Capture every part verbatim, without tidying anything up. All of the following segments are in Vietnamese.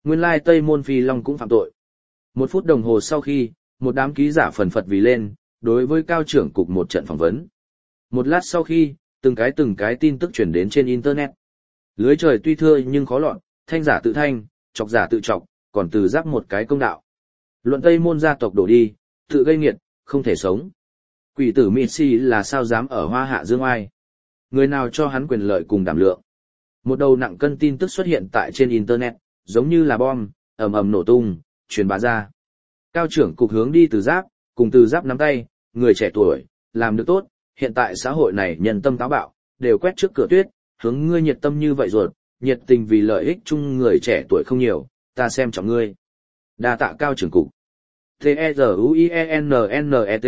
nguyên lai Tây Môn Phi Long cũng phạm tội. Một phút đồng hồ sau khi, một đám ký giả phần phật vì lên, đối với cao trưởng cục một trận phỏng vấn. Một lát sau khi, từng cái từng cái tin tức chuyển đến trên Internet. Lưới trời tuy thưa nhưng khó lọt, thanh giả tự thanh, chọc giả tự chọc, còn từ giáp một cái công đạo. Luận Tây Môn gia tộc đổ đi, tự gây nghiệt, không thể sống. Quỷ tử Mị Si là sao dám ở Hoa Hạ dương oai? Người nào cho hắn quyền lợi cùng đảm lượng? Một đầu nặng cân tin tức xuất hiện tại trên Internet, giống như là bom, ầm ầm nổ tung, truyền bá ra. Cao trưởng cục hướng đi từ giáp, cùng từ giáp nắm tay, người trẻ tuổi, làm được tốt, hiện tại xã hội này nhân tâm táo bạo, đều quét trước cửa tuyết, hướng ngươi nhiệt tâm như vậy ruột, nhiệt tình vì lợi ích chung người trẻ tuổi không nhiều, ta xem trọng ngươi. Đa tạ cao trưởng cục. T-E-Z-U-I-E-N-N-E-T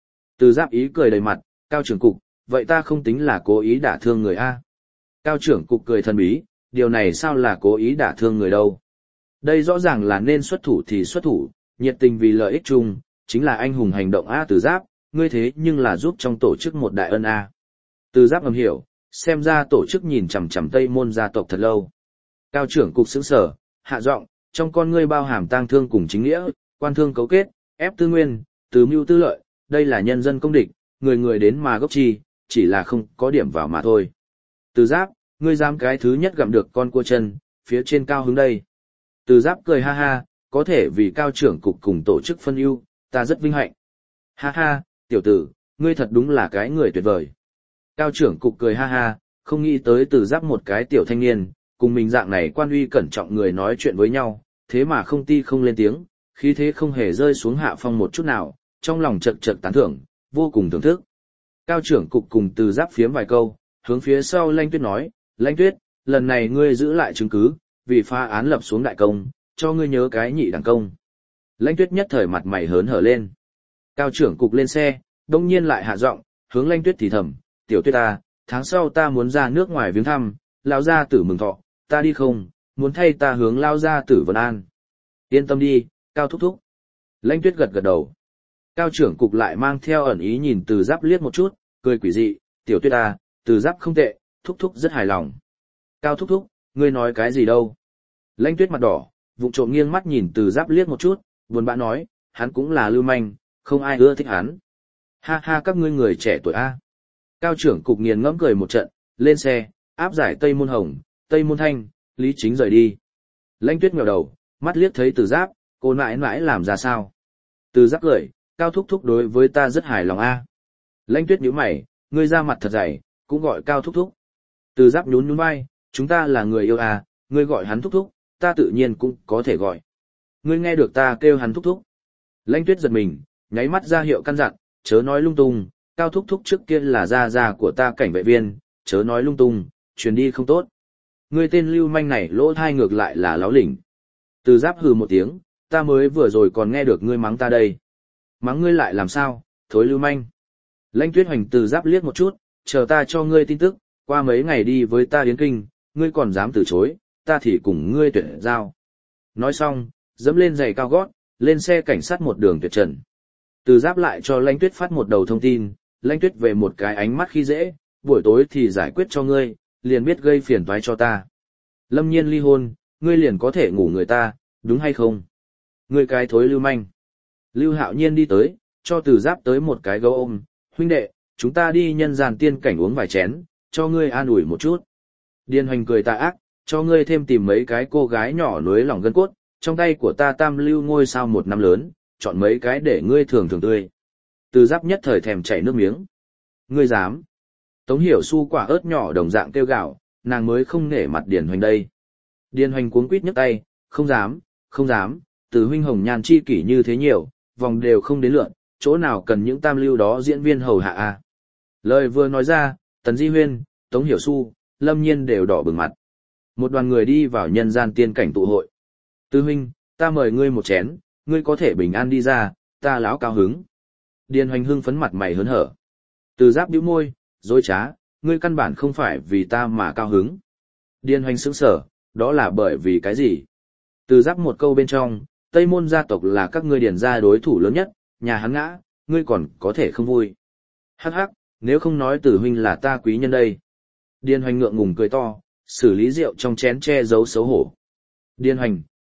Từ giáp ý cười đầy mặt, cao trưởng cục, vậy ta không tính là cố ý đả thương người A. Cao trưởng cục cười thần bí, điều này sao là cố ý đả thương người đâu. Đây rõ ràng là nên xuất thủ thì xuất thủ, nhiệt tình vì lợi ích chung, chính là anh hùng hành động A. Từ giáp, ngươi thế nhưng là giúp trong tổ chức một đại ân A. Từ giáp ngầm hiểu, xem ra tổ chức nhìn chằm chằm Tây Môn gia tộc thật lâu. Cao trưởng cục sững sờ, hạ giọng, trong con ngươi bao hàm tang thương cùng chính nghĩa, quan thương cấu kết, ép tư nguyên, từ mưu tư lợi, đây là nhân dân công địch, người người đến mà gốc chi, chỉ là không có điểm vào mà thôi. Từ giáp, ngươi dám cái thứ nhất gặm được con cua chân, phía trên cao hứng đây. Từ giáp cười ha ha, có thể vì cao trưởng cục cùng tổ chức phân ưu, ta rất vinh hạnh. Ha ha, tiểu tử, ngươi thật đúng là cái người tuyệt vời. Cao trưởng cục cười ha ha, không nghĩ tới từ giáp một cái tiểu thanh niên, cùng mình dạng này quan uy cẩn trọng người nói chuyện với nhau, thế mà không ti không lên tiếng, khí thế không hề rơi xuống hạ phong một chút nào, trong lòng chật chật tán thưởng, vô cùng thưởng thức. Cao trưởng cục cùng từ giáp phiếm vài câu, hướng phía sau Lãnh Tuyết nói, Lãnh Tuyết, lần này ngươi giữ lại chứng cứ, vì phá án lập xuống đại công, cho ngươi nhớ cái nhị đẳng công. Lãnh Tuyết nhất thời mặt mày hớn hở lên. Cao trưởng cục lên xe, đông nhiên lại hạ giọng, hướng Lãnh Tuyết thì thầm, tiểu Tuyết ta, tháng sau ta muốn ra nước ngoài viếng thăm, lão gia tử mừng thọ, ta đi không, muốn thay ta hướng lão gia tử vấn an. Yên tâm đi, Cao thúc thúc. Lãnh Tuyết gật gật đầu. Cao trưởng cục lại mang theo ẩn ý nhìn từ giáp liếc một chút, cười quỷ dị, tiểu Tuyết ta, từ giáp không tệ, thúc thúc rất hài lòng. Cao thúc thúc, ngươi nói cái gì đâu? Lãnh Tuyết mặt đỏ, vụng trộm nghiêng mắt nhìn từ giáp liếc một chút, buồn bã nói, hắn cũng là lưu manh, không ai ưa thích hắn. Ha ha các ngươi người trẻ tuổi a. Cao trưởng cục nghiền ngẫm cười một trận, lên xe, áp giải Tây Môn Hồng, Tây Môn Thanh, Lý Chính rời đi. Lãnh Tuyết ngẩng đầu, mắt liếc thấy từ giáp, cô mãi mãi làm ra sao? Từ giáp cười, Cao thúc thúc đối với ta rất hài lòng a. Lãnh Tuyết nhíu mày, ngươi ra mặt thật dày, cũng gọi Cao thúc thúc. Từ giáp nhún nhún vai, chúng ta là người yêu à, ngươi gọi hắn thúc thúc, ta tự nhiên cũng có thể gọi. Ngươi nghe được ta kêu hắn thúc thúc. Lãnh Tuyết giật mình, nháy mắt ra hiệu căn dặn, chớ nói lung tung, Cao thúc thúc trước kia là gia gia của ta cảnh vệ viên, chớ nói lung tung, truyền đi không tốt. Ngươi tên lưu manh này lỗ thai ngược lại là láo lỉnh. Từ giáp hừ một tiếng, ta mới vừa rồi còn nghe được ngươi mắng ta đây. Mắng ngươi lại làm sao, thối lưu manh. Lãnh Tuyết hoành từ giáp liếc một chút, chờ ta cho ngươi tin tức, qua mấy ngày đi với ta đến kinh, ngươi còn dám từ chối, ta thì cùng ngươi tuyển giao. Nói xong, dẫm lên giày cao gót, lên xe cảnh sát một đường tuyệt trần. Từ giáp lại cho Lãnh Tuyết phát một đầu thông tin, Lãnh Tuyết về một cái ánh mắt khi dễ, buổi tối thì giải quyết cho ngươi, liền biết gây phiền toái cho ta. Lâm Nhiên ly hôn, ngươi liền có thể ngủ người ta, đúng hay không? Ngươi cái thối lưu manh. Lưu Hạo Nhiên đi tới, cho từ giáp tới một cái gấu ôm, huynh đệ, chúng ta đi nhân gian tiên cảnh uống vài chén, cho ngươi an ủi một chút. Điền Hoành cười tà ác, cho ngươi thêm tìm mấy cái cô gái nhỏ nuối lòng gân cốt, trong tay của ta tam lưu ngôi sao một năm lớn, chọn mấy cái để ngươi thường thường tươi. Từ giáp nhất thời thèm chảy nước miếng. Ngươi dám. Tống Hiểu Xu quả ớt nhỏ đồng dạng kêu gạo, nàng mới không nể mặt Điền Hoành đây. Điền Hoành cuống quýt nhấc tay, không dám, không dám, từ huynh hồng nhan chi kỷ như thế nhiều, vòng đều không đến lượn, chỗ nào cần những tam lưu đó diễn viên hầu hạ a. Lời vừa nói ra, Tần Di Huyên, Tống Hiểu Xu, Lâm Nhiên đều đỏ bừng mặt. Một đoàn người đi vào nhân gian tiên cảnh tụ hội. Tư huynh, ta mời ngươi một chén, ngươi có thể bình an đi ra, ta láo cao hứng. Điền Hoành hưng phấn mặt mày hớn hở. Từ giáp bĩu môi, dối trá, ngươi căn bản không phải vì ta mà cao hứng. Điền Hoành sững sờ, đó là bởi vì cái gì? Từ giáp một câu bên trong, Tây Môn gia tộc là các ngươi điền gia đối thủ lớn nhất, nhà hắn ngã, ngươi còn có thể không vui. Hắc hắc, nếu không nói Từ huynh là ta quý nhân đây. Điền Hoành ngượng ngùng cười to, xử lý rượu trong chén che giấu xấu hổ. Điền Hoành,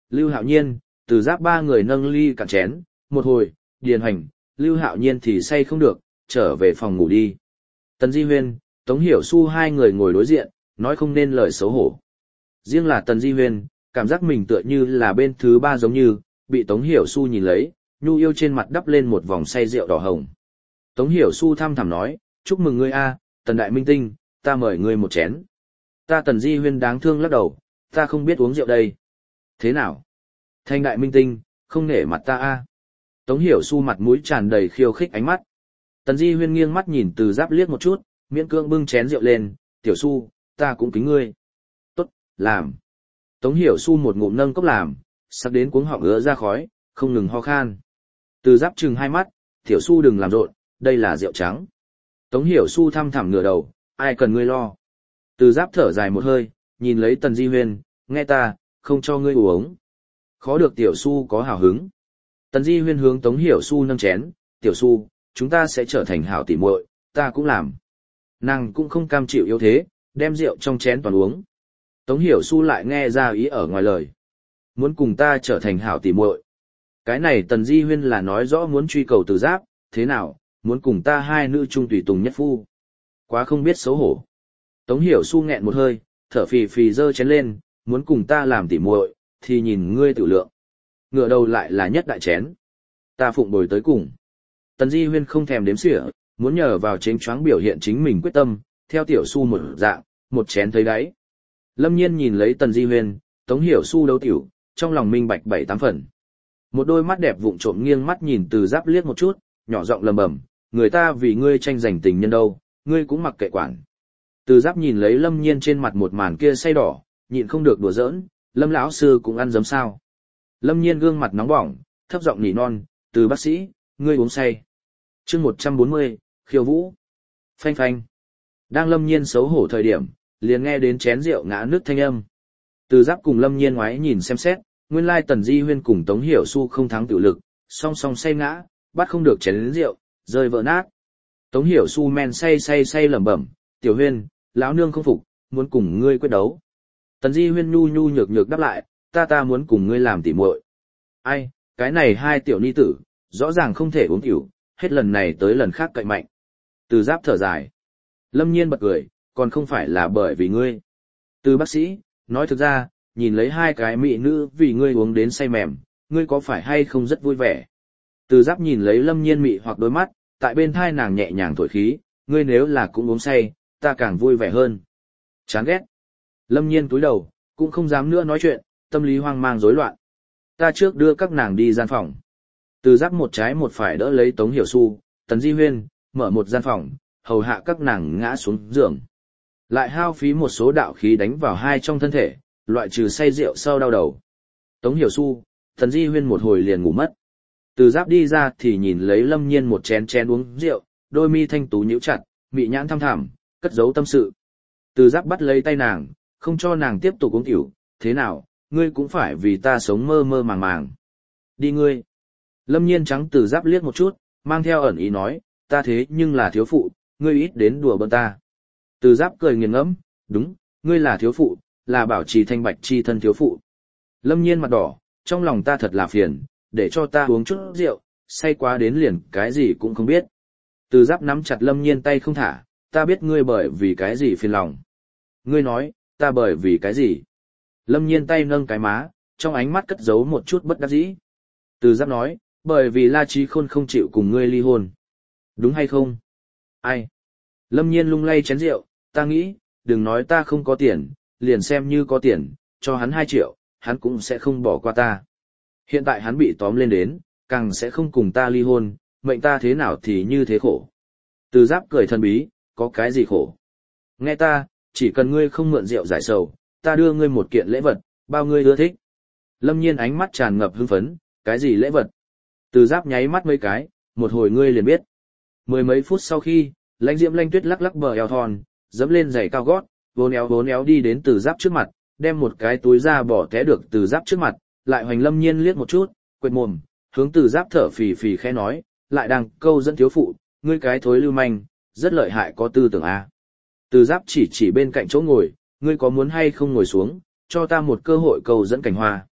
Lưu Hạo Nhiên, Từ Giáp ba người nâng ly cạn chén, một hồi, Điền Hoành, Lưu Hạo Nhiên thì say không được, trở về phòng ngủ đi. Tần Di Huyên, Tống Hiểu Xu hai người ngồi đối diện, nói không nên lời xấu hổ. Riêng là Tần Di Huyên, cảm giác mình tựa như là bên thứ ba giống như, bị Tống Hiểu Xu nhìn lấy, nhu yêu trên mặt đắp lên một vòng say rượu đỏ hồng. Tống Hiểu Xu thăm thẳm nói, chúc mừng ngươi a, Tần Đại Minh Tinh, ta mời ngươi một chén. Ta Tần Di Huyên đáng thương lắc đầu, ta không biết uống rượu đây. Thế nào? Thanh Đại Minh Tinh, không nể mặt ta a. Tống Hiểu Xu mặt mũi tràn đầy khiêu khích ánh mắt. Tần Di Huyên nghiêng mắt nhìn Từ Giáp liếc một chút, miễn cưỡng bưng chén rượu lên, tiểu Xu, ta cũng kính ngươi. Tốt, làm. Tống Hiểu Xu một ngụm nâng cốc làm, sắp đến cuống họng ứa ra khói, không ngừng ho khan. Từ Giáp trừng hai mắt, tiểu Xu đừng làm rộn, đây là rượu trắng. Tống Hiểu Xu thăm thẳm ngửa đầu, ai cần ngươi lo. Từ Giáp thở dài một hơi, nhìn lấy Tần Di Huyên, nghe ta, không cho ngươi uống. Khó được tiểu Xu có hào hứng. Tần Di Huyên hướng Tống Hiểu Xu nâng chén, tiểu Xu, chúng ta sẽ trở thành hảo tỉ muội, ta cũng làm. Nàng cũng không cam chịu yếu thế, đem rượu trong chén toàn uống. Tống Hiểu Xu lại nghe ra ý ở ngoài lời. Muốn cùng ta trở thành hảo tỉ muội. Cái này Tần Di Huyên là nói rõ muốn truy cầu Từ Giáp, thế nào, muốn cùng ta hai nữ chung tùy tùng nhất phu. Quá không biết xấu hổ. Tống Hiểu Xu nghẹn một hơi, thở phì phì giơ chén lên, muốn cùng ta làm tỉ muội, thì nhìn ngươi tự lượng. Ngửa đầu lại là nhất đại chén. Ta phụng bồi tới cùng. Tần Di Huyên không thèm đếm xỉa, muốn nhờ vào chén choáng biểu hiện chính mình quyết tâm, theo tiểu Xu một dạng, một chén thấy đáy. Lâm Nhiên nhìn lấy Tần Di Huyên, Tống Hiểu Xu đấu tiểu, trong lòng minh bạch bảy tám phần. Một đôi mắt đẹp vụng trộm nghiêng mắt nhìn Từ Giáp liếc một chút, nhỏ giọng lầm bầm, người ta vì ngươi tranh giành tình nhân đâu, ngươi cũng mặc kệ quản. Từ Giáp nhìn lấy Lâm Nhiên trên mặt một màn kia say đỏ, nhịn không được đùa giỡn, Lâm lão sư cũng ăn giấm sao. Lâm Nhiên gương mặt nóng bỏng, thấp giọng nỉ non, Từ bác sĩ, ngươi uống say. Chương một trăm bốn mươi, khiêu vũ. Phanh phanh. Đang Lâm Nhiên xấu hổ thời điểm, liền nghe đến chén rượu ngã nước thanh âm. Từ Giáp cùng Lâm Nhiên ngoái nhìn xem xét, nguyên lai Tần Di Huyên cùng Tống Hiểu Xu không thắng tự lực, song song say ngã, bắt không được chén rượu, rơi vỡ nát. Tống Hiểu Xu men say say say lẩm bẩm, "Tiểu Huyên, lão nương không phục, muốn cùng ngươi quyết đấu." Tần Di Huyên nhu nhu nhược nhược đáp lại, "Ta ta muốn cùng ngươi làm tỉ muội." Ai, cái này hai tiểu ni tử, rõ ràng không thể uống tiểu, hết lần này tới lần khác cậy mạnh. Từ Giáp thở dài. Lâm Nhiên bật cười, còn không phải là bởi vì ngươi. Từ bác sĩ, nói thực ra, nhìn lấy hai cái mỹ nữ vì ngươi uống đến say mềm, ngươi có phải hay không rất vui vẻ. Từ Giáp nhìn lấy Lâm Nhiên mị hoặc đôi mắt, tại bên thai nàng nhẹ nhàng thổi khí, ngươi nếu là cũng uống say, ta càng vui vẻ hơn. Chán ghét. Lâm Nhiên cúi đầu, cũng không dám nữa nói chuyện, tâm lý hoang mang rối loạn. Ta trước đưa các nàng đi gian phòng. Từ Giáp một trái một phải đỡ lấy Tống Hiểu Xu, Tần Di Huyên, mở một gian phòng, hầu hạ các nàng ngã xuống giường. Lại hao phí một số đạo khí đánh vào hai trong thân thể, loại trừ say rượu sau đau đầu. Tống Hiểu Xu, Tần Di Huyên một hồi liền ngủ mất. Từ Giáp đi ra thì nhìn lấy Lâm Nhiên một chén chén uống rượu, đôi mi thanh tú nhíu chặt, mị nhãn thăm thẳm, cất giấu tâm sự. Từ Giáp bắt lấy tay nàng, không cho nàng tiếp tục uống tiểu, thế nào, ngươi cũng phải vì ta sống mơ mơ màng màng. Đi ngươi. Lâm Nhiên trắng Từ Giáp liếc một chút, mang theo ẩn ý nói, ta thế nhưng là thiếu phụ, ngươi ít đến đùa bỡn ta. Từ Giáp cười nghiền ngẫm, đúng, ngươi là thiếu phụ, là bảo trì thanh bạch chi thân thiếu phụ. Lâm Nhiên mặt đỏ, trong lòng ta thật là phiền, để cho ta uống chút rượu, say quá đến liền cái gì cũng không biết. Từ Giáp nắm chặt Lâm Nhiên tay không thả, ta biết ngươi bởi vì cái gì phiền lòng. Ngươi nói, ta bởi vì cái gì? Lâm Nhiên tay nâng cái má, trong ánh mắt cất giấu một chút bất đắc dĩ. Từ Giáp nói, bởi vì La Chí Khôn không chịu cùng ngươi ly hôn. Đúng hay không? Ai? Lâm Nhiên lung lay chén rượu, ta nghĩ, đừng nói ta không có tiền, liền xem như có tiền, cho hắn hai triệu, hắn cũng sẽ không bỏ qua ta. Hiện tại hắn bị tóm lên đến, càng sẽ không cùng ta ly hôn, mệnh ta thế nào thì như thế khổ. Từ Giáp cười thần bí, có cái gì khổ? Nghe ta, chỉ cần ngươi không mượn rượu giải sầu, ta đưa ngươi một kiện lễ vật, bao ngươi ưa thích. Lâm Nhiên ánh mắt tràn ngập hưng phấn, cái gì lễ vật? Từ Giáp nháy mắt mấy cái, một hồi ngươi liền biết. Mười mấy phút sau khi, Lãnh Diễm Lanh Tuyết lắc lắc bờ eo thon, dẫm lên giày cao gót, vốn éo vốn éo đi đến Từ Giáp trước mặt, đem một cái túi ra bỏ té được Từ Giáp trước mặt, lại hoành Lâm Nhiên liếc một chút, quệt mồm, hướng Từ Giáp thở phì phì khẽ nói, lại đang câu dẫn thiếu phụ, ngươi cái thối lưu manh, rất lợi hại có tư tưởng a. Từ Giáp chỉ chỉ bên cạnh chỗ ngồi, ngươi có muốn hay không ngồi xuống, cho ta một cơ hội câu dẫn Cảnh Hoa.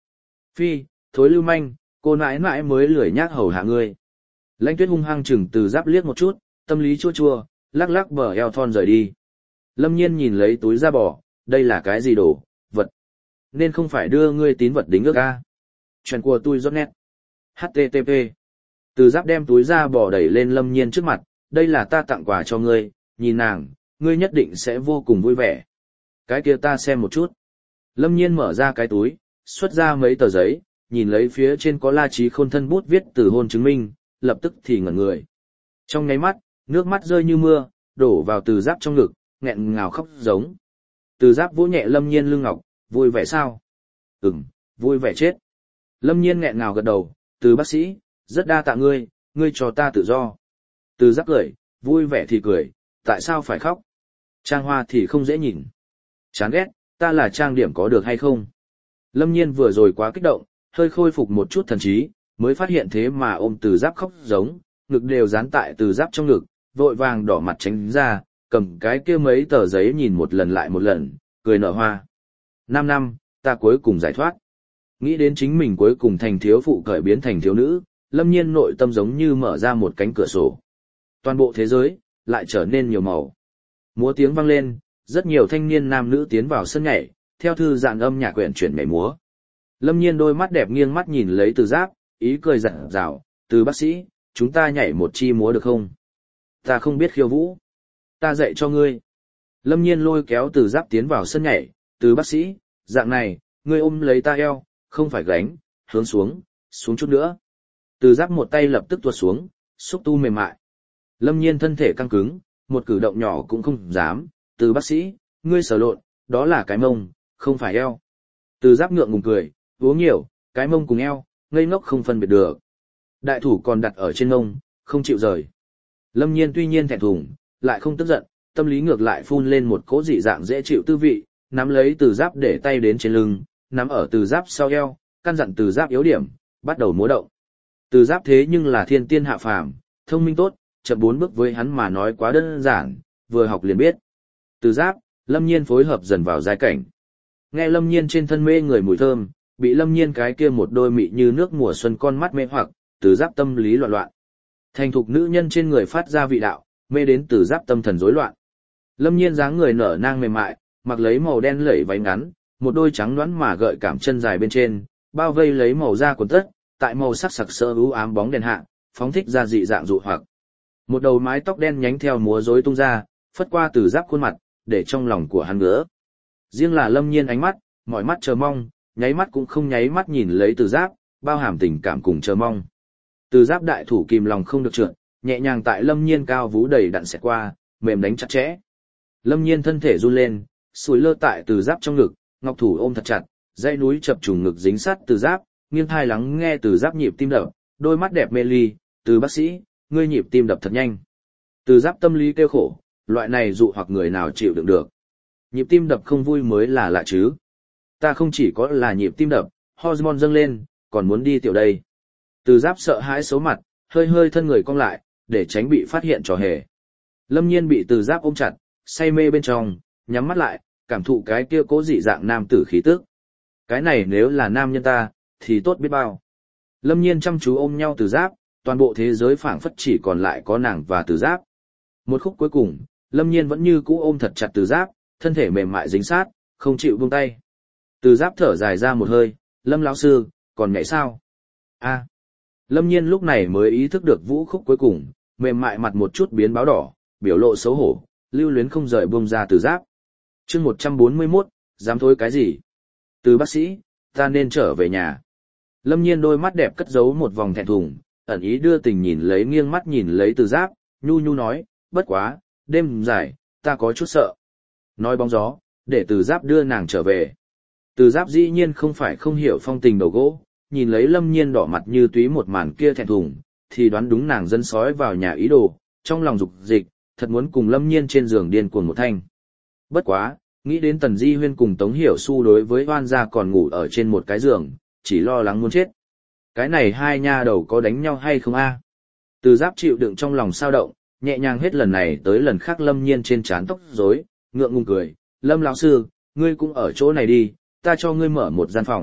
Phi, thối lưu manh, cô nãi nãi mới lười nhác hầu hạ ngươi. Lãnh Tuyết hung hăng chừng Từ Giáp liếc một chút, tâm lý chua chua, lắc lắc bờ eo thon rời đi. Lâm Nhiên nhìn lấy túi da bò, đây là cái gì đồ, vật. Nên không phải đưa ngươi tín vật đính ước a. Chuyện của tôi rót nét. hát tê tê pê. Từ Giáp đem túi da bò đẩy lên Lâm Nhiên trước mặt, đây là ta tặng quà cho ngươi, nhìn nàng, ngươi nhất định sẽ vô cùng vui vẻ. Cái kia ta xem một chút. Lâm Nhiên mở ra cái túi, xuất ra mấy tờ giấy, nhìn lấy phía trên có La Chí Khôn thân bút viết từ hôn chứng minh, lập tức thì ngẩn người. Trong nháy mắt, nước mắt rơi như mưa, đổ vào Từ Giáp trong ngực, nghẹn ngào khóc giống. Từ Giáp vỗ nhẹ Lâm Nhiên lưng ngọc, vui vẻ sao? Ừm, vui vẻ chết. Lâm Nhiên nghẹn ngào gật đầu, Từ bác sĩ, rất đa tạ ngươi, ngươi cho ta tự do. Từ Giáp cười, vui vẻ thì cười, tại sao phải khóc? Trang hoa thì không dễ nhìn. Chán ghét, ta là trang điểm có được hay không? Lâm Nhiên vừa rồi quá kích động, hơi khôi phục một chút thần trí, mới phát hiện thế mà ôm Từ Giáp khóc giống, ngực đều dán tại Từ Giáp trong ngực, vội vàng đỏ mặt tránh ra, cầm cái kia mấy tờ giấy nhìn một lần lại một lần, cười nở hoa. Năm năm, ta cuối cùng giải thoát. Nghĩ đến chính mình cuối cùng thành thiếu phụ cởi biến thành thiếu nữ, Lâm Nhiên nội tâm giống như mở ra một cánh cửa sổ. Toàn bộ thế giới, lại trở nên nhiều màu. Múa tiếng vang lên, rất nhiều thanh niên nam nữ tiến vào sân nhảy, theo thư dạng âm nhạc quyển chuyển nhảy múa. Lâm Nhiên đôi mắt đẹp nghiêng mắt nhìn lấy Từ Giáp, ý cười rạng rào, Từ bác sĩ, chúng ta nhảy một chi múa được không? Ta không biết khiêu vũ. Ta dạy cho ngươi. Lâm Nhiên lôi kéo Từ Giáp tiến vào sân nhảy, Từ bác sĩ, dạng này, ngươi ôm lấy ta eo, không phải gánh, hướng xuống, xuống chút nữa. Từ Giáp một tay lập tức tuột xuống, xúc tu mềm mại. Lâm Nhiên thân thể căng cứng, một cử động nhỏ cũng không dám, Từ bác sĩ, ngươi sờ lộn, đó là cái mông, không phải eo. Từ Giáp ngượng ngùng cười, uống nhiều, cái mông cùng eo, ngây ngốc không phân biệt được. Đại thủ còn đặt ở trên mông, không chịu rời. Lâm Nhiên tuy nhiên thẹn thùng, lại không tức giận, tâm lý ngược lại phun lên một cỗ dị dạng dễ chịu tư vị, nắm lấy Từ Giáp để tay đến trên lưng, nắm ở Từ Giáp sau eo, căn dặn Từ Giáp yếu điểm, bắt đầu múa động. Từ Giáp thế nhưng là thiên tiên hạ phàm, thông minh tốt, chậm bốn bước với hắn mà nói quá đơn giản, vừa học liền biết. Từ Giáp, Lâm Nhiên phối hợp dần vào giai cảnh. Nghe Lâm Nhiên trên thân mê người mùi thơm, bị Lâm Nhiên cái kia một đôi mị như nước mùa xuân con mắt mê hoặc, Từ Giáp tâm lý loạn loạn. Thành thục nữ nhân trên người phát ra vị đạo, mê đến Từ Giáp tâm thần rối loạn. Lâm Nhiên dáng người nở nang mềm mại, mặc lấy màu đen lẫy váy ngắn, một đôi trắng nõn mà gợi cảm chân dài bên trên, bao vây lấy màu da quần tất, tại màu sắc sặc sỡ u ám bóng đèn hạ, phóng thích ra dị dạng dụ hoặc. Một đầu mái tóc đen nhánh theo múa rối tung ra, phất qua Từ Giáp khuôn mặt, để trong lòng của hắn ngứa. Riêng là Lâm Nhiên ánh mắt, mọi mắt chờ mong, nháy mắt cũng không nháy mắt nhìn lấy Từ Giáp, bao hàm tình cảm cùng chờ mong. Từ Giáp đại thủ kìm lòng không được trượt, nhẹ nhàng tại Lâm Nhiên cao vú đầy đặn xẹt qua, mềm đánh chặt chẽ. Lâm Nhiên thân thể run lên, sùi lơ tại Từ Giáp trong ngực, ngọc thủ ôm thật chặt, dãy núi chập trùng ngực dính sát Từ Giáp, nghiêng thai lắng nghe Từ Giáp nhịp tim đập, đôi mắt đẹp mê ly, Từ bác sĩ, ngươi nhịp tim đập thật nhanh. Từ Giáp tâm lý kêu khổ, loại này dụ hoặc người nào chịu đựng được. Nhịp tim đập không vui mới là lạ chứ. Ta không chỉ có là nhịp tim đập, hormone dâng lên, còn muốn đi tiểu đây. Từ Giáp sợ hãi xấu mặt, hơi hơi thân người cong lại, để tránh bị phát hiện trò hề. Lâm Nhiên bị Từ Giáp ôm chặt, say mê bên trong, nhắm mắt lại, cảm thụ cái kia cố dị dạng nam tử khí tức. Cái này nếu là nam nhân ta, thì tốt biết bao. Lâm Nhiên chăm chú ôm nhau Từ Giáp, toàn bộ thế giới phảng phất chỉ còn lại có nàng và Từ Giáp. Một khúc cuối cùng, Lâm Nhiên vẫn như cũ ôm thật chặt Từ Giáp, thân thể mềm mại dính sát, không chịu buông tay. Từ Giáp thở dài ra một hơi, Lâm lão sư, còn nhảy sao? A. Lâm Nhiên lúc này mới ý thức được vũ khúc cuối cùng, mềm mại mặt một chút biến báo đỏ, biểu lộ xấu hổ, lưu luyến không rời buông ra Từ Giáp. Chương một trăm bốn mươi mốt, dám thối cái gì? Từ bác sĩ, ta nên trở về nhà. Lâm Nhiên đôi mắt đẹp cất giấu một vòng thẹn thùng, ẩn ý đưa tình nhìn lấy nghiêng mắt nhìn lấy Từ Giáp, nhu nhu nói, bất quá, đêm dài, ta có chút sợ. Nói bóng gió, để Từ Giáp đưa nàng trở về. Từ Giáp dĩ nhiên không phải không hiểu phong tình đầu gỗ, nhìn lấy Lâm Nhiên đỏ mặt như túy một màn kia thẹn thùng, thì đoán đúng nàng dân sói vào nhà ý đồ, trong lòng dục dịch, thật muốn cùng Lâm Nhiên trên giường điên cuồng một thanh. Bất quá, nghĩ đến Tần Di Huyên cùng Tống Hiểu Xu đối với Hoan gia còn ngủ ở trên một cái giường, chỉ lo lắng muốn chết. Cái này hai nha đầu có đánh nhau hay không a? Từ Giáp chịu đựng trong lòng sao động, nhẹ nhàng hết lần này tới lần khác Lâm Nhiên trên trán tóc rối, ngượng ngùng cười, Lâm lão sư, ngươi cũng ở chỗ này đi, ta cho ngươi mở một gian phòng,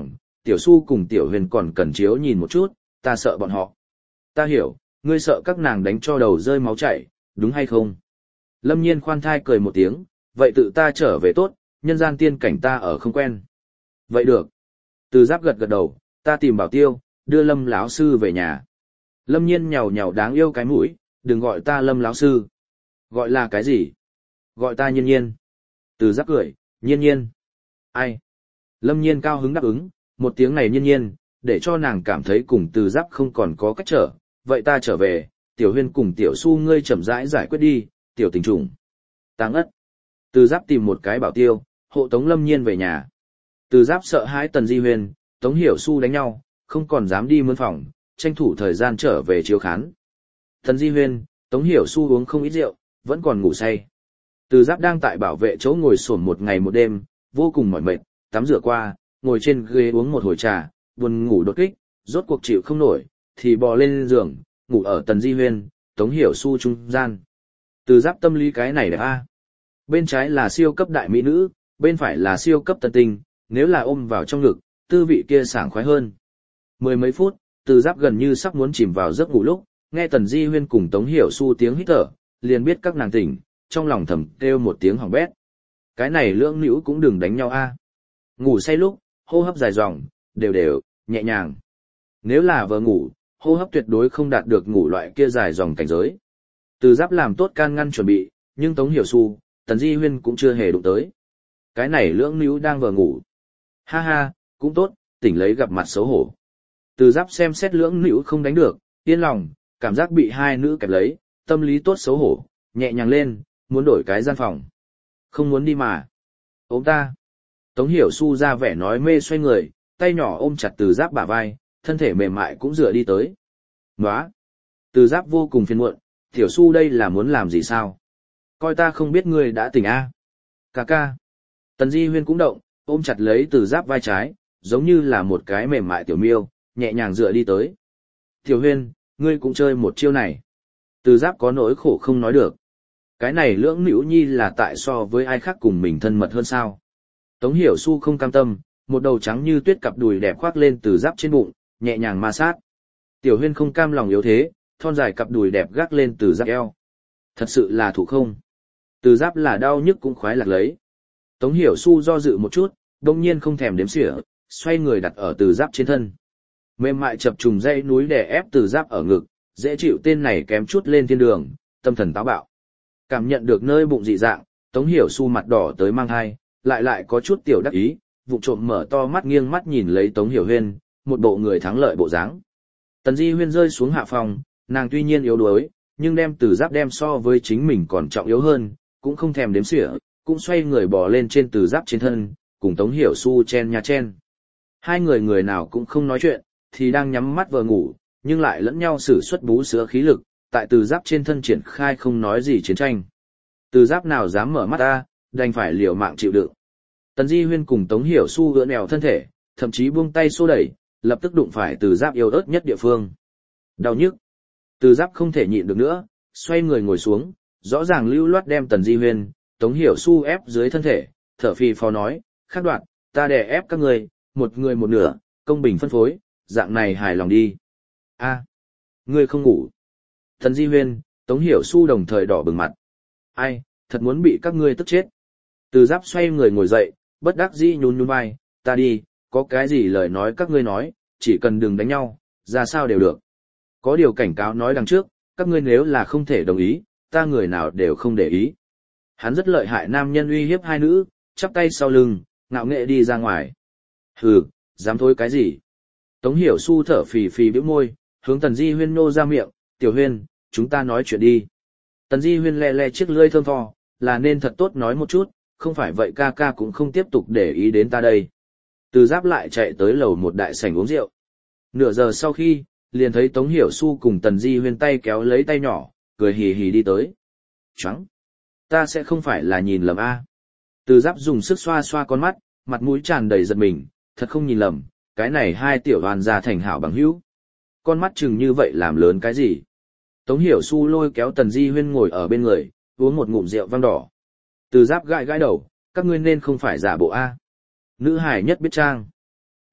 tiểu su cùng tiểu huyền còn cần chiếu nhìn một chút, ta sợ bọn họ. Ta hiểu, ngươi sợ các nàng đánh cho đầu rơi máu chảy, đúng hay không? Lâm Nhiên khoan thai cười một tiếng, vậy tự ta trở về tốt, nhân gian tiên cảnh ta ở không quen. Vậy được. Từ Giáp gật gật đầu, ta tìm Bảo Tiêu, đưa Lâm lão sư về nhà. Lâm Nhiên nhàu nhàu đáng yêu cái mũi, đừng gọi ta Lâm lão sư. Gọi là cái gì? Gọi ta Nhiên Nhiên. Từ Giáp cười, Nhiên Nhiên. Ai? Lâm Nhiên cao hứng đáp ứng, một tiếng này Nhiên Nhiên, để cho nàng cảm thấy cùng Từ Giáp không còn có cách trở. Vậy ta trở về, Tiểu Huyên cùng Tiểu Su ngươi chậm rãi giải quyết đi, Tiểu Tình Trùng. Táng ất. Từ Giáp tìm một cái bảo tiêu, hộ tống Lâm Nhiên về nhà. Từ Giáp sợ hãi Tần Di Huyên, Tống Hiểu Su đánh nhau, không còn dám đi mướn phòng, tranh thủ thời gian trở về chiếu khán. Tần Di Huyên, Tống Hiểu Su uống không ít rượu, vẫn còn ngủ say. Từ Giáp đang tại bảo vệ chỗ ngồi xổm một ngày một đêm, vô cùng mỏi mệt, tắm rửa qua, ngồi trên ghế uống một hồi trà, buồn ngủ đột kích, rốt cuộc chịu không nổi, thì bò lên giường, ngủ ở Tần Di Huyên, Tống Hiểu Su trung gian. Từ Giáp tâm lý cái này đẹp a. Bên trái là siêu cấp đại mỹ nữ, bên phải là siêu cấp tân tinh, nếu là ôm vào trong ngực, tư vị kia sảng khoái hơn. Mười mấy phút, Từ Giáp gần như sắp muốn chìm vào giấc ngủ lúc, nghe Tần Di Huyên cùng Tống Hiểu Su tiếng hít thở, liền biết các nàng tỉnh, trong lòng thầm kêu một tiếng hỏng bét. Cái này lưỡng nữ cũng đừng đánh nhau a. Ngủ say lúc, hô hấp dài dòng, đều đều, nhẹ nhàng. Nếu là vừa ngủ, hô hấp tuyệt đối không đạt được ngủ loại kia dài dòng cảnh giới. Từ Giáp làm tốt can ngăn chuẩn bị, nhưng Tống Hiểu Su, Tần Di Huyên cũng chưa hề đụng tới. Cái này lưỡng nữ đang vừa ngủ. Ha ha, cũng tốt, tỉnh lấy gặp mặt xấu hổ. Từ Giáp xem xét lưỡng nữ không đánh được, yên lòng, cảm giác bị hai nữ kẹp lấy, tâm lý tốt xấu hổ, nhẹ nhàng lên, muốn đổi cái gian phòng. Không muốn đi mà. Ôm ta. Tống Hiểu Su ra vẻ nói mê xoay người, tay nhỏ ôm chặt Từ Giáp bả vai, thân thể mềm mại cũng dựa đi tới. Nóa. Từ Giáp vô cùng phiền muộn, Tiểu Su đây là muốn làm gì sao? Coi ta không biết ngươi đã tỉnh a. Cà ca. Tần Di Huyên cũng động, ôm chặt lấy Từ Giáp vai trái, giống như là một cái mềm mại tiểu miêu, nhẹ nhàng dựa đi tới. Tiểu Huyên, ngươi cũng chơi một chiêu này. Từ Giáp có nỗi khổ không nói được. Cái này lưỡng nữ nhi là tại so với ai khác cùng mình thân mật hơn sao? Tống Hiểu Su không cam tâm, một đầu trắng như tuyết cặp đùi đẹp khoác lên Từ Giáp trên bụng, nhẹ nhàng ma sát. Tiểu Huyên không cam lòng yếu thế, thon dài cặp đùi đẹp gác lên Từ Giáp eo. Thật sự là thủ không. Từ Giáp là đau nhức cũng khoái lạc lấy. Tống Hiểu Su do dự một chút, đông nhiên không thèm đếm xỉa, xoay người đặt ở Từ Giáp trên thân. Mềm mại chập trùng dây núi đè ép Từ Giáp ở ngực, dễ chịu tên này kém chút lên thiên đường, tâm thần táo bạo. Cảm nhận được nơi bụng dị dạng, Tống Hiểu Su mặt đỏ tới mang hai, lại lại có chút tiểu đắc ý, vụ trộm mở to mắt nghiêng mắt nhìn lấy Tống Hiểu Huyên, một bộ người thắng lợi bộ dáng. Tần Di Huyên rơi xuống hạ phòng, nàng tuy nhiên yếu đuối, nhưng đem Từ Giáp đem so với chính mình còn trọng yếu hơn, cũng không thèm đếm xỉa, cũng xoay người bò lên trên Từ Giáp trên thân, cùng Tống Hiểu Su chen nha chen. Hai người người nào cũng không nói chuyện, thì đang nhắm mắt vừa ngủ, nhưng lại lẫn nhau sử xuất bú sữa khí lực, tại Từ Giáp trên thân triển khai không nói gì chiến tranh. Từ Giáp nào dám mở mắt ta, đành phải liều mạng chịu đựng. Tần Di Huyên cùng Tống Hiểu Su gỡ nèo thân thể, thậm chí buông tay xô đẩy, lập tức đụng phải Từ Giáp yếu ớt nhất địa phương. Đau nhức. Từ Giáp không thể nhịn được nữa, xoay người ngồi xuống, rõ ràng lưu loát đem Tần Di Huyên, Tống Hiểu Su ép dưới thân thể, thở phì phò nói, khác đoạn, ta đè ép các người, một người một nửa, công bình phân phối, dạng này hài lòng đi. A, ngươi không ngủ. Tần Di Huyên, Tống Hiểu Su đồng thời đỏ bừng mặt. Ai, thật muốn bị các ngươi tức chết. Từ Giáp xoay người ngồi dậy, bất đắc dĩ nhún nhún vai, ta đi, có cái gì lời nói các ngươi nói, chỉ cần đừng đánh nhau, ra sao đều được. Có điều cảnh cáo nói đằng trước, các ngươi nếu là không thể đồng ý, ta người nào đều không để ý. Hắn rất lợi hại nam nhân uy hiếp hai nữ, chắp tay sau lưng, ngạo nghệ đi ra ngoài. Hừ, dám thối cái gì? Tống Hiểu Su thở phì phì bĩu môi, hướng Tần Di Huyên nô ra miệng, Tiểu Huyên, chúng ta nói chuyện đi. Tần Di Huyên le le chiếc lưỡi thơm tho, là nên thật tốt nói một chút, không phải vậy ca ca cũng không tiếp tục để ý đến ta đây. Từ Giáp lại chạy tới lầu một đại sảnh uống rượu. Nửa giờ sau khi, liền thấy Tống Hiểu Su cùng Tần Di Huyên tay kéo lấy tay nhỏ, cười hì hì đi tới. Trắng! Ta sẽ không phải là nhìn lầm a. Từ Giáp dùng sức xoa xoa con mắt, mặt mũi tràn đầy giật mình, thật không nhìn lầm, cái này hai tiểu đoàn ra thành hảo bằng hữu. Con mắt chừng như vậy làm lớn cái gì? Tống Hiểu Su lôi kéo Tần Di Huyên ngồi ở bên người, uống một ngụm rượu vang đỏ. Từ Giáp gãi gãi đầu, các ngươi nên không phải giả bộ a. Nữ hải nhất biết trang. Thật,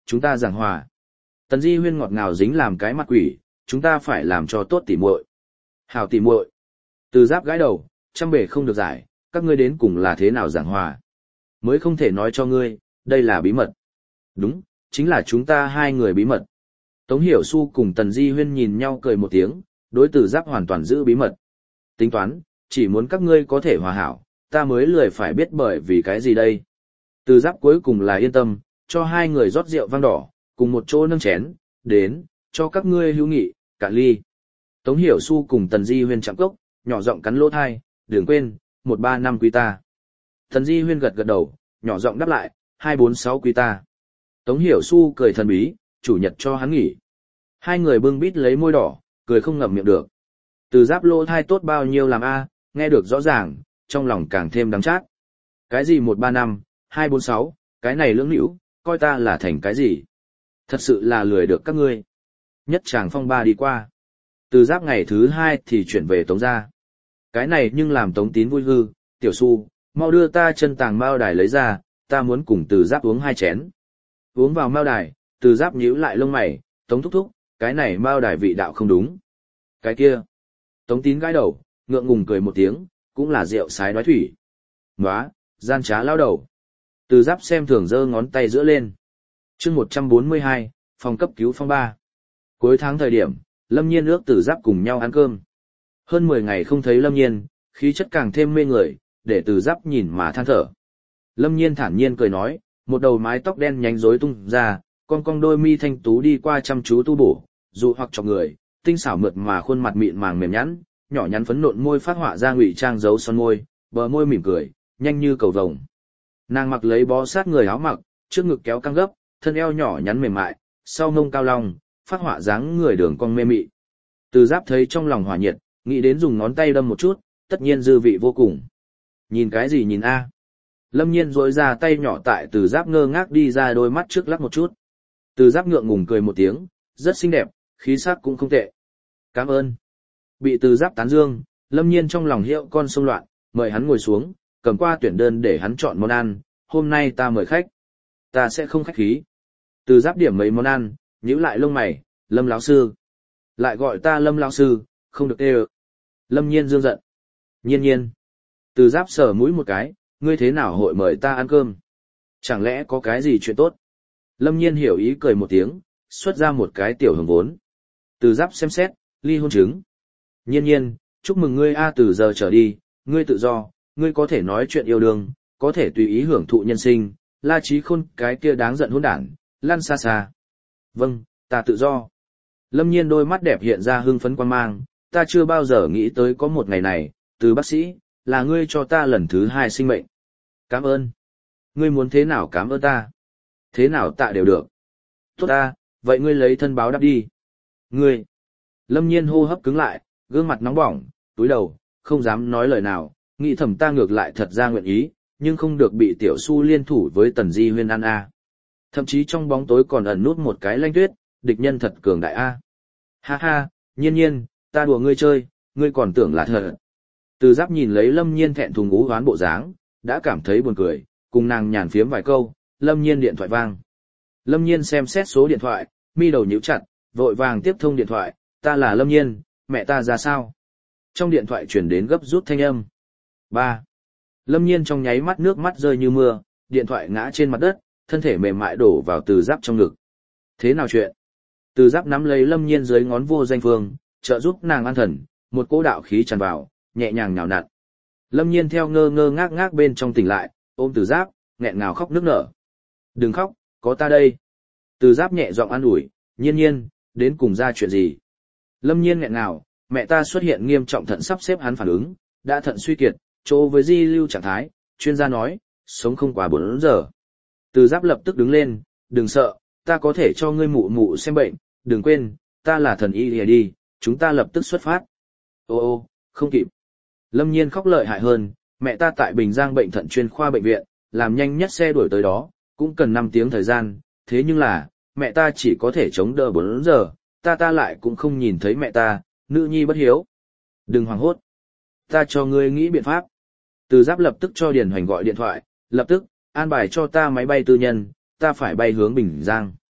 chúng ta giảng hòa. Tần Di Huyên ngọt ngào dính làm cái mặt quỷ, chúng ta phải làm cho tốt tỉ muội. Hảo tỉ muội. Từ Giáp gãi đầu, trăm bề không được giải, các ngươi đến cùng là thế nào giảng hòa. Mới không thể nói cho ngươi, đây là bí mật. Đúng, chính là chúng ta hai người bí mật. Tống Hiểu Xu cùng Tần Di Huyên nhìn nhau cười một tiếng, đối Từ Giáp hoàn toàn giữ bí mật. Tính toán, chỉ muốn các ngươi có thể hòa hảo, ta mới lười phải biết bởi vì cái gì đây. Từ Giáp cuối cùng là yên tâm, cho hai người rót rượu vang đỏ, cùng một chỗ nâng chén, đến, cho các ngươi hữu nghị, cạn ly. Tống Hiểu Xu cùng Tần Di Huyên chạm cốc, nhỏ giọng cắn lỗ thai, đừng quên, một ba năm quý ta. Tần Di Huyên gật gật đầu, nhỏ giọng đáp lại, hai bốn sáu quý ta. Tống Hiểu Xu cười thần bí, chủ nhật cho hắn nghỉ. Hai người bưng bít lấy môi đỏ, cười không ngậm miệng được. Từ Giáp lỗ thai tốt bao nhiêu làm a, nghe được rõ ràng, trong lòng càng thêm đắng chát. Cái gì một ba năm, hai bốn sáu, cái này lưỡng nữu, coi ta là thành cái gì? Thật sự là lười được các ngươi. Nhất tràng phong ba đi qua. Từ Giáp ngày thứ hai thì chuyển về Tống gia. Cái này nhưng làm Tống Tín vui hư, tiểu Xu, mau đưa ta chân tàng mao đài lấy ra, ta muốn cùng Từ Giáp uống hai chén. Uống vào mao đài, Từ Giáp nhíu lại lông mày, Tống thúc thúc, cái này mao đài vị đạo không đúng. Cái kia. Tống Tín gãi đầu, ngượng ngùng cười một tiếng, cũng là rượu sái đoái thủy. Nóa, gian trá lao đầu. Từ Giáp xem thường giơ ngón tay giữa lên. chương một trăm bốn mươi hai, phòng cấp cứu phong ba. Cuối tháng thời điểm, Lâm Nhiên ước Từ Giáp cùng nhau ăn cơm. Hơn mười ngày không thấy Lâm Nhiên, khí chất càng thêm mê người, để Từ Giáp nhìn mà than thở. Lâm Nhiên thản nhiên cười nói, một đầu mái tóc đen nhánh rối tung ra, con cong đôi mi thanh tú đi qua chăm chú tu bổ, dụ hoặc chọc người, tinh xảo mượt mà khuôn mặt mịn màng mềm nhẵn, nhỏ nhắn phấn nộn môi phát họa ra ngụy trang dấu son môi, bờ môi mỉm cười, nhanh như cầu vồng. Nàng mặc lấy bó sát người áo mặc, trước ngực kéo căng gấp, thân eo nhỏ nhắn mềm mại, sau mông cao long, phát họa dáng người đường cong mê mị. Từ Giáp thấy trong lòng hỏa nhiệt, nghĩ đến dùng ngón tay đâm một chút, tất nhiên dư vị vô cùng. Nhìn cái gì nhìn a? Lâm Nhiên duỗi ra tay nhỏ tại Từ Giáp ngơ ngác đi ra đôi mắt trước lắc một chút. Từ Giáp ngượng ngùng cười một tiếng, rất xinh đẹp, khí sắc cũng không tệ. Cảm ơn. Bị Từ Giáp tán dương, Lâm Nhiên trong lòng hiệu con sông loạn, mời hắn ngồi xuống, cầm qua tuyển đơn để hắn chọn món ăn, hôm nay ta mời khách. Ta sẽ không khách khí. Từ Giáp điểm mấy món ăn, nhíu lại lông mày, Lâm lão sư. Lại gọi ta Lâm lão sư, không được tê ơ. Lâm Nhiên dương giận. Nhiên nhiên. Từ Giáp sờ mũi một cái, ngươi thế nào hội mời ta ăn cơm? Chẳng lẽ có cái gì chuyện tốt? Lâm Nhiên hiểu ý cười một tiếng, xuất ra một cái tiểu hồng vốn. Từ Giáp xem xét, ly hôn chứng. Nhiên nhiên, chúc mừng ngươi a, từ giờ trở đi, ngươi tự do, ngươi có thể nói chuyện yêu đương, có thể tùy ý hưởng thụ nhân sinh, La Chí Khôn cái kia đáng giận hỗn đản, lăn xa xa. Vâng, ta tự do. Lâm Nhiên đôi mắt đẹp hiện ra hưng phấn quan mang, ta chưa bao giờ nghĩ tới có một ngày này, từ bác sĩ, là ngươi cho ta lần thứ hai sinh mệnh. Cảm ơn. Ngươi muốn thế nào cảm ơn ta? Thế nào tạ đều được. Tốt ta, vậy ngươi lấy thân báo đáp đi. Ngươi. Lâm Nhiên hô hấp cứng lại, gương mặt nóng bỏng, túi đầu, không dám nói lời nào, nghĩ thầm ta ngược lại thật ra nguyện ý, nhưng không được bị tiểu Su liên thủ với Tần Di Huyên ăn a. Thậm chí trong bóng tối còn ẩn nút một cái lanh tuyết, địch nhân thật cường đại a. Ha ha, Nhiên nhiên, ta đùa ngươi chơi, ngươi còn tưởng là thật. Từ Giáp nhìn lấy Lâm Nhiên thẹn thùng ú hoán bộ dáng, đã cảm thấy buồn cười, cùng nàng nhàn phiếm vài câu, Lâm Nhiên điện thoại vang. Lâm Nhiên xem xét số điện thoại, mi đầu nhíu chặt, vội vàng tiếp thông điện thoại, ta là Lâm Nhiên, mẹ ta ra sao? Trong điện thoại truyền đến gấp rút thanh âm. Ba. Lâm Nhiên trong nháy mắt nước mắt rơi như mưa, điện thoại ngã trên mặt đất, thân thể mềm mại đổ vào Từ Giáp trong ngực. Thế nào chuyện? Từ Giáp nắm lấy Lâm Nhiên dưới ngón vô danh phương, trợ giúp nàng an thần, một cỗ đạo khí tràn vào, nhẹ nhàng nhào nặn. Lâm Nhiên theo ngơ ngơ ngác ngác bên trong tỉnh lại, ôm Từ Giáp, nghẹn ngào khóc nức nở. Đừng khóc, có ta đây. Từ Giáp nhẹ giọng an ủi, Nhiên nhiên, đến cùng ra chuyện gì? Lâm Nhiên nghẹn ngào, mẹ ta xuất hiện nghiêm trọng thận sắp xếp hắn phản ứng, đã thận suy kiệt, chỗ với di lưu trạng thái, chuyên gia nói, sống không quá bốn giờ. Từ Giáp lập tức đứng lên, đừng sợ, ta có thể cho ngươi mụ mụ xem bệnh, đừng quên, ta là thần y lìa đi, chúng ta lập tức xuất phát. Ô ô, không kịp. Lâm Nhiên khóc lợi hại hơn, mẹ ta tại Bình Giang bệnh thận chuyên khoa bệnh viện, làm nhanh nhất xe đuổi tới đó, cũng cần năm tiếng thời gian, thế nhưng là, mẹ ta chỉ có thể chống đỡ bốn giờ, ta ta lại cũng không nhìn thấy mẹ ta, nữ nhi bất hiếu. Đừng hoảng hốt. Ta cho ngươi nghĩ biện pháp. Từ Giáp lập tức cho Điền Hoành gọi điện thoại, lập tức, an bài cho ta máy bay tư nhân, ta phải bay hướng Bình Giang.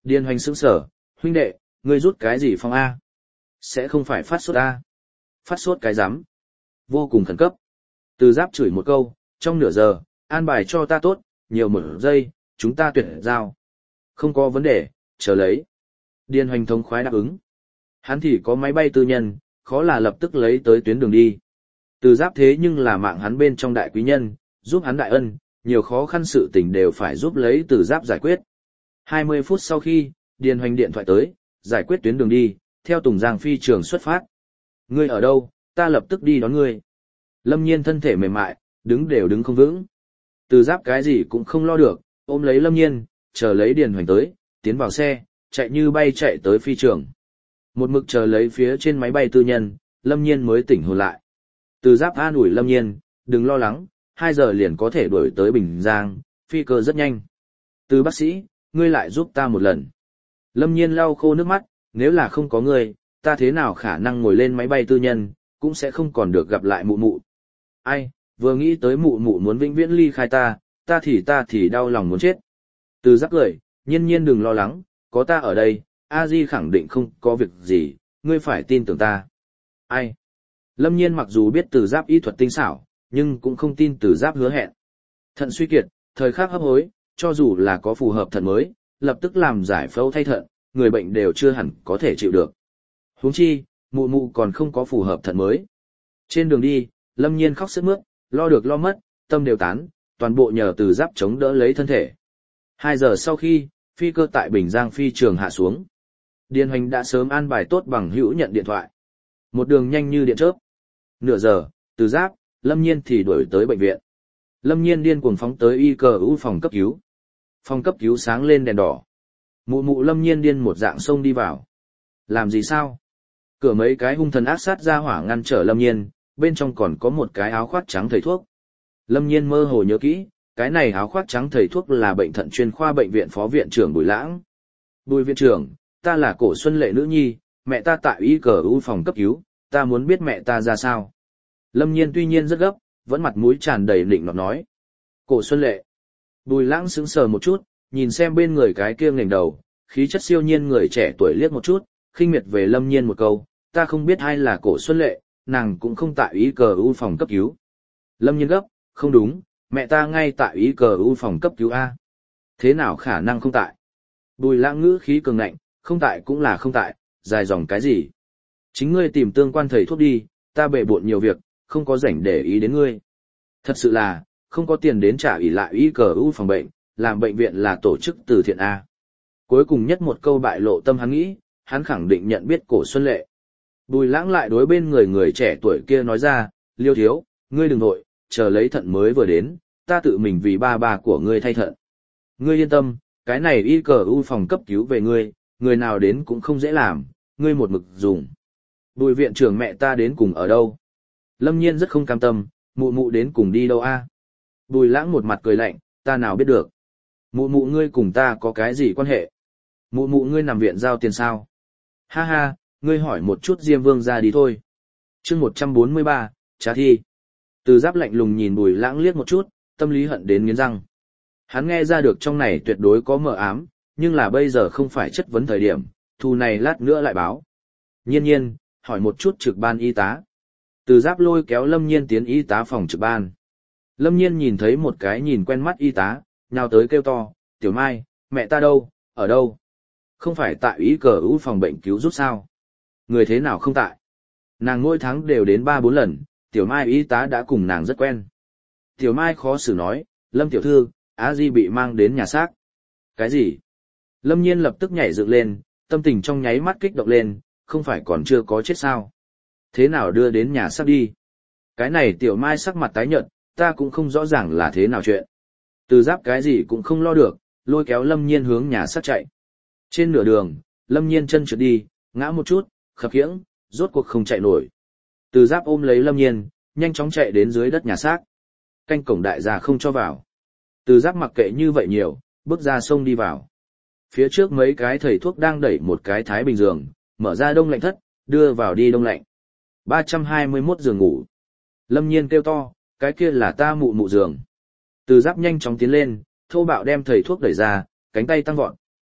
Điền Hoành sững sở, huynh đệ, ngươi rút cái gì phong A? Sẽ không phải phát sốt A. Phát sốt cái rắm Vô cùng khẩn cấp. Từ Giáp chửi một câu, trong nửa giờ, an bài cho ta tốt, nhiều một giây, chúng ta tuyệt giao. Không có vấn đề, chờ lấy. Điền Hoành thống khoái đáp ứng. Hắn thì có máy bay tư nhân, khó là lập tức lấy tới tuyến đường đi. Từ Giáp thế nhưng là mạng hắn bên trong đại quý nhân, giúp hắn đại ân, nhiều khó khăn sự tình đều phải giúp lấy Từ Giáp giải quyết. hai mươi phút sau khi, Điền Hoành điện thoại tới, giải quyết tuyến đường đi, theo Tùng Giang phi trường xuất phát. Ngươi ở đâu, ta lập tức đi đón ngươi. Lâm Nhiên thân thể mềm mại, đứng đều đứng không vững. Từ Giáp cái gì cũng không lo được, ôm lấy Lâm Nhiên, chờ lấy Điền Hoành tới, tiến vào xe, chạy như bay chạy tới phi trường. Một mực chờ lấy phía trên máy bay tư nhân, Lâm Nhiên mới tỉnh hồn lại. Từ Giáp an ủi Lâm Nhiên, đừng lo lắng, hai giờ liền có thể đuổi tới Bình Giang, phi cơ rất nhanh. Từ bác sĩ, ngươi lại giúp ta một lần. Lâm Nhiên lau khô nước mắt, nếu là không có ngươi, ta thế nào khả năng ngồi lên máy bay tư nhân, cũng sẽ không còn được gặp lại mụ mụ. Ai, vừa nghĩ tới mụ mụ muốn vĩnh viễn ly khai ta, ta thì ta thì đau lòng muốn chết. Từ Giáp cười, Nhiên Nhiên đừng lo lắng, có ta ở đây, A Di khẳng định không có việc gì, ngươi phải tin tưởng ta. Ai? Lâm Nhiên mặc dù biết Từ Giáp y thuật tinh xảo, nhưng cũng không tin Từ Giáp hứa hẹn. Thận suy kiệt, thời khắc hấp hối, cho dù là có phù hợp thận mới, lập tức làm giải phẫu thay thận, người bệnh đều chưa hẳn có thể chịu được. Huống chi, mụ mụ còn không có phù hợp thận mới. Trên đường đi, Lâm Nhiên khóc sướt mướt, lo được lo mất, tâm đều tán, toàn bộ nhờ Từ Giáp chống đỡ lấy thân thể. Hai giờ sau khi, phi cơ tại Bình Giang phi trường hạ xuống. Điền Hoành đã sớm an bài tốt bằng hữu nhận điện thoại. Một đường nhanh như điện chớp. Nửa giờ, Từ Giáp, Lâm Nhiên thì đuổi tới bệnh viện. Lâm Nhiên điên cuồng phóng tới y cờ u phòng cấp cứu. Phòng cấp cứu sáng lên đèn đỏ. Mụ mụ Lâm Nhiên điên một dạng xông đi vào. Làm gì sao? Cửa mấy cái hung thần ác sát ra hỏa ngăn trở Lâm Nhiên, bên trong còn có một cái áo khoác trắng thầy thuốc. Lâm Nhiên mơ hồ nhớ kỹ, cái này áo khoác trắng thầy thuốc là bệnh thận chuyên khoa bệnh viện phó viện trưởng Bùi Lãng. Bùi viện trưởng, ta là Cổ Xuân Lệ nữ nhi, mẹ ta tại y cờ u phòng cấp cứu, ta muốn biết mẹ ta ra sao. Lâm Nhiên tuy nhiên rất gấp, vẫn mặt mũi tràn đầy lịnh nọt nói. Cổ Xuân Lệ. Bùi Lãng sững sờ một chút, nhìn xem bên người cái kia nghềnh đầu, khí chất siêu nhiên người trẻ tuổi liếc một chút, khinh miệt về Lâm Nhiên một câu, ta không biết ai là Cổ Xuân Lệ, nàng cũng không tại y cờ u phòng cấp cứu. Lâm Nhiên gấp, không đúng, mẹ ta ngay tại y cờ u phòng cấp cứu A. Thế nào khả năng không tại? Bùi Lãng ngữ khí cường ngạnh, không tại cũng là không tại, dài dòng cái gì? Chính ngươi tìm tương quan thầy thuốc đi, ta bể bộn nhiều việc, không có rảnh để ý đến ngươi. Thật sự là, không có tiền đến trả ủy lại y cờ u phòng bệnh, làm bệnh viện là tổ chức từ thiện A. Cuối cùng nhất một câu bại lộ tâm hắn nghĩ, hắn khẳng định nhận biết Cổ Xuân Lệ. Bùi Lãng lại đối bên người người trẻ tuổi kia nói ra, Liêu thiếu, ngươi đừng nội, chờ lấy thận mới vừa đến, ta tự mình vì ba ba của ngươi thay thận. Ngươi yên tâm, cái này y cờ u phòng cấp cứu về ngươi, người nào đến cũng không dễ làm, ngươi một mực dùng. Bùi viện trưởng mẹ ta đến cùng ở đâu? Lâm Nhiên rất không cam tâm, mụ mụ đến cùng đi đâu a? Bùi Lãng một mặt cười lạnh, ta nào biết được. Mụ mụ ngươi cùng ta có cái gì quan hệ? Mụ mụ ngươi nằm viện giao tiền sao? Ha ha, ngươi hỏi một chút Diêm Vương ra đi thôi. chương một trăm bốn mươi ba, trả thi. Từ Giáp lạnh lùng nhìn Bùi Lãng liếc một chút, tâm lý hận đến nghiến răng. Hắn nghe ra được trong này tuyệt đối có mờ ám, nhưng là bây giờ không phải chất vấn thời điểm, thù này lát nữa lại báo. Nhiên nhiên, hỏi một chút trực ban y tá. Từ Giáp lôi kéo Lâm Nhiên tiến y tá phòng trực ban. Lâm Nhiên nhìn thấy một cái nhìn quen mắt y tá, nhào tới kêu to, Tiểu Mai, mẹ ta đâu, ở đâu? Không phải tại y cờ u phòng bệnh cứu giúp sao? Người thế nào không tại? Nàng mỗi tháng đều đến ba bốn lần, Tiểu Mai y tá đã cùng nàng rất quen. Tiểu Mai khó xử nói, Lâm tiểu thư, Á Di bị mang đến nhà xác. Cái gì? Lâm Nhiên lập tức nhảy dựng lên, tâm tình trong nháy mắt kích động lên, không phải còn chưa có chết sao? Thế nào đưa đến nhà xác đi? Cái này Tiểu Mai sắc mặt tái nhợt, ta cũng không rõ ràng là thế nào chuyện. Từ Giáp cái gì cũng không lo được, lôi kéo Lâm Nhiên hướng nhà xác chạy. Trên nửa đường, Lâm Nhiên chân trượt đi, ngã một chút, khập khiễng, rốt cuộc không chạy nổi. Từ Giáp ôm lấy Lâm Nhiên, nhanh chóng chạy đến dưới đất nhà xác. Canh cổng đại gia không cho vào. Từ Giáp mặc kệ như vậy nhiều, bước ra sông đi vào. Phía trước mấy cái thầy thuốc đang đẩy một cái thái bình giường, mở ra đông lạnh thất, đưa vào đi đông lạnh. ba trăm hai mươi mốt giường ngủ. Lâm Nhiên kêu to, cái kia là ta mụ mụ giường. Từ Giáp nhanh chóng tiến lên, thô bạo đem thầy thuốc đẩy ra, cánh tay tăng vọt,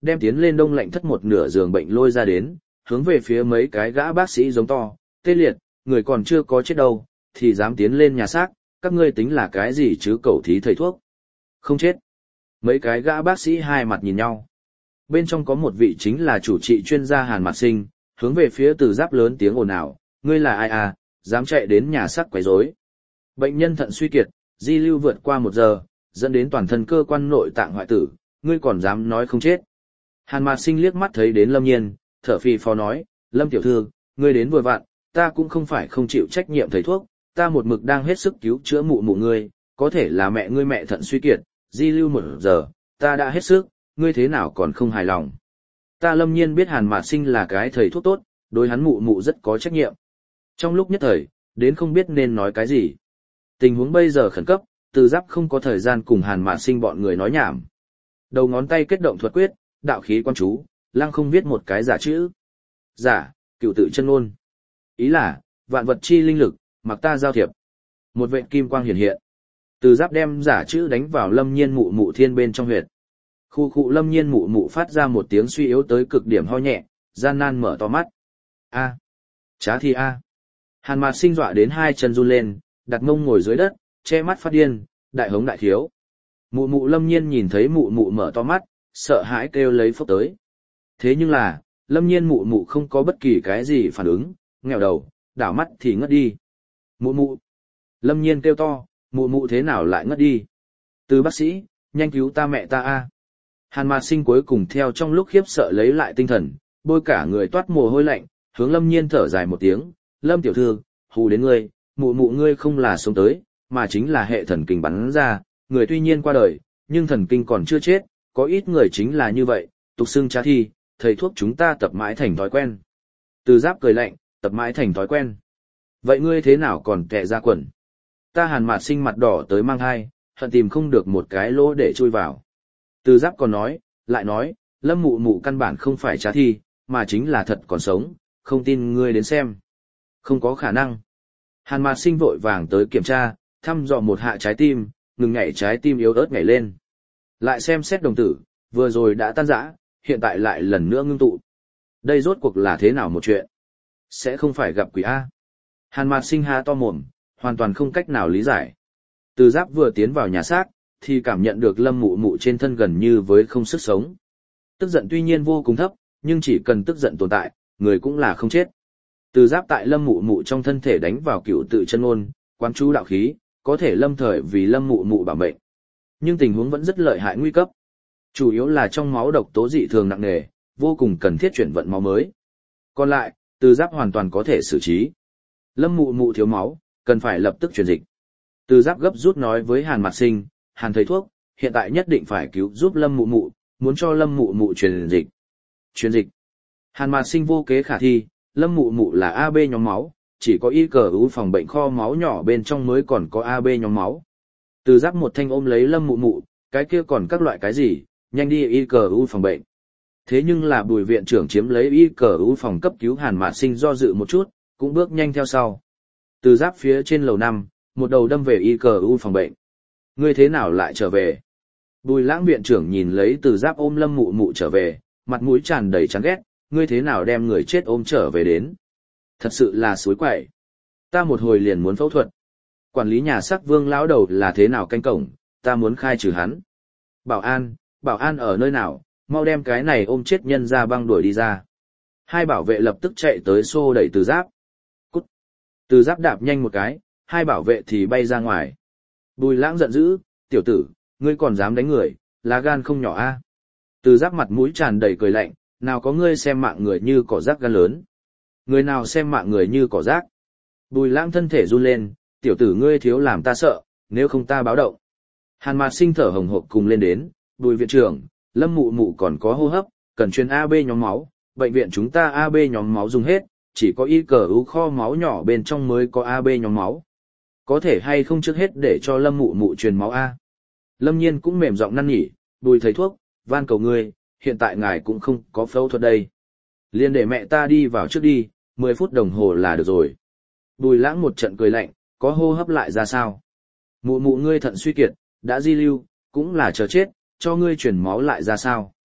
đem tiến lên đông lạnh thất một nửa giường bệnh lôi ra đến, hướng về phía mấy cái gã bác sĩ giống to, tê liệt, người còn chưa có chết đâu, thì dám tiến lên nhà xác, các ngươi tính là cái gì chứ cẩu thí thầy thuốc. Không chết. Mấy cái gã bác sĩ hai mặt nhìn nhau. Bên trong có một vị chính là chủ trị chuyên gia Hàn Mạt Sinh, hướng về phía Từ Giáp lớn tiếng ồn ào, ngươi là ai à, dám chạy đến nhà xác quấy rối. Bệnh nhân thận suy kiệt, di lưu vượt qua một giờ, dẫn đến toàn thân cơ quan nội tạng hoại tử, ngươi còn dám nói không chết. Hàn Mạt Sinh liếc mắt thấy đến Lâm Nhiên, thở phì phò nói, Lâm tiểu thư, ngươi đến vừa vặn, ta cũng không phải không chịu trách nhiệm thầy thuốc, ta một mực đang hết sức cứu chữa mụ mụ ngươi, có thể là mẹ ngươi mẹ thận suy kiệt, di lưu một giờ, ta đã hết sức, ngươi thế nào còn không hài lòng. Ta Lâm Nhiên biết Hàn Mạt Sinh là cái thầy thuốc tốt, đối hắn mụ mụ rất có trách nhiệm. Trong lúc nhất thời, đến không biết nên nói cái gì. Tình huống bây giờ khẩn cấp, Từ Giáp không có thời gian cùng Hàn Mạt Sinh bọn người nói nhảm. Đầu ngón tay kết động thuật quyết, đạo khí quan chú, lăng không viết một cái giả chữ. Giả, cựu tự chân ngôn. Ý là, vạn vật chi linh lực, mặc ta giao thiệp. Một vệt kim quang hiển hiện. Từ Giáp đem giả chữ đánh vào Lâm Nhiên mụ mụ thiên bên trong huyệt. Khu khu Lâm Nhiên mụ mụ phát ra một tiếng suy yếu tới cực điểm ho nhẹ, gian nan mở to mắt. A, chá thi a. Hàn Mạt Sinh dọa đến hai chân run lên, đặt mông ngồi dưới đất, che mắt phát điên, đại hống đại thiếu. Mụ mụ Lâm Nhiên nhìn thấy mụ mụ mở to mắt, sợ hãi kêu lấy phốc tới. Thế nhưng là, Lâm Nhiên mụ mụ không có bất kỳ cái gì phản ứng, nghèo đầu, đảo mắt thì ngất đi. Mụ mụ. Lâm Nhiên kêu to, mụ mụ thế nào lại ngất đi? Từ bác sĩ, nhanh cứu ta mẹ ta a. Hàn Mạt Sinh cuối cùng theo trong lúc khiếp sợ lấy lại tinh thần, bôi cả người toát mồ hôi lạnh, hướng Lâm Nhiên thở dài một tiếng, Lâm tiểu thư, hù đến ngươi, mụ mụ ngươi không là sống tới, mà chính là hệ thần kinh bắn ra, người tuy nhiên qua đời, nhưng thần kinh còn chưa chết, có ít người chính là như vậy, tục xưng trá thi, thầy thuốc chúng ta tập mãi thành thói quen. Từ Giáp cười lạnh, tập mãi thành thói quen. Vậy ngươi thế nào còn kẹ ra quần? Ta Hàn Mạt Sinh mặt đỏ tới mang hai, hận tìm không được một cái lỗ để chui vào. Từ Giáp còn nói, lại nói, Lâm mụ mụ căn bản không phải trá thi, mà chính là thật còn sống, không tin ngươi đến xem. Không có khả năng. Hàn Mạt Sinh vội vàng tới kiểm tra, thăm dò một hạ trái tim, ngừng nhảy trái tim yếu ớt nhảy lên. Lại xem xét đồng tử, vừa rồi đã tan rã, hiện tại lại lần nữa ngưng tụ. Đây rốt cuộc là thế nào một chuyện? Sẽ không phải gặp quỷ A. Hàn Mạt Sinh há to mồm, hoàn toàn không cách nào lý giải. Từ Giáp vừa tiến vào nhà xác, thì cảm nhận được Lâm mụ mụ trên thân gần như với không sức sống. Tức giận tuy nhiên vô cùng thấp, nhưng chỉ cần tức giận tồn tại, người cũng là không chết. Từ Giáp tại Lâm mụ mụ trong thân thể đánh vào cựu tự chân ngôn, quán chú đạo khí, có thể lâm thời vì Lâm mụ mụ bảo mệnh. Nhưng tình huống vẫn rất lợi hại nguy cấp. Chủ yếu là trong máu độc tố dị thường nặng nề, vô cùng cần thiết chuyển vận máu mới. Còn lại, Từ Giáp hoàn toàn có thể xử trí. Lâm mụ mụ thiếu máu, cần phải lập tức truyền dịch. Từ Giáp gấp rút nói với Hàn Mạt Sinh, Hàn thầy thuốc, hiện tại nhất định phải cứu giúp Lâm mụ mụ, muốn cho Lâm mụ mụ truyền dịch. Truyền dịch. Hàn Mạt Sinh vô kế khả thi, Lâm mụ mụ là a bê nhóm máu, chỉ có y cờ u phòng bệnh kho máu nhỏ bên trong mới còn có a bê nhóm máu. Từ Giáp một thanh ôm lấy Lâm mụ mụ, cái kia còn các loại cái gì, nhanh đi y cờ u phòng bệnh. Thế nhưng là Bùi viện trưởng chiếm lấy y cờ u phòng cấp cứu Hàn Mạt Sinh do dự một chút, cũng bước nhanh theo sau. Từ Giáp phía trên lầu năm, một đầu đâm về y cờ u phòng bệnh. Ngươi thế nào lại trở về? Bùi Lãng viện trưởng nhìn lấy Từ Giáp ôm Lâm mụ mụ trở về, mặt mũi tràn đầy chán ghét, ngươi thế nào đem người chết ôm trở về đến? Thật sự là suối quậy. Ta một hồi liền muốn phẫu thuật. Quản lý nhà xác Vương lão đầu là thế nào canh cổng, ta muốn khai trừ hắn. Bảo an, bảo an ở nơi nào, mau đem cái này ôm chết nhân ra băng đuổi đi ra. Hai bảo vệ lập tức chạy tới xô đẩy Từ Giáp. Cút. Từ Giáp đạp nhanh một cái, hai bảo vệ thì bay ra ngoài. Bùi Lãng giận dữ, tiểu tử, ngươi còn dám đánh người, lá gan không nhỏ a. Từ Giáp mặt mũi tràn đầy cười lạnh, nào có ngươi xem mạng người như cỏ rác gan lớn. Người nào xem mạng người như cỏ rác. Bùi Lãng thân thể run lên, tiểu tử ngươi thiếu làm ta sợ, nếu không ta báo động. Hàn Mạt Sinh thở hồng hộc cùng lên đến, Bùi viện trưởng, Lâm mụ mụ còn có hô hấp, cần truyền a bê nhóm máu, bệnh viện chúng ta a bê nhóm máu dùng hết, chỉ có y cờ u kho máu nhỏ bên trong mới có a bê nhóm máu. Có thể hay không trước hết để cho Lâm mụ mụ truyền máu A. Lâm Nhiên cũng mềm giọng năn nỉ, Bùi thầy thuốc, van cầu ngươi, hiện tại ngài cũng không có phẫu thuật đây. Liên để mẹ ta đi vào trước đi, mười phút đồng hồ là được rồi. Bùi Lãng một trận cười lạnh, có hô hấp lại ra sao? Mụ mụ ngươi thận suy kiệt, đã di lưu, cũng là chờ chết, cho ngươi truyền máu lại ra sao?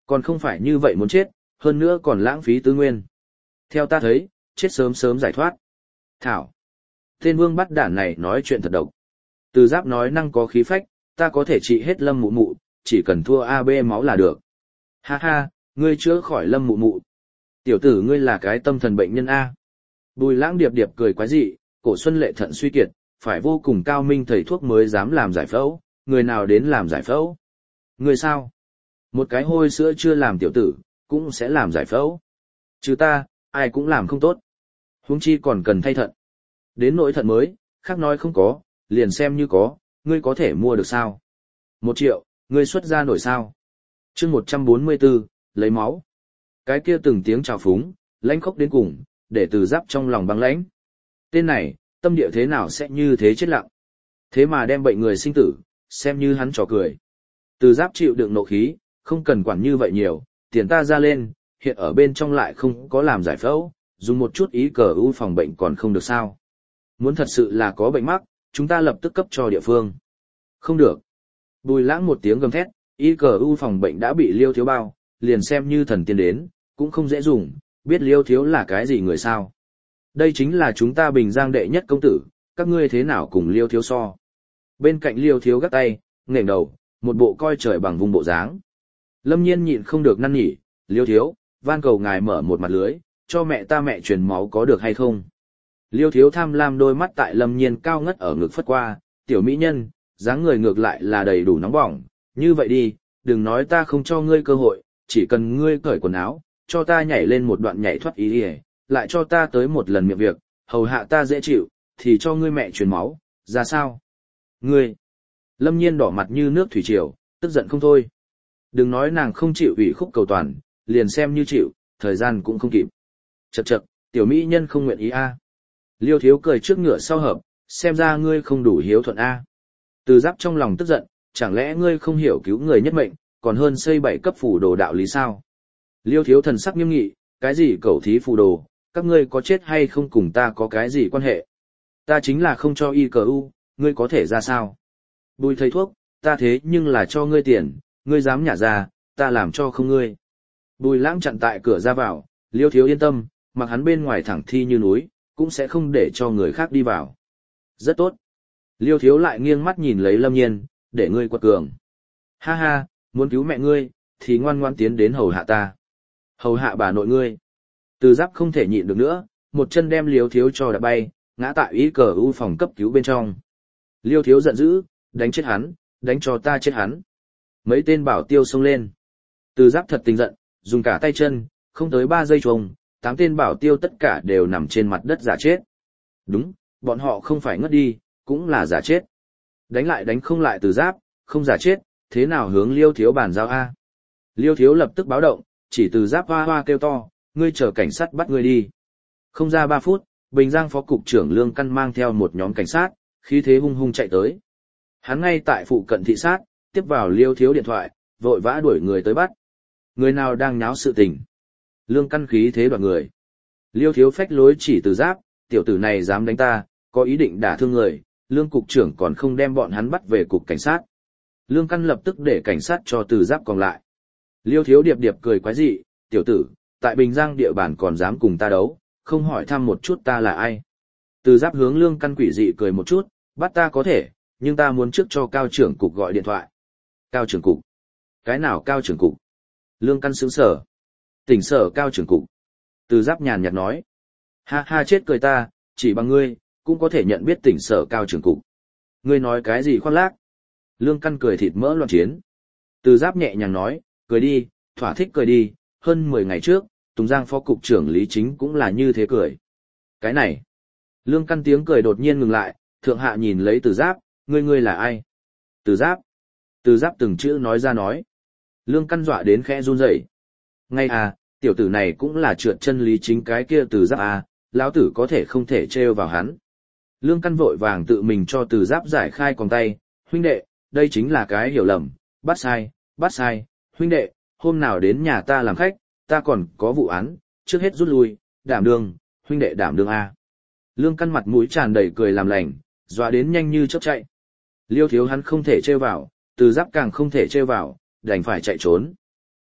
Còn không phải như vậy muốn chết, hơn nữa còn lãng phí tư nguyên. Theo ta thấy, chết sớm sớm giải thoát. Thảo. Tên vương bắt đản này nói chuyện thật độc. Từ Giáp nói năng có khí phách, ta có thể trị hết Lâm Mụ Mụ, chỉ cần thua a bê máu là được. Ha ha, ngươi chữa khỏi Lâm Mụ Mụ. Tiểu tử ngươi là cái tâm thần bệnh nhân A. Bùi Lãng điệp điệp cười quái dị, Cổ Xuân Lệ thận suy kiệt, phải vô cùng cao minh thầy thuốc mới dám làm giải phẫu, người nào đến làm giải phẫu? Người sao? Một cái hôi sữa chưa làm tiểu tử, cũng sẽ làm giải phẫu. Chứ ta, ai cũng làm không tốt. Huống chi còn cần thay thận. Đến nỗi thận mới, khác nói không có, liền xem như có, ngươi có thể mua được sao? Một triệu, ngươi xuất ra nổi sao? chương một trăm bốn mươi bốn, lấy máu. Cái kia từng tiếng chào phúng, lãnh khốc đến cùng, để Từ Giáp trong lòng băng lãnh. Tên này, tâm địa thế nào sẽ như thế chết lặng? Thế mà đem bệnh người sinh tử, xem như hắn trò cười. Từ Giáp chịu đựng nộ khí, không cần quản như vậy nhiều, tiền ta ra lên, hiện ở bên trong lại không có làm giải phẫu, dùng một chút ý cờ ưu phòng bệnh còn không được sao. Muốn thật sự là có bệnh mắc, chúng ta lập tức cấp cho địa phương. Không được. Bùi Lãng một tiếng gầm thét, ý cờ ưu phòng bệnh đã bị Liêu Thiếu bao, liền xem như thần tiên đến, cũng không dễ dùng, biết Liêu Thiếu là cái gì người sao. Đây chính là chúng ta Bình Giang đệ nhất công tử, các ngươi thế nào cùng Liêu Thiếu so. Bên cạnh Liêu Thiếu gắt tay, ngẩng đầu, một bộ coi trời bằng vùng bộ dáng. Lâm Nhiên nhịn không được năn nỉ, Liêu Thiếu, van cầu ngài mở một mặt lưới, cho mẹ ta mẹ truyền máu có được hay không. Liêu Thiếu tham lam đôi mắt tại Lâm Nhiên cao ngất ở ngực phất qua, tiểu mỹ nhân, dáng người ngược lại là đầy đủ nóng bỏng, như vậy đi, đừng nói ta không cho ngươi cơ hội, chỉ cần ngươi cởi quần áo, cho ta nhảy lên một đoạn nhảy thoát ý đi, lại cho ta tới một lần miệng việc, hầu hạ ta dễ chịu, thì cho ngươi mẹ truyền máu, ra sao? Ngươi! Lâm Nhiên đỏ mặt như nước thủy triều, tức giận không thôi. Đừng nói nàng không chịu ủy khúc cầu toàn, liền xem như chịu, thời gian cũng không kịp. Chậc chậc, tiểu mỹ nhân không nguyện ý a. Liêu Thiếu cười trước ngựa sau hợp, xem ra ngươi không đủ hiếu thuận a. Từ Giáp trong lòng tức giận, chẳng lẽ ngươi không hiểu cứu người nhất mệnh, còn hơn xây bảy cấp phù đồ đạo lý sao? Liêu Thiếu thần sắc nghiêm nghị, cái gì cẩu thí phù đồ, các ngươi có chết hay không cùng ta có cái gì quan hệ? Ta chính là không cho y cờ u, ngươi có thể ra sao? Bùi thầy thuốc, ta thế nhưng là cho ngươi tiền, ngươi dám nhả ra, ta làm cho không ngươi. Bùi Lãng chặn tại cửa ra vào, Liêu Thiếu yên tâm, mặc hắn bên ngoài thẳng thi như núi, cũng sẽ không để cho người khác đi vào. Rất tốt. Liêu Thiếu lại nghiêng mắt nhìn lấy Lâm Nhiên, để ngươi quật cường. Ha ha, muốn cứu mẹ ngươi, thì ngoan ngoan tiến đến hầu hạ ta. Hầu hạ bà nội ngươi. Từ Giáp không thể nhịn được nữa, một chân đem Liêu Thiếu cho đã bay, ngã tại ý cờ u phòng cấp cứu bên trong. Liêu Thiếu giận dữ, đánh chết hắn, đánh cho ta chết hắn. Mấy tên bảo tiêu xông lên. Từ Giáp thật tình giận, dùng cả tay chân, không tới ba giây chuông, tám tên bảo tiêu tất cả đều nằm trên mặt đất giả chết. Đúng, bọn họ không phải ngất đi, cũng là giả chết. Đánh lại đánh không lại Từ Giáp, không giả chết, thế nào hướng Liêu Thiếu bàn giao a? Liêu Thiếu lập tức báo động, chỉ Từ Giáp hoa hoa kêu to, ngươi chờ cảnh sát bắt ngươi đi. Không ra ba phút, Bình Giang phó cục trưởng Lương Căn mang theo một nhóm cảnh sát, khí thế hung hung chạy tới. Hắn ngay tại phụ cận thị sát, tiếp vào Liêu Thiếu điện thoại, vội vã đuổi người tới bắt. Người nào đang nháo sự tình? Lương Căn khí thế đoạt người. Liêu Thiếu phách lối chỉ Từ Giáp, tiểu tử này dám đánh ta, có ý định đả thương người, Lương cục trưởng còn không đem bọn hắn bắt về cục cảnh sát. Lương Căn lập tức để cảnh sát cho Từ Giáp còn lại. Liêu Thiếu điệp điệp cười quái dị, tiểu tử, tại Bình Giang địa bàn còn dám cùng ta đấu, không hỏi thăm một chút ta là ai. Từ Giáp hướng Lương Căn quỷ dị cười một chút, bắt ta có thể, nhưng ta muốn trước cho cao trưởng cục gọi điện thoại. Cao trưởng cục? Cái nào cao trưởng cục? Lương Căn sững sờ. Tỉnh sở cao trưởng cục. Từ Giáp nhàn nhạt nói. Ha ha chết cười ta, chỉ bằng ngươi, cũng có thể nhận biết tỉnh sở cao trưởng cục. Ngươi nói cái gì khoác lác? Lương Căn cười thịt mỡ loạn chiến. Từ Giáp nhẹ nhàng nói, cười đi, thỏa thích cười đi, hơn mười ngày trước, Tùng Giang phó cục trưởng Lý Chính cũng là như thế cười. Cái này. Lương Căn tiếng cười đột nhiên ngừng lại, thượng hạ nhìn lấy Từ Giáp, ngươi ngươi là ai? Từ Giáp. Từ Giáp từng chữ nói ra nói. Lương Căn dọa đến khẽ run rẩy. Ngay à, tiểu tử này cũng là trượt chân Lý Chính cái kia Từ Giáp à, lão tử có thể không thể trêu vào hắn. Lương Căn vội vàng tự mình cho Từ Giáp giải khai còng tay, huynh đệ, đây chính là cái hiểu lầm, bắt sai, bắt sai, huynh đệ, hôm nào đến nhà ta làm khách, ta còn có vụ án, trước hết rút lui, đảm đương, huynh đệ đảm đương a. Lương Căn mặt mũi tràn đầy cười làm lành, dọa đến nhanh như chớp chạy. Liêu Thiếu hắn không thể trêu vào, Từ Giáp càng không thể trêu vào, đành phải chạy trốn. Ai,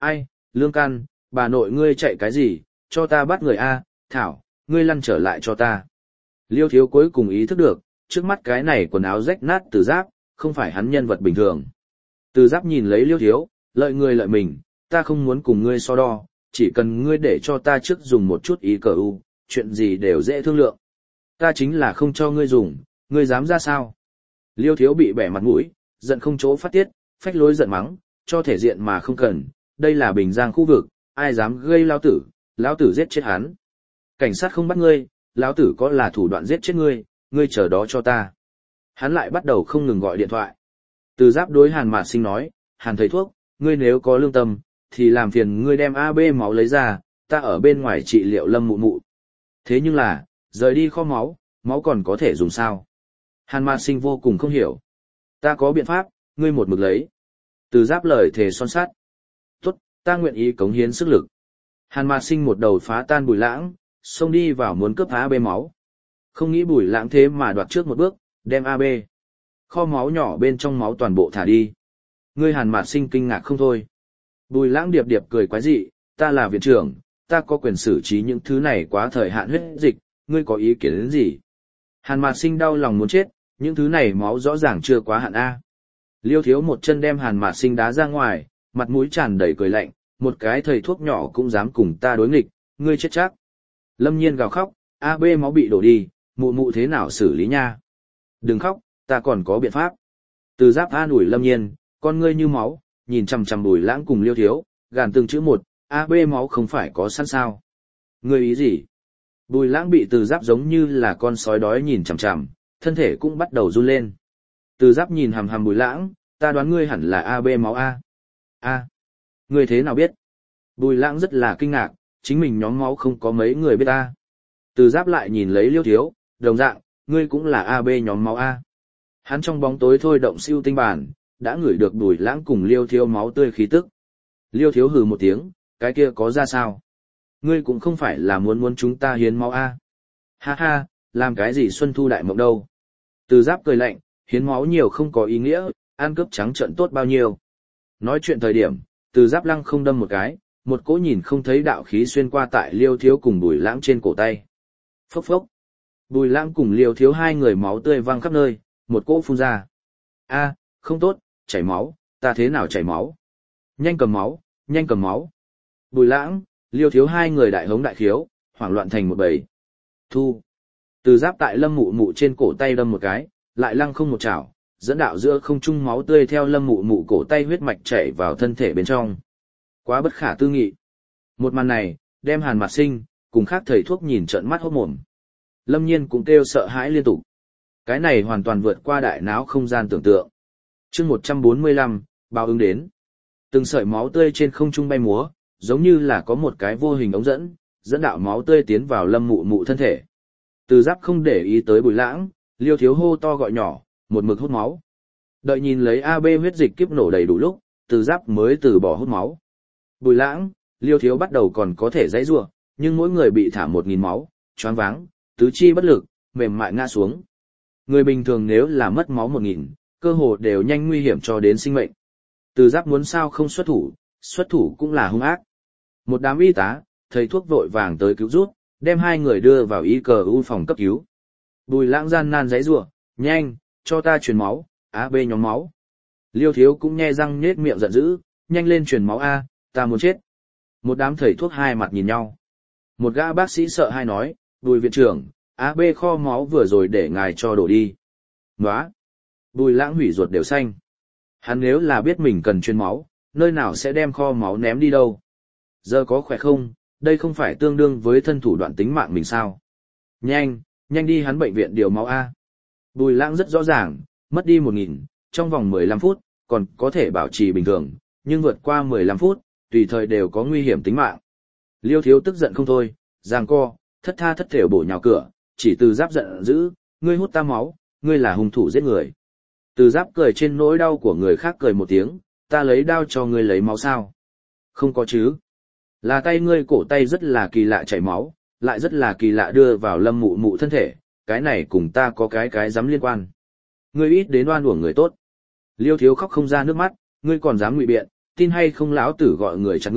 lương căn, bà nội ngươi chạy cái gì, cho ta bắt người A, Thảo, ngươi lăn trở lại cho ta. Liêu thiếu cuối cùng ý thức được, trước mắt cái này quần áo rách nát từ giáp, không phải hắn nhân vật bình thường. Từ giáp nhìn lấy liêu thiếu, lợi người lợi mình, ta không muốn cùng ngươi so đo, chỉ cần ngươi để cho ta trước dùng một chút ý cờ u, chuyện gì đều dễ thương lượng. Ta chính là không cho ngươi dùng, ngươi dám ra sao? Liêu thiếu bị bẻ mặt mũi, giận không chỗ phát tiết, phách lối giận mắng, cho thể diện mà không cần, đây là Bình Giang khu vực, ai dám gây lao tử, lão tử giết chết hắn. Cảnh sát không bắt ngươi, lão tử có là thủ đoạn giết chết ngươi, ngươi chờ đó cho ta. Hắn lại bắt đầu không ngừng gọi điện thoại. Từ giáp đối Hàn Mạt Sinh nói, Hàn thầy thuốc, ngươi nếu có lương tâm, thì làm phiền ngươi đem a bê máu lấy ra, ta ở bên ngoài trị liệu Lâm mụ mụ. Thế nhưng là, rời đi kho máu, máu còn có thể dùng sao? Hàn Mạt Sinh vô cùng không hiểu. Ta có biện pháp, ngươi một mực lấy. Từ giáp lời thề son sắt. Tốt, ta nguyện ý cống hiến sức lực. Hàn Mạt Sinh một đầu phá tan Bùi Lãng, xông đi vào muốn cướp a bê máu. Không nghĩ Bùi Lãng thế mà đoạt trước một bước, đem a bê. Kho máu nhỏ bên trong máu toàn bộ thả đi. Ngươi Hàn Mạt Sinh kinh ngạc không thôi. Bùi Lãng điệp điệp cười quái dị, ta là viện trưởng, ta có quyền xử trí những thứ này quá thời hạn huyết dịch, ngươi có ý kiến đến gì? Hàn Mạt Sinh đau lòng muốn chết, những thứ này máu rõ ràng chưa quá hạn A. Liêu thiếu một chân đem Hàn Mạt Sinh đá ra ngoài, mặt mũi tràn đầy cười lạnh, một cái thầy thuốc nhỏ cũng dám cùng ta đối nghịch, ngươi chết chắc. Lâm Nhiên gào khóc, a bê máu bị đổ đi, mụ mụ thế nào xử lý nha? Đừng khóc, ta còn có biện pháp. Từ giáp an ủi Lâm Nhiên, con ngươi như máu, nhìn chằm chằm Bùi Lãng cùng Liêu thiếu, gàn từng chữ một, a bê máu không phải có sẵn sao? Ngươi ý gì? Bùi Lãng bị từ giáp giống như là con sói đói nhìn chằm chằm, thân thể cũng bắt đầu run lên. Từ giáp nhìn hằm hằm Bùi Lãng, ta đoán ngươi hẳn là a bê máu A. A. Ngươi thế nào biết? Bùi Lãng rất là kinh ngạc, chính mình nhóm máu không có mấy người biết A. Từ giáp lại nhìn lấy Liêu thiếu, đồng dạng, ngươi cũng là a bê nhóm máu A. Hắn trong bóng tối thôi động siêu tinh bản, đã ngửi được Bùi Lãng cùng Liêu thiếu máu tươi khí tức. Liêu thiếu hừ một tiếng, cái kia có ra sao? Ngươi cũng không phải là muốn muốn chúng ta hiến máu A. Ha ha, làm cái gì xuân thu đại mộng đâu. Từ giáp cười lạnh, hiến máu nhiều không có ý nghĩa, ăn cướp trắng trợn tốt bao nhiêu. Nói chuyện thời điểm, từ giáp lăng không đâm một cái, một cỗ nhìn không thấy đạo khí xuyên qua tại Liêu thiếu cùng Bùi Lãng trên cổ tay. Phốc phốc. Bùi Lãng cùng Liêu thiếu hai người máu tươi văng khắp nơi, một cỗ phun ra. A, không tốt, chảy máu, ta thế nào chảy máu? Nhanh cầm máu, nhanh cầm máu. Bùi Lãng, Liêu thiếu hai người đại hống đại khiếu, hoảng loạn thành một bầy. Thu. Từ giáp tại Lâm mụ mụ trên cổ tay đâm một cái, lại lăng không một chảo, dẫn đạo giữa không trung máu tươi theo Lâm mụ mụ cổ tay huyết mạch chảy vào thân thể bên trong. Quá bất khả tư nghị. Một màn này, đem Hàn Mạt Sinh, cùng khác thầy thuốc nhìn trợn mắt hốt mồm. Lâm Nhiên cũng kêu sợ hãi liên tục. Cái này hoàn toàn vượt qua đại não không gian tưởng tượng. Chương một trăm bốn mươi lăm, báo ứng đến. Từng sợi máu tươi trên không trung bay múa, giống như là có một cái vô hình ống dẫn, dẫn đạo máu tươi tiến vào Lâm mụ mụ thân thể. Từ giáp không để ý tới Bùi Lãng, Liêu thiếu hô to gọi nhỏ, một mực hút máu. Đợi nhìn lấy a bê huyết dịch kiếp nổ đầy đủ lúc, từ giáp mới từ bỏ hút máu. Bùi Lãng, Liêu thiếu bắt đầu còn có thể giãy giụa, nhưng mỗi người bị thả một nghìn máu, choáng váng, tứ chi bất lực, mềm mại ngã xuống. Người bình thường nếu là mất máu một nghìn, cơ hồ đều nhanh nguy hiểm cho đến sinh mệnh. Từ giáp muốn sao không xuất thủ, xuất thủ cũng là hung ác. Một đám y tá, thầy thuốc vội vàng tới cứu rút, đem hai người đưa vào y cờ u phòng cấp cứu. Bùi Lãng gian nan giãy giụa, nhanh, cho ta truyền máu, a bê nhóm máu. Liêu thiếu cũng nhe răng nhếch miệng giận dữ, nhanh lên truyền máu a, ta muốn chết. Một đám thầy thuốc hai mặt nhìn nhau. Một gã bác sĩ sợ hai nói, Bùi viện trưởng, a bê kho máu vừa rồi để ngài cho đổ đi. Nóa! Bùi Lãng hủy ruột đều xanh. Hắn nếu là biết mình cần truyền máu, nơi nào sẽ đem kho máu ném đi đâu. Giờ có khỏe không, đây không phải tương đương với thân thủ đoạn tính mạng mình sao. Nhanh, nhanh đi hắn bệnh viện điều máu A. Bùi Lãng rất rõ ràng, mất đi một nghìn, trong vòng mười lăm phút, còn có thể bảo trì bình thường, nhưng vượt qua mười lăm phút, tùy thời đều có nguy hiểm tính mạng. Liêu thiếu tức giận không thôi, giằng co, thất tha thất thểu bổ nhào cửa, chỉ từ giáp giận dữ, ngươi hút ta máu, ngươi là hung thủ giết người. Từ giáp cười trên nỗi đau của người khác cười một tiếng, ta lấy đao cho ngươi lấy máu sao? Không có chứ. Là tay ngươi cổ tay rất là kỳ lạ chảy máu, lại rất là kỳ lạ đưa vào Lâm mụ mụ thân thể, cái này cùng ta có cái cái dám liên quan. Ngươi ít đến oan uổng người tốt. Liêu thiếu khóc không ra nước mắt, ngươi còn dám ngụy biện, tin hay không lão tử gọi người chặt ngươi,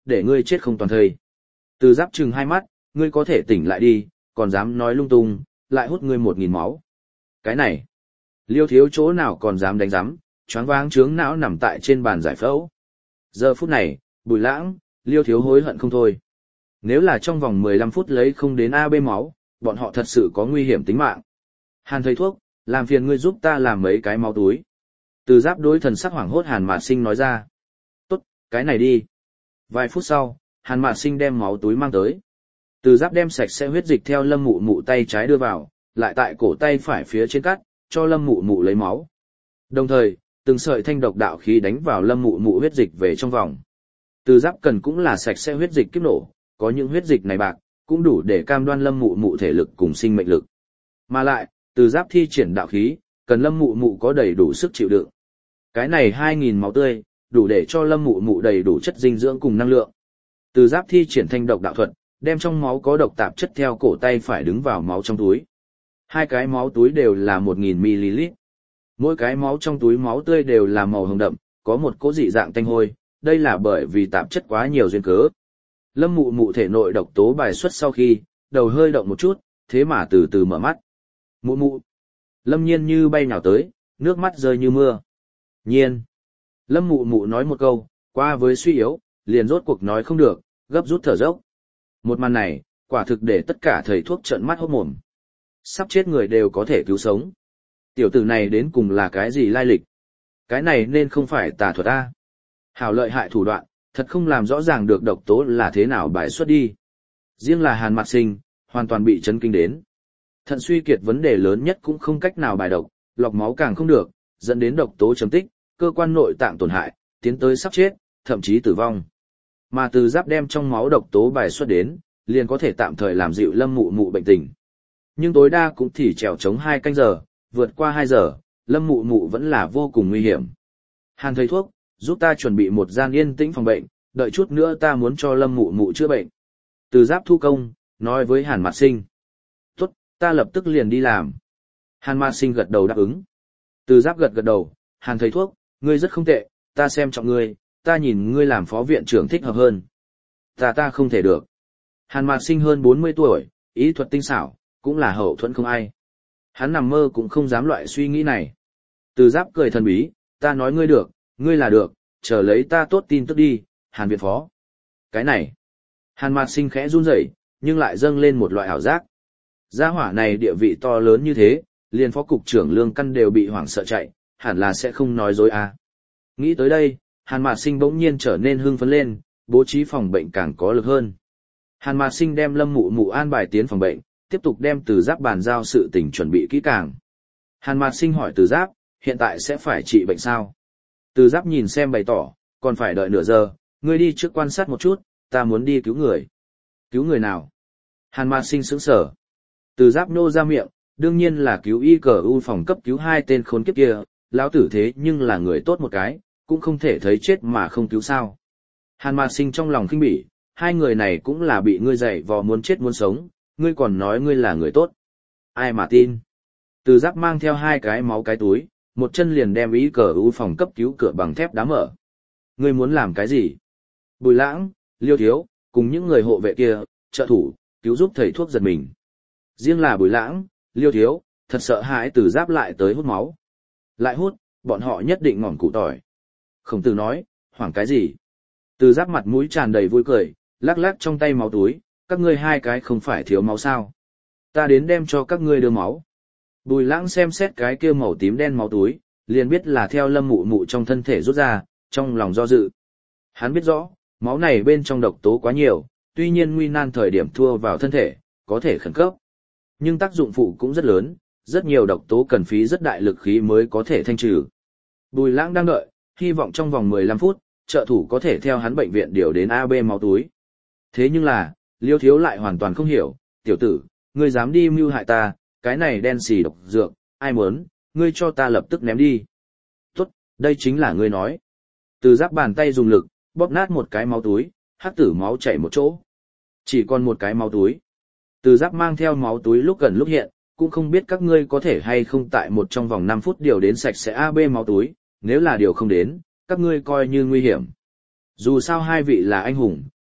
để ngươi chết không toàn thây. Từ Giáp trừng hai mắt, ngươi có thể tỉnh lại đi, còn dám nói lung tung, lại hút ngươi một nghìn máu. Cái này, Liêu Thiếu chỗ nào còn dám đánh giám, choáng váng trướng não nằm tại trên bàn giải phẫu. Giờ phút này, Bùi Lãng, Liêu Thiếu hối hận không thôi. Nếu là trong vòng mười lăm phút lấy không đến a bê máu, bọn họ thật sự có nguy hiểm tính mạng. Hàn thầy thuốc, làm phiền ngươi giúp ta làm mấy cái máu túi. Từ Giáp đối thần sắc hoảng hốt Hàn Mạt Sinh nói ra. Tốt, cái này đi. Vài phút sau, Hàn Mạt Sinh đem máu túi mang tới. Từ Giáp đem sạch sẽ huyết dịch theo Lâm Mụ Mụ tay trái đưa vào, lại tại cổ tay phải phía trên cắt, cho Lâm Mụ Mụ lấy máu. Đồng thời, từng sợi thanh độc đạo khí đánh vào Lâm Mụ Mụ huyết dịch về trong vòng. Từ Giáp cần cũng là sạch sẽ huyết dịch kiếp nổ, có những huyết dịch này bạc, cũng đủ để cam đoan Lâm Mụ Mụ thể lực cùng sinh mệnh lực. Mà lại, Từ Giáp thi triển đạo khí, cần Lâm Mụ Mụ có đầy đủ sức chịu đựng. Cái này hai nghìn máu tươi, đủ để cho Lâm Mụ Mụ đầy đủ chất dinh dưỡng cùng năng lượng. Từ Giáp thi triển thanh độc đạo thuật, đem trong máu có độc tạp chất theo cổ tay phải đứng vào máu trong túi. Hai cái máu túi đều là một nghìn mi li lít. Mỗi cái máu trong túi máu tươi đều là màu hồng đậm, có một cỗ dị dạng tanh hôi, đây là bởi vì tạp chất quá nhiều duyên cớ. Lâm Mụ Mụ thể nội độc tố bài xuất sau khi, đầu hơi động một chút, thế mà từ từ mở mắt. Mụ Mụ. Lâm Nhiên như bay nhào tới, nước mắt rơi như mưa. Nhiên. Lâm Mụ Mụ nói một câu, qua với suy yếu, liền rốt cuộc nói không được, gấp rút thở dốc. Một màn này, quả thực để tất cả thầy thuốc trợn mắt hốt mồm. Sắp chết người đều có thể cứu sống. Tiểu tử này đến cùng là cái gì lai lịch? Cái này nên không phải tà thuật A. Hảo lợi hại thủ đoạn, thật không làm rõ ràng được độc tố là thế nào bài xuất đi. Riêng là Hàn Mạt Sinh, hoàn toàn bị chấn kinh đến. Thận suy kiệt vấn đề lớn nhất cũng không cách nào bài độc, lọc máu càng không được, dẫn đến độc tố chấm tích, cơ quan nội tạng tổn hại, tiến tới sắp chết, thậm chí tử vong. Mà Từ Giáp đem trong máu độc tố bài xuất đến, liền có thể tạm thời làm dịu Lâm Mụ Mụ bệnh tình. Nhưng tối đa cũng chỉ trèo chống hai canh giờ, vượt qua hai giờ, Lâm Mụ Mụ vẫn là vô cùng nguy hiểm. Hàn thầy thuốc, giúp ta chuẩn bị một gian yên tĩnh phòng bệnh, đợi chút nữa ta muốn cho Lâm Mụ Mụ chữa bệnh. Từ Giáp thu công, nói với Hàn Mạt Sinh. Tốt, ta lập tức liền đi làm. Hàn Mạt Sinh gật đầu đáp ứng. Từ Giáp gật gật đầu, Hàn thầy thuốc, ngươi rất không tệ, ta xem trọng ngươi, ta nhìn ngươi làm phó viện trưởng thích hợp hơn. Ta ta không thể được. Hàn Mạt Sinh hơn bốn mươi tuổi, ý thuật tinh xảo, cũng là hậu thuẫn không ai. Hắn nằm mơ cũng không dám loại suy nghĩ này. Từ Giáp cười thần bí, ta nói ngươi được, ngươi là được, chờ lấy ta tốt tin tức đi, Hàn viện phó. Cái này. Hàn Mạt Sinh khẽ run rẩy, nhưng lại dâng lên một loại ảo giác. Gia hỏa này địa vị to lớn như thế, liền phó cục trưởng Lương Căn đều bị hoảng sợ chạy, hẳn là sẽ không nói dối à. Nghĩ tới đây, Hàn Mạt Sinh bỗng nhiên trở nên hưng phấn lên, bố trí phòng bệnh càng có lực hơn. Hàn Mạt Sinh đem Lâm Mụ Mụ an bài tiến phòng bệnh, tiếp tục đem Từ Giáp bàn giao sự tình chuẩn bị kỹ càng. Hàn Mạt Sinh hỏi Từ Giáp, hiện tại sẽ phải trị bệnh sao? Từ Giáp nhìn xem bày tỏ, còn phải đợi nửa giờ, ngươi đi trước quan sát một chút, ta muốn đi cứu người. Cứu người nào? Hàn Mạt Sinh sững sờ. Từ Giáp nô ra miệng, đương nhiên là cứu y cờ u phòng cấp cứu hai tên khốn kiếp kia, lão tử thế nhưng là người tốt một cái, cũng không thể thấy chết mà không cứu sao. Hàn Mạt Sinh trong lòng khinh bỉ, hai người này cũng là bị ngươi dạy vò muốn chết muốn sống, ngươi còn nói ngươi là người tốt. Ai mà tin? Từ Giáp mang theo hai cái máu cái túi, một chân liền đem ý cờ u phòng cấp cứu cửa bằng thép đá mở. Ngươi muốn làm cái gì? Bùi Lãng, Liêu Thiếu, cùng những người hộ vệ kia, trợ thủ, cứu giúp thầy thuốc giật mình. Riêng là Bùi Lãng, Liêu Thiếu, thật sợ hãi Từ Giáp lại tới hút máu. Lại hút, bọn họ nhất định ngỏm củ tỏi. Khổng Tử nói, hoảng cái gì? Từ Giáp mặt mũi tràn đầy vui cười, lắc lắc trong tay máu túi, các ngươi hai cái không phải thiếu máu sao? Ta đến đem cho các ngươi đưa máu. Bùi Lãng xem xét cái kia màu tím đen máu túi, liền biết là theo Lâm Mụ Mụ trong thân thể rút ra, trong lòng do dự. Hắn biết rõ, máu này bên trong độc tố quá nhiều, tuy nhiên nguy nan thời điểm thua vào thân thể, có thể khẩn cấp. Nhưng tác dụng phụ cũng rất lớn, rất nhiều độc tố cần phí rất đại lực khí mới có thể thanh trừ. Bùi Lãng đang đợi, hy vọng trong vòng mười lăm phút, trợ thủ có thể theo hắn bệnh viện điều đến a bê máu túi. Thế nhưng là, Liêu Thiếu lại hoàn toàn không hiểu, tiểu tử, ngươi dám đi mưu hại ta, cái này đen xì độc dược, ai muốn, ngươi cho ta lập tức ném đi. Tốt, đây chính là ngươi nói. Từ Giáp bàn tay dùng lực, bóp nát một cái máu túi, hắc tử máu chảy một chỗ. Chỉ còn một cái máu túi. Từ Giáp mang theo máu túi lúc gần lúc hiện, cũng không biết các ngươi có thể hay không tại một trong vòng năm phút điều đến sạch sẽ a bê máu túi, nếu là điều không đến, các ngươi coi như nguy hiểm. Dù sao hai vị là anh hùng,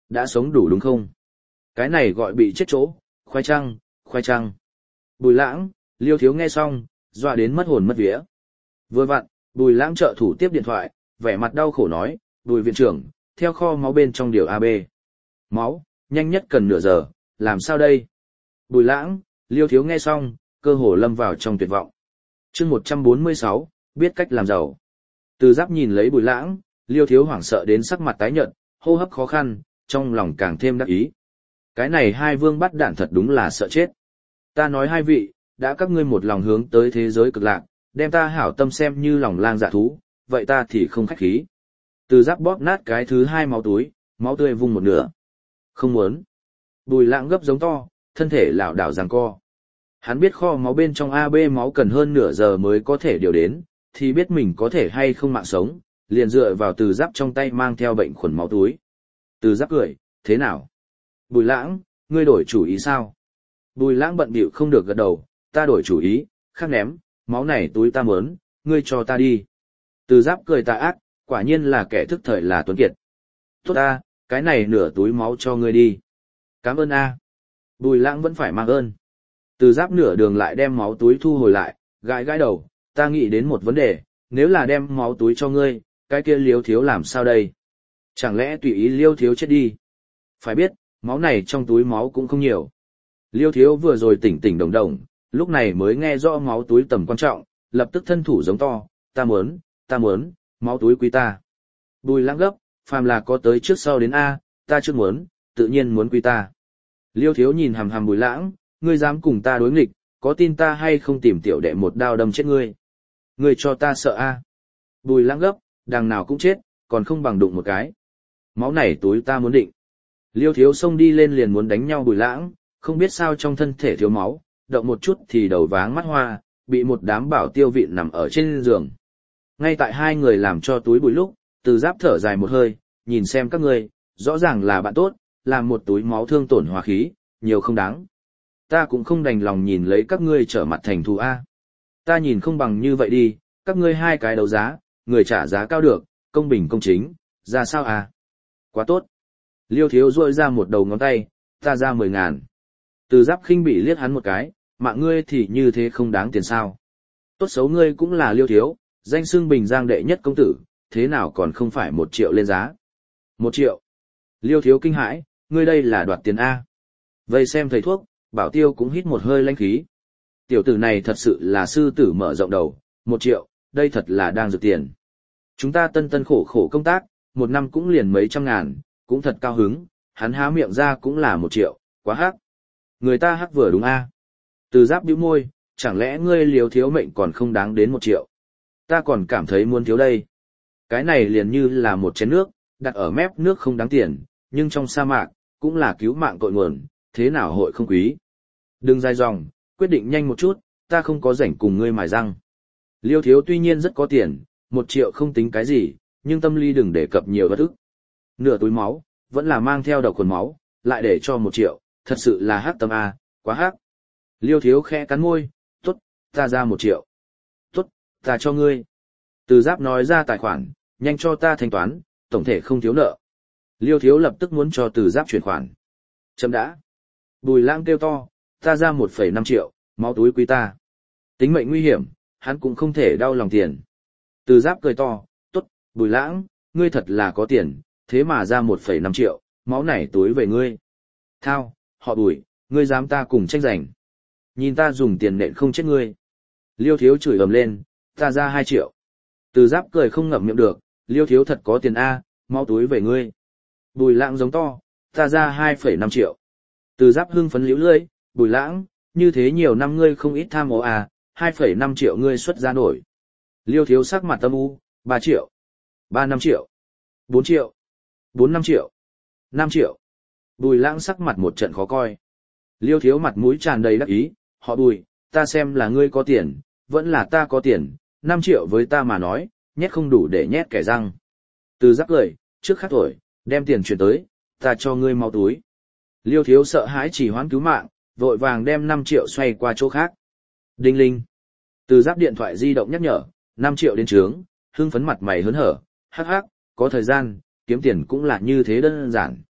Đã sống đủ đúng không? Cái này gọi bị chết chỗ, khoai trăng, khoai trăng. Bùi lãng, Liêu Thiếu nghe xong, dọa đến mất hồn mất vía. Vừa vặn, Bùi lãng trợ thủ tiếp điện thoại, vẻ mặt đau khổ nói, Bùi viện trưởng, theo kho máu bên trong điều a bê. Máu, nhanh nhất cần nửa giờ, làm sao đây? Bùi lãng, Liêu Thiếu nghe xong, cơ hồ lâm vào trong tuyệt vọng. chương một trăm bốn mươi sáu, biết cách làm giàu. Từ Giáp nhìn lấy Bùi lãng, Liêu Thiếu hoảng sợ đến sắc mặt tái nhợt, hô hấp khó khăn, trong lòng càng thêm đắc ý. Cái này hai vương bắt đạn thật đúng là sợ chết. Ta nói hai vị, đã các ngươi một lòng hướng tới thế giới cực lạc, đem ta hảo tâm xem như lòng lang dạ thú, vậy ta thì không khách khí. Từ Giáp bóp nát cái thứ hai máu túi, máu tươi vung một nửa. Không muốn. Bùi lãng gấp giống to, thân thể lảo đảo giằng co. Hắn biết kho máu bên trong a bê máu cần hơn nửa giờ mới có thể điều đến, thì biết mình có thể hay không mạng sống, liền dựa vào Từ Giáp trong tay mang theo bệnh khuẩn máu túi. Từ Giáp cười, thế nào? Bùi lãng, ngươi đổi chủ ý sao? Bùi lãng bận bịu không được gật đầu, ta đổi chủ ý, khác ném, máu này túi ta mớn, ngươi cho ta đi. Từ Giáp cười tà ác, quả nhiên là kẻ thức thời là tuấn kiệt. Tốt ta, cái này nửa túi máu cho ngươi đi. Cảm ơn a. Bùi lãng vẫn phải mang ơn. Từ Giáp nửa đường lại đem máu túi thu hồi lại, gãi gãi đầu, ta nghĩ đến một vấn đề, nếu là đem máu túi cho ngươi, cái kia Liêu Thiếu làm sao đây? Chẳng lẽ tùy ý Liêu Thiếu chết đi? Phải biết, máu này trong túi máu cũng không nhiều. Liêu Thiếu vừa rồi tỉnh tỉnh đồng đồng, lúc này mới nghe rõ máu túi tầm quan trọng, lập tức thân thủ giống to, ta muốn, ta muốn, máu túi quý ta. Bùi lãng gấp, phàm là có tới trước sau đến A, ta chưa muốn, tự nhiên muốn quý ta. Liêu Thiếu nhìn hằm hằm Bùi lãng, ngươi dám cùng ta đối nghịch, có tin ta hay không tìm tiểu đệ một đao đâm chết ngươi? Ngươi cho ta sợ A. Bùi lãng gấp, đằng nào cũng chết, còn không bằng đụng một cái. Máu này túi ta muốn định. Liêu Thiếu xông đi lên liền muốn đánh nhau Bùi lãng, không biết sao trong thân thể thiếu máu, động một chút thì đầu váng mắt hoa, bị một đám bảo tiêu vịn nằm ở trên giường. Ngay tại hai người làm cho túi bụi lúc, Từ Giáp thở dài một hơi, nhìn xem các ngươi, rõ ràng là bạn tốt, làm một túi máu thương tổn hòa khí, nhiều không đáng. Ta cũng không đành lòng nhìn lấy các ngươi trở mặt thành thù A. Ta nhìn không bằng như vậy đi, các ngươi hai cái đấu giá, người trả giá cao được, công bình công chính, ra sao A? Quá tốt. Liêu Thiếu duỗi ra một đầu ngón tay, ta ra mười ngàn. Từ Giáp khinh bị liếc hắn một cái, mạng ngươi thì như thế không đáng tiền sao. Tốt xấu ngươi cũng là Liêu Thiếu, danh xưng Bình Giang đệ nhất công tử, thế nào còn không phải một triệu lên giá. Một triệu. Liêu Thiếu kinh hãi, ngươi đây là đoạt tiền A. Vậy xem thầy thuốc, Bảo Tiêu cũng hít một hơi lãnh khí. Tiểu tử này thật sự là sư tử mở rộng đầu, một triệu, đây thật là đang rực tiền. Chúng ta tân tân khổ khổ công tác, một năm cũng liền mấy trăm ngàn, cũng thật cao hứng, hắn há miệng ra cũng là một triệu, quá hắc. Người ta hắc vừa đúng A. Từ Giáp bĩu môi, chẳng lẽ ngươi Liêu Thiếu mệnh còn không đáng đến một triệu? Ta còn cảm thấy muốn thiếu đây. Cái này liền như là một chén nước, đặt ở mép nước không đáng tiền, nhưng trong sa mạc, cũng là cứu mạng cội nguồn, thế nào hội không quý. Đừng dài dòng, quyết định nhanh một chút, ta không có rảnh cùng ngươi mài răng. Liêu Thiếu tuy nhiên rất có tiền, một triệu không tính cái gì, nhưng tâm lý đừng đề cập nhiều bất ức. Nửa túi máu, vẫn là mang theo độc khuẩn máu, lại để cho một triệu, thật sự là hắc tâm A, quá hắc. Liêu Thiếu khẽ cắn môi, tốt, ta ra một triệu. Tốt, ta cho ngươi. Từ Giáp nói ra tài khoản, nhanh cho ta thanh toán, tổng thể không thiếu nợ. Liêu Thiếu lập tức muốn cho Từ Giáp chuyển khoản. Chấm đã. Bùi Lãng kêu to, ta ra một phẩy năm triệu, máu túi quý ta. Tính mệnh nguy hiểm, hắn cũng không thể đau lòng tiền. Từ Giáp cười to, tốt, Bùi Lãng, ngươi thật là có tiền, thế mà ra một phẩy năm triệu, máu này túi về ngươi. Thao, họ Bùi, ngươi dám ta cùng tranh giành. Nhìn ta dùng tiền nện không chết ngươi. Liêu Thiếu chửi ầm lên, ta ra hai triệu. Từ Giáp cười không ngậm miệng được, Liêu Thiếu thật có tiền A, máu túi về ngươi. Bùi Lãng giống to, ta ra hai phẩy năm triệu. Từ Giáp hưng phấn liễu lưỡi, Bùi Lãng, như thế nhiều năm ngươi không ít tham ô à, hai phẩy năm triệu ngươi xuất ra nổi. Liêu Thiếu sắc mặt tâm u, ba triệu, ba năm triệu, bốn triệu, bốn năm triệu, năm triệu. Bùi Lãng sắc mặt một trận khó coi. Liêu Thiếu mặt mũi tràn đầy đắc ý, họ Bùi, ta xem là ngươi có tiền, vẫn là ta có tiền, năm triệu với ta mà nói, nhét không đủ để nhét kẻ răng. Từ Giáp cười, trước khắc tuổi, đem tiền chuyển tới, ta cho ngươi máu túi. Liêu Thiếu sợ hãi chỉ hoãn cứu mạng, vội vàng đem năm triệu xoay qua chỗ khác. Đinh linh. Từ Giáp điện thoại di động nhắc nhở, năm triệu đến trướng, hưng phấn mặt mày hớn hở, hắc hắc, có thời gian, kiếm tiền cũng là như thế đơn giản.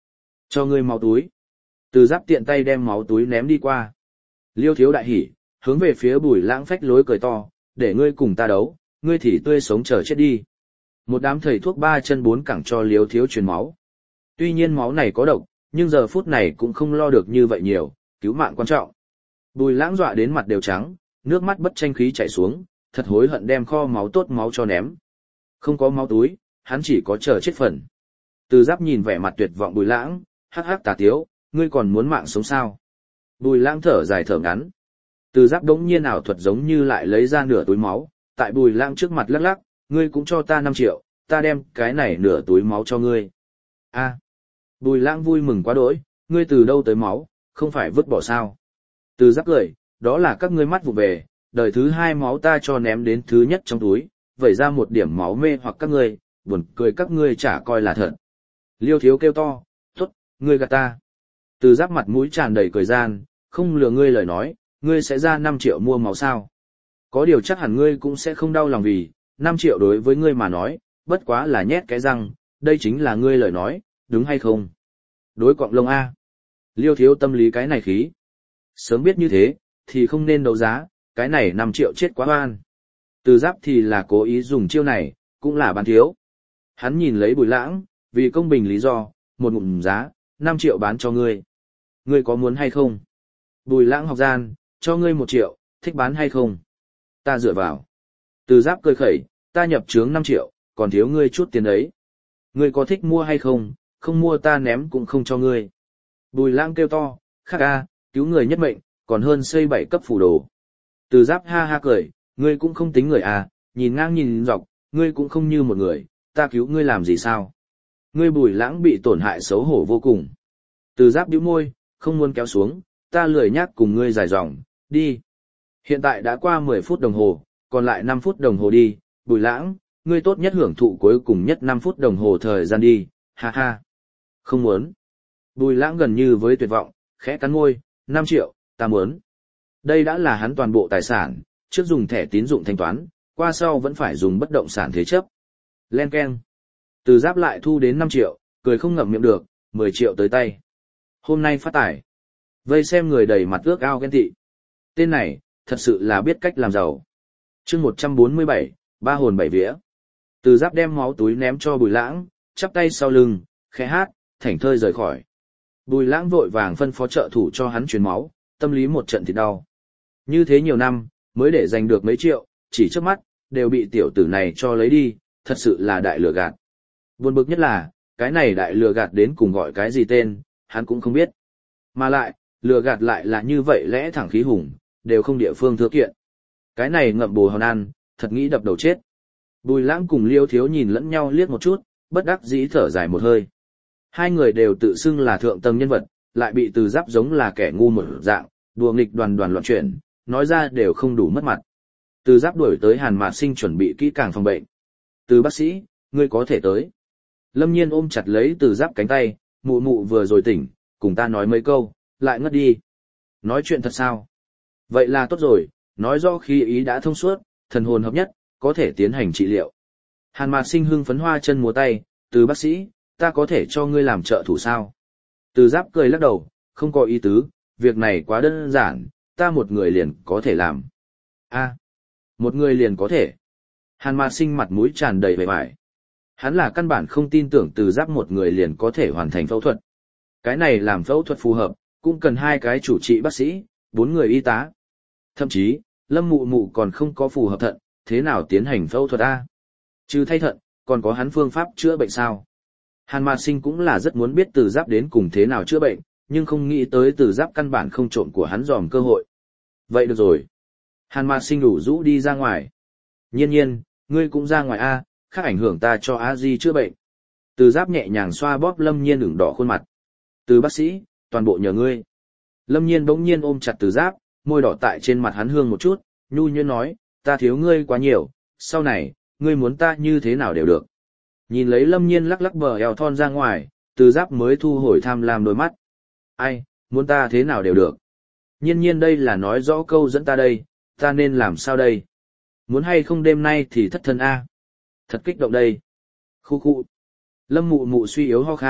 Cho ngươi máu túi. Từ Giáp tiện tay đem máu túi ném đi qua. Liêu Thiếu đại hỉ, hướng về phía Bùi Lãng phách lối cười to, để ngươi cùng ta đấu, ngươi thì tươi sống chờ chết đi. Một đám thầy thuốc ba chân bốn cẳng cho Liêu Thiếu truyền máu. Tuy nhiên máu này có độc, nhưng giờ phút này cũng không lo được như vậy nhiều, cứu mạng quan trọng. Bùi Lãng dọa đến mặt đều trắng, nước mắt bất tranh khí chảy xuống, thật hối hận đem kho máu tốt máu cho ném. Không có máu túi, hắn chỉ có chờ chết phần. Từ Giáp nhìn vẻ mặt tuyệt vọng Bùi Lãng, hắc hắc tà tiếu, ngươi còn muốn mạng sống sao? Bùi Lãng thở dài thở ngắn. Từ Giáp đống nhiên ảo thuật giống như lại lấy ra nửa túi máu, tại Bùi Lãng trước mặt lắc lắc, ngươi cũng cho ta năm triệu, ta đem cái này nửa túi máu cho ngươi. A. Bùi Lãng vui mừng quá đỗi, ngươi từ đâu tới máu, không phải vứt bỏ sao? Từ Giáp cười, đó là các ngươi mắt vụ về, đời thứ hai máu ta cho ném đến thứ nhất trong túi, vẩy ra một điểm máu mê hoặc các ngươi, buồn cười các ngươi chả coi là thật. Liêu Thiếu kêu to, tốt, ngươi gạt ta. Từ Giáp mặt mũi tràn đầy cười gian, không lừa ngươi lời nói, ngươi sẽ ra năm triệu mua máu sao. Có điều chắc hẳn ngươi cũng sẽ không đau lòng vì, năm triệu đối với ngươi mà nói, bất quá là nhét cái răng, đây chính là ngươi lời nói, đúng hay không? Đối cọng lông A. Liêu Thiếu tâm lý cái này khí. Sớm biết như thế, thì không nên đấu giá, cái này năm triệu chết quá oan. Từ Giáp thì là cố ý dùng chiêu này, cũng là bán thiếu. Hắn nhìn lấy Bùi Lãng, vì công bình lý do, một ngụm giá, năm triệu bán cho ngươi. Ngươi có muốn hay không? Bùi Lãng học gian, cho ngươi một triệu, thích bán hay không? Ta dựa vào. Từ Giáp cười khẩy, ta nhập trướng năm triệu, còn thiếu ngươi chút tiền đấy. Ngươi có thích mua hay không, không mua ta ném cũng không cho ngươi. Bùi Lãng kêu to, khắc a, cứu người nhất mệnh, còn hơn xây bảy cấp phủ đồ. Từ Giáp ha ha cười, ngươi cũng không tính người à, nhìn ngang nhìn dọc, ngươi cũng không như một người, ta cứu ngươi làm gì sao? Ngươi Bùi Lãng bị tổn hại xấu hổ vô cùng. Từ Giáp bĩu môi, không muốn kéo xuống, ta lười nhác cùng ngươi dài dòng, đi. Hiện tại đã qua mười phút đồng hồ, còn lại năm phút đồng hồ đi, Bùi Lãng, ngươi tốt nhất hưởng thụ cuối cùng nhất năm phút đồng hồ thời gian đi, ha ha. Không muốn. Bùi Lãng gần như với tuyệt vọng, khẽ cắn môi, năm triệu, ta muốn. Đây đã là hắn toàn bộ tài sản, trước dùng thẻ tín dụng thanh toán, qua sau vẫn phải dùng bất động sản thế chấp. Len keng. Từ Giáp lại thu đến năm triệu, cười không ngậm miệng được, mười triệu tới tay. Hôm nay phát tài. Vây xem người đầy mặt ước ao ghen tị. Tên này, thật sự là biết cách làm giàu. chương một trăm bốn mươi bảy, ba hồn bảy vía. Từ Giáp đem máu túi ném cho Bùi Lãng, chắp tay sau lưng, khẽ hát, thảnh thơi rời khỏi. Bùi Lãng vội vàng phân phó trợ thủ cho hắn truyền máu, tâm lý một trận thì đau. Như thế nhiều năm, mới để giành được mấy triệu, chỉ trước mắt, đều bị tiểu tử này cho lấy đi, thật sự là đại lừa gạt. Buồn bực nhất là, cái này đại lừa gạt đến cùng gọi cái gì tên, hắn cũng không biết. Mà lại, lừa gạt lại là như vậy lẽ thẳng khí hùng, đều không địa phương thừa kiện. Cái này ngậm bồ hòn ăn, thật nghĩ đập đầu chết. Bùi Lãng cùng Liêu Thiếu nhìn lẫn nhau liếc một chút, bất đắc dĩ thở dài một hơi. Hai người đều tự xưng là thượng tầng nhân vật, lại bị Từ Giáp giống là kẻ ngu một dạng, đùa nghịch đoàn đoàn loạn chuyển, nói ra đều không đủ mất mặt. Từ Giáp đuổi tới Hàn Mạt Sinh chuẩn bị kỹ càng phòng bệnh. Từ bác sĩ, ngươi có thể tới. Lâm Nhiên ôm chặt lấy Từ Giáp cánh tay, mụ mụ vừa rồi tỉnh, cùng ta nói mấy câu, lại ngất đi. Nói chuyện thật sao? Vậy là tốt rồi, nói rõ khi ý đã thông suốt, thần hồn hợp nhất, có thể tiến hành trị liệu. Hàn Mạt Sinh hưng phấn hoa chân múa tay, Từ bác sĩ, ta có thể cho ngươi làm trợ thủ sao? Từ Giáp cười lắc đầu, không có ý tứ, việc này quá đơn giản, ta một người liền có thể làm. A, một người liền có thể. Hàn Mạt Sinh mặt mũi tràn đầy vẻ vải. Hắn là căn bản không tin tưởng Từ Giáp một người liền có thể hoàn thành phẫu thuật. Cái này làm phẫu thuật phù hợp, cũng cần hai cái chủ trị bác sĩ, bốn người y tá. Thậm chí, Lâm Mụ Mụ còn không có phù hợp thận, thế nào tiến hành phẫu thuật A? Trừ thay thận, còn có hắn phương pháp chữa bệnh sao? Hàn Mạt Sinh cũng là rất muốn biết Từ Giáp đến cùng thế nào chữa bệnh, nhưng không nghĩ tới Từ Giáp căn bản không trộm của hắn dòm cơ hội. Vậy được rồi. Hàn Mạt Sinh đủ rũ đi ra ngoài. Nhiên nhiên, ngươi cũng ra ngoài A, khác ảnh hưởng ta cho A Di chữa bệnh. Từ Giáp nhẹ nhàng xoa bóp Lâm Nhiên ửng đỏ khuôn mặt. Từ bác sĩ, toàn bộ nhờ ngươi. Lâm Nhiên bỗng nhiên ôm chặt Từ Giáp, môi đỏ tại trên mặt hắn hương một chút, nhu nhuyễn nói, ta thiếu ngươi quá nhiều, sau này, ngươi muốn ta như thế nào đều được. Nhìn lấy Lâm Nhiên lắc lắc bờ eo thon ra ngoài, Từ Giáp mới thu hồi tham lam đôi mắt. Ai, muốn ta thế nào đều được. Nhiên nhiên đây là nói rõ câu dẫn ta đây, ta nên làm sao đây? Muốn hay không đêm nay thì thất thân A. Thật kích động đây. Khu khu. Lâm Mụ Mụ suy yếu ho khan,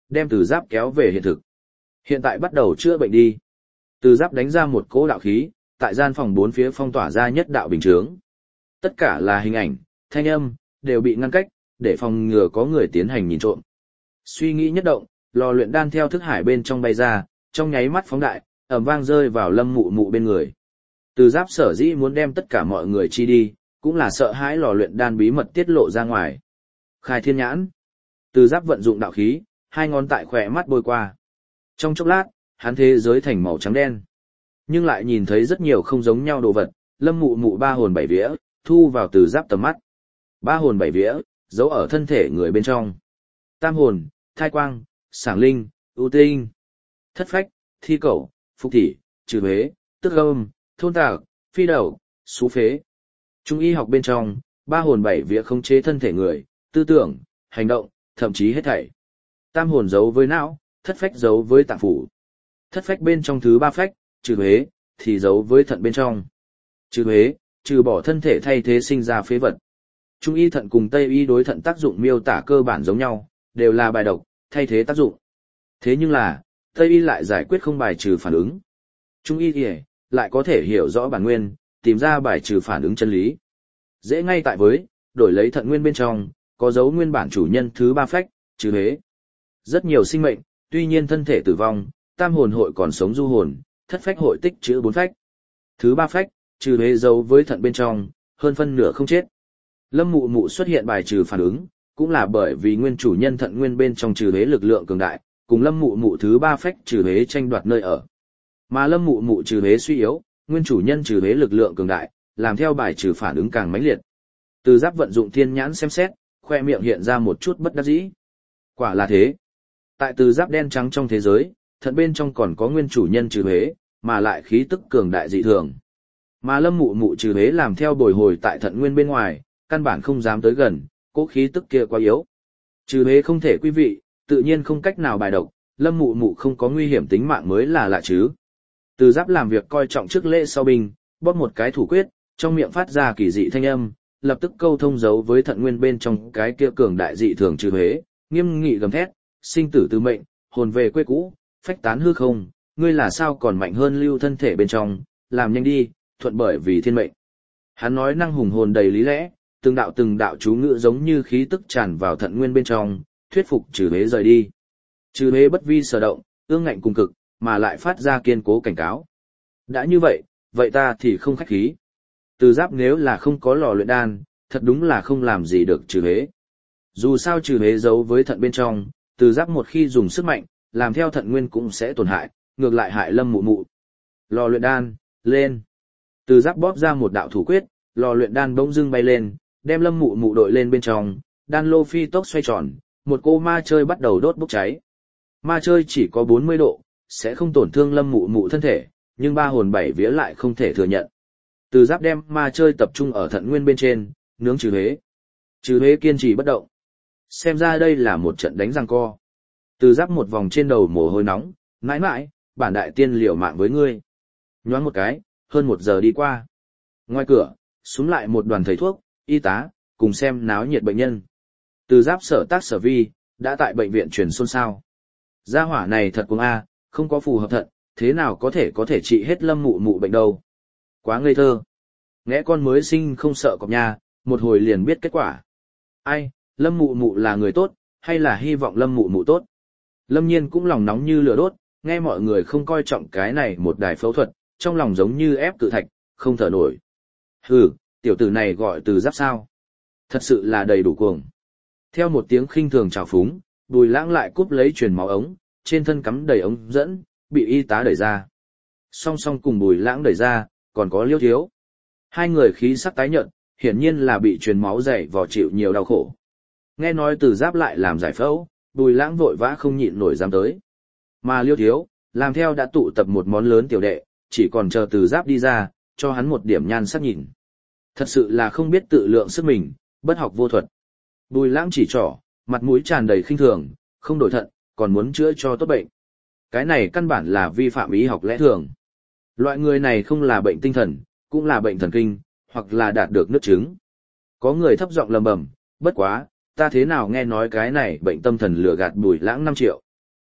đem Từ Giáp kéo về hiện thực. Hiện tại bắt đầu chữa bệnh đi. Từ Giáp đánh ra một cỗ đạo khí, tại gian phòng bốn phía phong tỏa ra nhất đạo bình chướng. Tất cả là hình ảnh, thanh âm, đều bị ngăn cách, để phòng ngừa có người tiến hành nhìn trộm. Suy nghĩ nhất động, lò luyện đan theo thức hải bên trong bay ra, trong nháy mắt phóng đại, ầm vang rơi vào Lâm Mụ Mụ bên người. Từ Giáp sở dĩ muốn đem tất cả mọi người chi đi, cũng là sợ hãi lò luyện đan bí mật tiết lộ ra ngoài. Khai thiên nhãn. Từ Giáp vận dụng đạo khí, hai ngón tại khỏe mắt bôi qua. Trong chốc lát, hắn thế giới thành màu trắng đen. Nhưng lại nhìn thấy rất nhiều không giống nhau đồ vật, Lâm Mụ Mụ ba hồn bảy vía, thu vào Từ Giáp tầm mắt. Ba hồn bảy vía, giấu ở thân thể người bên trong. Tam hồn, thai quang, sảng linh, ưu tinh. Thất phách, thi cẩu, phục thị, trừ huế, tức âm, thôn tạc, phi đầu, xú phế. Trung y học bên trong, ba hồn bảy vía khống chế thân thể người, tư tưởng, hành động, thậm chí hết thảy. Tam hồn giấu với não, thất phách giấu với tạng phủ. Thất phách bên trong thứ ba phách, trừ huế, thì giấu với thận bên trong. Trừ huế, trừ bỏ thân thể thay thế sinh ra phế vật. Trung y thận cùng Tây y đối thận tác dụng miêu tả cơ bản giống nhau, đều là bài độc, thay thế tác dụng. Thế nhưng là, Tây y lại giải quyết không bài trừ phản ứng. Trung y thì lại có thể hiểu rõ bản nguyên, tìm ra bài trừ phản ứng chân lý. Dễ ngay tại với, đổi lấy thận nguyên bên trong, có dấu nguyên bản chủ nhân thứ ba phách, trừ huế. Rất nhiều sinh mệnh, tuy nhiên thân thể tử vong, tam hồn hội còn sống du hồn, thất phách hội tích trữ bốn phách. Thứ ba phách, trừ huế giấu với thận bên trong, hơn phân nửa không chết. Lâm Mụ Mụ xuất hiện bài trừ phản ứng, cũng là bởi vì nguyên chủ nhân thận nguyên bên trong trừ huế lực lượng cường đại, cùng Lâm Mụ Mụ thứ ba phách trừ huế tranh đoạt nơi ở. Mà Lâm Mụ Mụ trừ huế suy yếu, nguyên chủ nhân trừ huế lực lượng cường đại, làm theo bài trừ phản ứng càng mãnh liệt. Từ Giáp vận dụng thiên nhãn xem xét, khoe miệng hiện ra một chút bất đắc dĩ. Quả là thế. Tại Từ Giáp đen trắng trong thế giới, thận bên trong còn có nguyên chủ nhân trừ huế, mà lại khí tức cường đại dị thường. Mà Lâm Mụ Mụ trừ huế làm theo bồi hồi tại thận nguyên bên ngoài, căn bản không dám tới gần, cố khí tức kia quá yếu. Trừ huế không thể quý vị, tự nhiên không cách nào bài độc, Lâm Mụ Mụ không có nguy hiểm tính mạng mới là lạ chứ. Từ Giáp làm việc coi trọng trước lễ sau binh, bóp một cái thủ quyết, trong miệng phát ra kỳ dị thanh âm, lập tức câu thông dấu với thận nguyên bên trong cái kia cường đại dị thường trừ huế, nghiêm nghị gầm thét, sinh tử từ mệnh, hồn về quê cũ, phách tán hư không, ngươi là sao còn mạnh hơn lưu thân thể bên trong, làm nhanh đi, thuận bởi vì thiên mệnh. Hắn nói năng hùng hồn đầy lý lẽ, từng đạo từng đạo chú ngữ giống như khí tức tràn vào thận nguyên bên trong, thuyết phục trừ huế rời đi. Trừ huế bất vi sở động, ương ngạnh cùng cực, mà lại phát ra kiên cố cảnh cáo. Đã như vậy, vậy ta thì không khách khí. Từ Giáp nếu là không có lò luyện đan, thật đúng là không làm gì được trừ huế. Dù sao trừ huế giấu với thận bên trong, Từ Giáp một khi dùng sức mạnh, làm theo thận nguyên cũng sẽ tổn hại, ngược lại hại Lâm Mụ Mụ. Lò luyện đan, lên. Từ Giáp bóp ra một đạo thủ quyết, lò luyện đan bỗng dưng bay lên, đem Lâm Mụ Mụ đội lên bên trong, đan lô phi tốc xoay tròn, một cô ma chơi bắt đầu đốt bốc cháy. Ma chơi chỉ có bốn mươi độ, sẽ không tổn thương Lâm Mụ Mụ thân thể, nhưng ba hồn bảy vía lại không thể thừa nhận. Từ Giáp đem ma chơi tập trung ở thận nguyên bên trên, nướng trừ huế. Trừ huế kiên trì bất động. Xem ra đây là một trận đánh giằng co. Từ Giáp một vòng trên đầu mồ hôi nóng, mãi mãi, bản đại tiên liều mạng với ngươi. Nhoáng một cái, hơn một giờ đi qua. Ngoài cửa, xúm lại một đoàn thầy thuốc, y tá, cùng xem náo nhiệt bệnh nhân. Từ Giáp sở tác sở vi, đã tại bệnh viện truyền xôn xao. Gia hỏa này thật cuồng a, không có phù hợp thận, thế nào có thể có thể trị hết Lâm Mụ Mụ bệnh đâu. Quá ngây thơ. Ngẽ con mới sinh không sợ cọp nha, một hồi liền biết kết quả. Ai, Lâm Mụ Mụ là người tốt, hay là hy vọng Lâm Mụ Mụ tốt? Lâm Nhiên cũng lòng nóng như lửa đốt, nghe mọi người không coi trọng cái này một đài phẫu thuật, trong lòng giống như ép cự thạch, không thở nổi. Hừ, tiểu tử này gọi Từ Giáp sao? Thật sự là đầy đủ cuồng. Theo một tiếng khinh thường trào phúng, Bùi Lãng lại cúp lấy truyền máu ống, trên thân cắm đầy ống dẫn, bị y tá đẩy ra. Song song cùng Bùi Lãng đẩy ra, còn có Liêu Thiếu. Hai người khí sắc tái nhợt, hiển nhiên là bị truyền máu dày vò chịu nhiều đau khổ. Nghe nói Từ Giáp lại làm giải phẫu, Bùi Lãng vội vã không nhịn nổi dám tới. Mà Liêu Thiếu, làm theo đã tụ tập một món lớn tiểu đệ, chỉ còn chờ Từ Giáp đi ra, cho hắn một điểm nhan sắc nhìn. Thật sự là không biết tự lượng sức mình, bất học vô thuật. Bùi Lãng chỉ trỏ, mặt mũi tràn đầy khinh thường, không đổi thận, còn muốn chữa cho tốt bệnh. Cái này căn bản là vi phạm y học lẽ thường. Loại người này không là bệnh tinh thần, cũng là bệnh thần kinh, hoặc là đạt được nước chứng. Có người thấp giọng lầm bầm, bất quá, ta thế nào nghe nói cái này bệnh tâm thần lừa gạt Bùi Lãng năm triệu,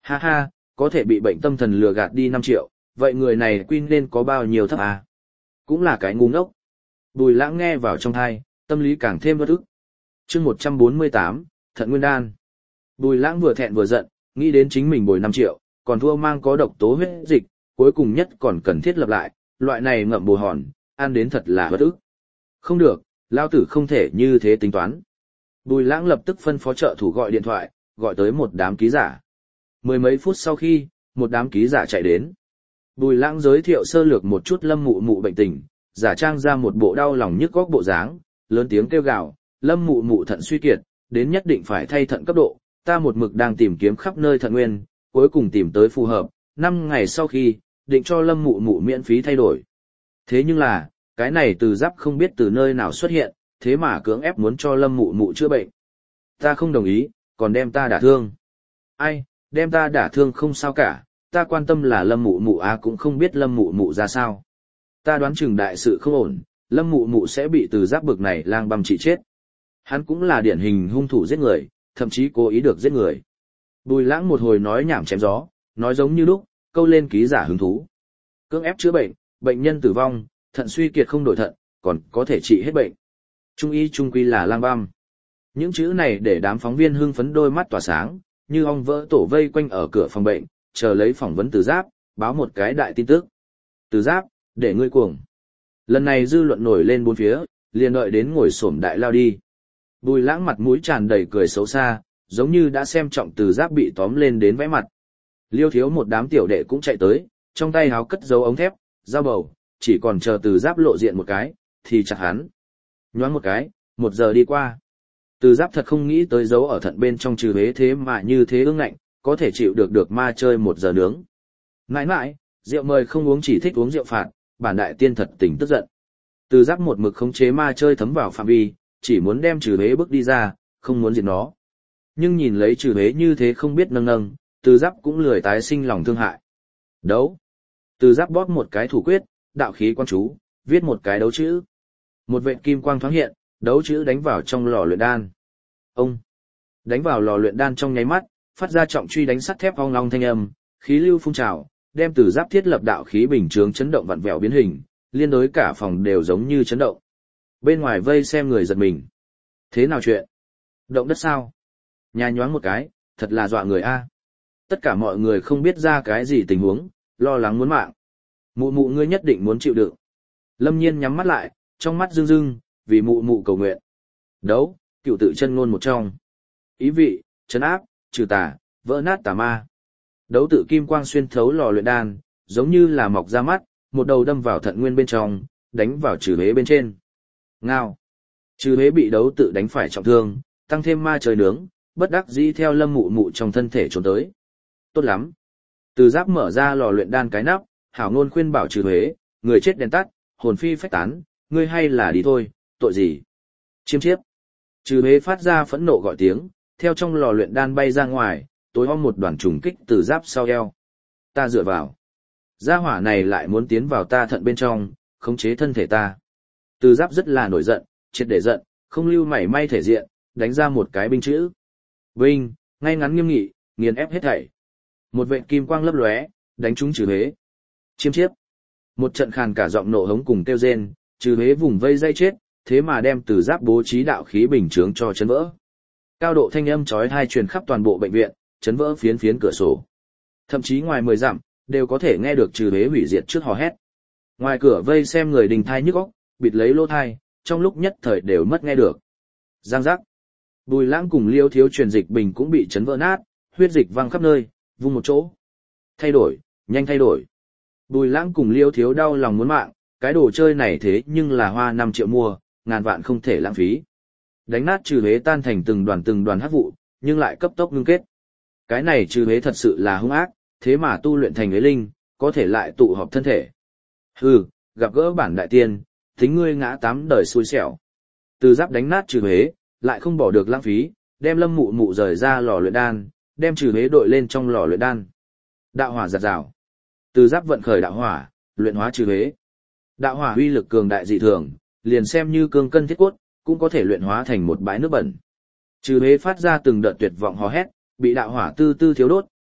Ha ha, có thể bị bệnh tâm thần lừa gạt đi năm triệu, vậy người này quy nên có bao nhiêu thấp à? Cũng là cái ngu ngốc. Bùi lãng nghe vào trong thai, tâm lý càng thêm bất ức. chương một trăm bốn mươi tám, Thận Nguyên Đan. Bùi lãng vừa thẹn vừa giận, nghĩ đến chính mình bồi năm triệu, còn thua mang có độc tố huyết dịch, cuối cùng nhất còn cần thiết lập lại, loại này ngậm bồ hòn, ăn đến thật là bất ức. Không được, lao tử không thể như thế tính toán. Bùi lãng lập tức phân phó trợ thủ gọi điện thoại, gọi tới một đám ký giả. Mười mấy phút sau khi, một đám ký giả chạy đến. Bùi lãng giới thiệu sơ lược một chút Lâm Mụ Mụ bệnh tình, giả trang ra một bộ đau lòng nhức góc bộ dáng, lớn tiếng kêu gào, Lâm Mụ Mụ thận suy kiệt, đến nhất định phải thay thận cấp độ, ta một mực đang tìm kiếm khắp nơi thận nguyên, cuối cùng tìm tới phù hợp, năm ngày sau khi, định cho Lâm Mụ Mụ miễn phí thay đổi. Thế nhưng là, cái này Từ Giáp không biết từ nơi nào xuất hiện, thế mà cưỡng ép muốn cho Lâm Mụ Mụ chữa bệnh. Ta không đồng ý, còn đem ta đả thương. Ai, đem ta đả thương không sao cả, ta quan tâm là Lâm Mụ Mụ à cũng không biết Lâm Mụ Mụ ra sao. Ta đoán chừng đại sự không ổn, Lâm Mụ Mụ sẽ bị Từ Giáp bực này lang băm trị chết. Hắn cũng là điển hình hung thủ giết người, thậm chí cố ý được giết người. Bùi lãng một hồi nói nhảm chém gió, nói giống như lúc, câu lên ký giả hứng thú. Cưỡng ép chữa bệnh, bệnh nhân tử vong, thận suy kiệt không đổi thận, còn có thể trị hết bệnh. Trung y trung quy là lang băm. Những chữ này để đám phóng viên hưng phấn đôi mắt tỏa sáng, như ong vỡ tổ vây quanh ở cửa phòng bệnh, chờ lấy phỏng vấn Từ Giáp, báo một cái đại tin tức. Từ Giáp, để ngươi cuồng. Lần này dư luận nổi lên bốn phía, liền đợi đến ngồi xổm đại lao đi. Bùi lãng mặt mũi tràn đầy cười xấu xa, giống như đã xem trọng Từ Giáp bị tóm lên đến vẽ mặt. Liêu Thiếu một đám tiểu đệ cũng chạy tới, trong tay háo cất dấu ống thép, dao bầu, chỉ còn chờ Từ Giáp lộ diện một cái, thì chặt hắn. Nhoáng một cái, một giờ đi qua. Từ Giáp thật không nghĩ tới dấu ở thận bên trong trừ hế thế mà như thế ương ngạnh, có thể chịu được được ma chơi một giờ nướng. Nãi nãi, rượu mời không uống chỉ thích uống rượu phạt, bản đại tiên thật tình tức giận. Từ Giáp một mực khống chế ma chơi thấm vào phạm vi, chỉ muốn đem trừ hế bước đi ra, không muốn diệt nó. Nhưng nhìn lấy trừ hế như thế không biết nâng nâng, Từ Giáp cũng lười tái sinh lòng thương hại. Đấu. Từ Giáp bóp một cái thủ quyết, đạo khí quan chú, viết một cái đấu chữ. Một vệt kim quang thoáng hiện, đấu chữ đánh vào trong lò luyện đan. Ông. Đánh vào lò luyện đan trong nháy mắt, phát ra trọng truy đánh sắt thép ong long thanh âm, khí lưu phun trào, đem Từ Giáp thiết lập đạo khí bình chướng chấn động vặn vẹo biến hình, liên đối cả phòng đều giống như chấn động. Bên ngoài vây xem người giật mình. Thế nào chuyện? Động đất sao? Nhà nhoáng một cái, thật là dọa người a. Tất cả mọi người không biết ra cái gì tình huống, lo lắng muốn mạng. Mụ mụ ngươi nhất định muốn chịu đựng. Lâm Nhiên nhắm mắt lại, trong mắt rưng rưng, vì mụ mụ cầu nguyện. Đấu, cựu tự chân ngôn một trong. Ý vị, trấn áp, trừ tà, vỡ nát tà ma. Đấu tự kim quang xuyên thấu lò luyện đan, giống như là mọc ra mắt, một đầu đâm vào thận nguyên bên trong, đánh vào trừ hế bên trên. Ngao. Trừ hế bị đấu tự đánh phải trọng thương, tăng thêm ma trời nướng, bất đắc dĩ theo Lâm Mụ Mụ trong thân thể trốn tới. Tốt lắm. Từ Giáp mở ra lò luyện đan cái nắp, hảo ngôn khuyên bảo trừ hế, người chết đèn tắt, hồn phi phách tán, ngươi hay là đi thôi, tội gì? Chiêm chiếp. Trừ hế phát ra phẫn nộ gọi tiếng, theo trong lò luyện đan bay ra ngoài, tối om một đoàn trùng kích Từ Giáp sau eo. Ta dựa vào. Gia hỏa này lại muốn tiến vào ta thận bên trong, khống chế thân thể ta. Từ Giáp rất là nổi giận, triệt để giận, không lưu mảy may thể diện, đánh ra một cái binh chữ. Binh, ngay ngắn nghiêm nghị, nghiền ép hết thảy. Một vệt kim quang lấp lóe, đánh trúng trừ hế. Chiêm chiếp. Một trận khàn cả giọng nộ hống cùng kêu rên, trừ hế vùng vây dây chết, thế mà đem Từ Giáp bố trí đạo khí bình chướng cho chấn vỡ. Cao độ thanh âm chói tai truyền khắp toàn bộ bệnh viện, chấn vỡ phiến phiến cửa sổ. Thậm chí ngoài mười dặm, đều có thể nghe được trừ hế hủy diệt trước hò hét. Ngoài cửa vây xem người đình thai nhức óc, bịt lấy lỗ thai, trong lúc nhất thời đều mất nghe được. Giang giác. Bùi Lãng cùng Liêu Thiếu truyền dịch bình cũng bị chấn vỡ nát, huyết dịch văng khắp nơi, vung một chỗ. Thay đổi, nhanh thay đổi. Bùi Lãng cùng Liêu Thiếu đau lòng muốn mạng, cái đồ chơi này thế nhưng là hoa năm triệu mua, ngàn vạn không thể lãng phí. Đánh nát trừ hế tan thành từng đoàn từng đoàn hắc vụ, nhưng lại cấp tốc ngưng kết. Cái này trừ hế thật sự là hung ác, thế mà tu luyện thành ế linh, có thể lại tụ họp thân thể. Hừ, gặp gỡ bản đại tiên, tính ngươi ngã tám đời xui xẻo. Từ Giáp đánh nát trừ hế, lại không bỏ được lãng phí, đem Lâm Mụ Mụ rời ra lò luyện đan, đem trừ hế đội lên trong lò luyện đan. Đạo hỏa giật rào. Từ Giáp vận khởi đạo hỏa, luyện hóa trừ hế. Đạo hỏa uy lực cường đại dị thường, liền xem như cương cân thiết cốt, cũng có thể luyện hóa thành một bãi nước bẩn. Trừ hế phát ra từng đợt tuyệt vọng hò hét, bị đạo hỏa tư tư thiếu đốt,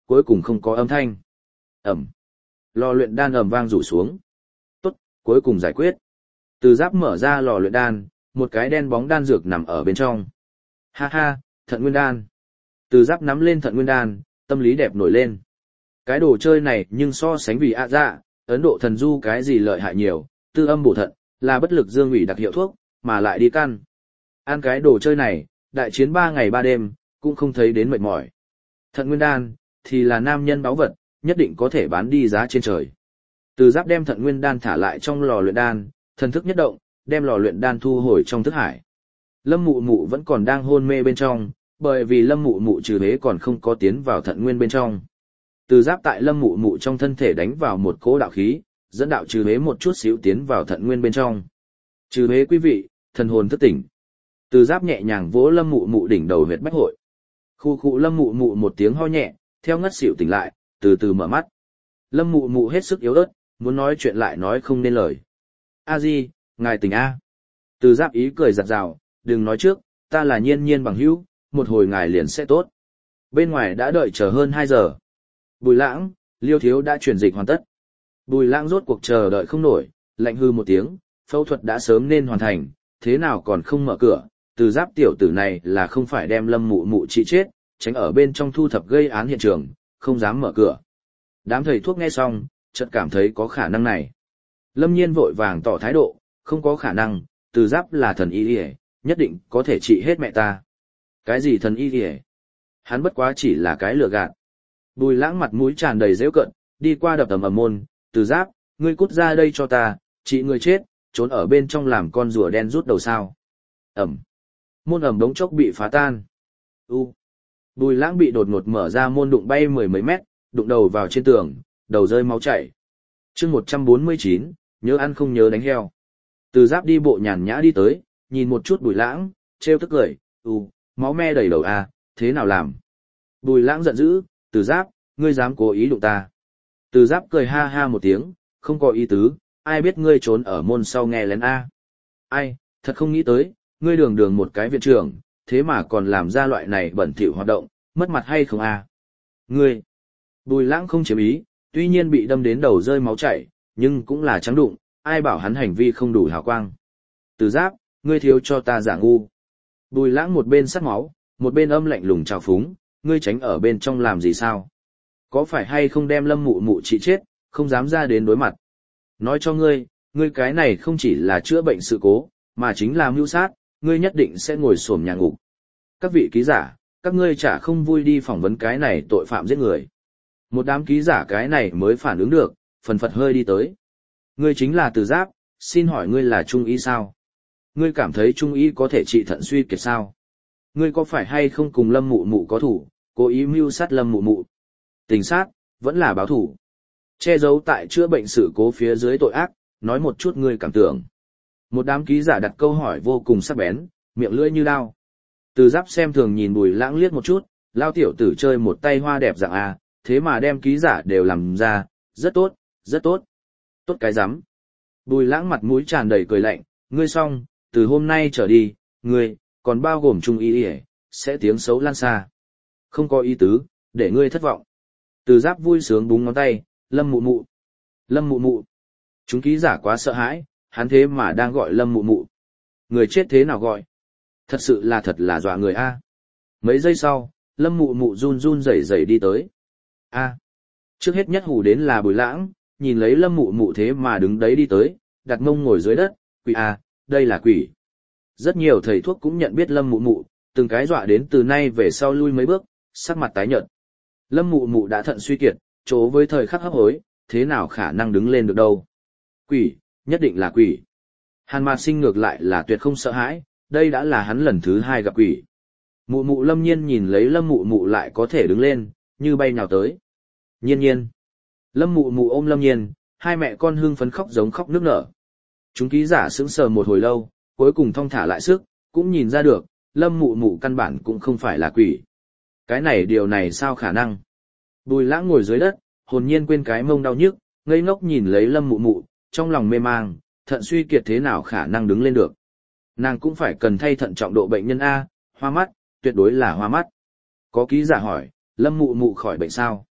cuối cùng không có âm thanh. Ẩm. Lò luyện đan ầm vang rủ xuống. Tốt, cuối cùng giải quyết. Từ Giáp mở ra lò luyện đan, một cái đen bóng đan dược nằm ở bên trong. Ha ha, thận nguyên đan. Từ Giáp nắm lên thận nguyên đan, tâm lý đẹp nổi lên. Cái đồ chơi này nhưng so sánh vì ạ dạ, Ấn Độ thần du cái gì lợi hại nhiều, tư âm bổ thận, là bất lực dương ủy đặc hiệu thuốc, mà lại đi căn. Ăn cái đồ chơi này, đại chiến ba ngày ba đêm, cũng không thấy đến mệt mỏi. Thận nguyên đan, thì là nam nhân báu vật, nhất định có thể bán đi giá trên trời. Từ Giáp đem thận nguyên đan thả lại trong lò luyện đan, thần thức nhất động, đem lò luyện đan thu hồi trong thức hải. Lâm Mụ Mụ vẫn còn đang hôn mê bên trong, bởi vì Lâm Mụ Mụ trừ hế còn không có tiến vào thận nguyên bên trong. Từ Giáp tại Lâm Mụ Mụ trong thân thể đánh vào một cỗ đạo khí, dẫn đạo trừ hế một chút xíu tiến vào thận nguyên bên trong. Trừ hế quý vị, thần hồn thức tỉnh. Từ Giáp nhẹ nhàng vỗ Lâm Mụ Mụ đỉnh đầu huyệt bách hội. Khu khu Lâm Mụ Mụ một tiếng ho nhẹ, theo ngất xỉu tỉnh lại, từ từ mở mắt. Lâm Mụ Mụ hết sức yếu ớt, muốn nói chuyện lại nói không nên lời. A Di, ngài tỉnh A. Từ Giáp ý cười giặt rào, đừng nói trước, ta là Nhiên Nhiên bằng hữu, một hồi ngài liền sẽ tốt. Bên ngoài đã đợi chờ hơn hai giờ. Bùi Lãng, Liêu Thiếu đã chuyển dịch hoàn tất. Bùi Lãng rốt cuộc chờ đợi không nổi, lạnh hư một tiếng, phẫu thuật đã sớm nên hoàn thành, thế nào còn không mở cửa. Từ Giáp tiểu tử này là không phải đem Lâm Mụ Mụ trị chết, tránh ở bên trong thu thập gây án hiện trường, không dám mở cửa. Đám thầy thuốc nghe xong, chợt cảm thấy có khả năng này. Lâm Nhiên vội vàng tỏ thái độ, không có khả năng, Từ Giáp là thần y y, nhất định có thể trị hết mẹ ta. Cái gì thần y y? Hắn bất quá chỉ là cái lừa gạt. Bùi Lãng mặt mũi tràn đầy giễu cợt, đi qua đập tầm ầm môn, Từ Giáp, ngươi cút ra đây cho ta, trị người chết, trốn ở bên trong làm con rùa đen rút đầu sao. Ẩm. Môn ẩm đống chốc bị phá tan. U. Bùi Lãng bị đột ngột mở ra môn đụng bay mười mấy mét, đụng đầu vào trên tường, đầu rơi máu chảy. Chương một trăm bốn mươi chín, nhớ ăn không nhớ đánh heo. Từ Giáp đi bộ nhàn nhã đi tới, nhìn một chút Bùi Lãng, trêu tức cười, "U, máu me đầy đầu à, thế nào làm?" Bùi Lãng giận dữ, "Từ Giáp, ngươi dám cố ý đụng ta?" Từ Giáp cười ha ha một tiếng, "Không có ý tứ, ai biết ngươi trốn ở môn sau nghe lén a." "Ai, thật không nghĩ tới, ngươi đường đường một cái viện trưởng, thế mà còn làm ra loại này bẩn thỉu hoạt động, mất mặt hay không a?" "Ngươi." Bùi Lãng không chiếm ý, tuy nhiên bị đâm đến đầu rơi máu chảy, nhưng cũng là trắng đụng, ai bảo hắn hành vi không đủ hào quang. Từ Giáp, ngươi thiếu cho ta giả ngu. Bùi Lãng một bên sắt máu, một bên âm lạnh lùng trào phúng, ngươi tránh ở bên trong làm gì sao? Có phải hay không đem Lâm Mụ Mụ trị chết, không dám ra đến đối mặt? Nói cho ngươi, ngươi cái này không chỉ là chữa bệnh sự cố, mà chính là mưu sát, ngươi nhất định sẽ ngồi xổm nhà ngục. Các vị ký giả, các ngươi chả không vui đi phỏng vấn cái này tội phạm giết người. Một đám ký giả cái này mới phản ứng được, phần phật hơi đi tới. Ngươi chính là Từ Giáp, xin hỏi ngươi là trung y sao? Ngươi cảm thấy trung y có thể trị thận suy kiệt sao? Ngươi có phải hay không cùng Lâm Mụ Mụ có thủ, cố ý mưu sát Lâm Mụ Mụ? Tình sát, vẫn là báo thủ. Che giấu tại chữa bệnh sự cố phía dưới tội ác, nói một chút ngươi cảm tưởng. Một đám ký giả đặt câu hỏi vô cùng sắc bén, miệng lưỡi như đao. Từ Giáp xem thường nhìn Bùi Lãng liếc một chút, lao tiểu tử chơi một tay hoa đẹp dạng a, thế mà đem ký giả đều làm ra, rất tốt, rất tốt. Tốt cái rắm. Bùi Lãng mặt mũi tràn đầy cười lạnh, ngươi xong, từ hôm nay trở đi, ngươi, còn bao gồm trung y y, sẽ tiếng xấu lan xa. Không có ý tứ, để ngươi thất vọng. Từ Giáp vui sướng búng ngón tay, Lâm Mụ Mụ. Lâm Mụ Mụ. Chúng ký giả quá sợ hãi, hắn thế mà đang gọi Lâm Mụ Mụ. Người chết thế nào gọi? Thật sự là thật là dọa người a. Mấy giây sau, Lâm Mụ Mụ run run rẩy rẩy đi tới. A. Trước hết nhất hù đến là Bùi Lãng, nhìn lấy Lâm Mụ Mụ thế mà đứng đấy đi tới, đặt mông ngồi dưới đất, quỷ a, đây là quỷ. Rất nhiều thầy thuốc cũng nhận biết Lâm Mụ Mụ, từng cái dọa đến từ nay về sau lui mấy bước, sắc mặt tái nhợt. Lâm Mụ Mụ đã thận suy kiệt, chỗ với thời khắc hấp hối, thế nào khả năng đứng lên được đâu. Quỷ, nhất định là quỷ. Hàn Mạt Sinh ngược lại là tuyệt không sợ hãi, đây đã là hắn lần thứ hai gặp quỷ. Mụ Mụ Lâm Nhiên nhìn lấy Lâm Mụ Mụ lại có thể đứng lên, như bay nhào tới. Nhiên Nhiên. Lâm Mụ Mụ ôm Lâm Nhiên, hai mẹ con hưng phấn khóc giống khóc nức nở. Chúng ký giả sững sờ một hồi lâu, cuối cùng thong thả lại sức, cũng nhìn ra được, Lâm Mụ Mụ căn bản cũng không phải là quỷ. Cái này điều này sao khả năng? Bùi Lãng ngồi dưới đất, hồn nhiên quên cái mông đau nhức, ngây ngốc nhìn lấy Lâm Mụ Mụ, trong lòng mê mang, thận suy kiệt thế nào khả năng đứng lên được. Nàng cũng phải cần thay thận trọng độ bệnh nhân A, hoa mắt, tuyệt đối là hoa mắt. Có ký giả hỏi, Lâm Mụ Mụ khỏi bệnh sao?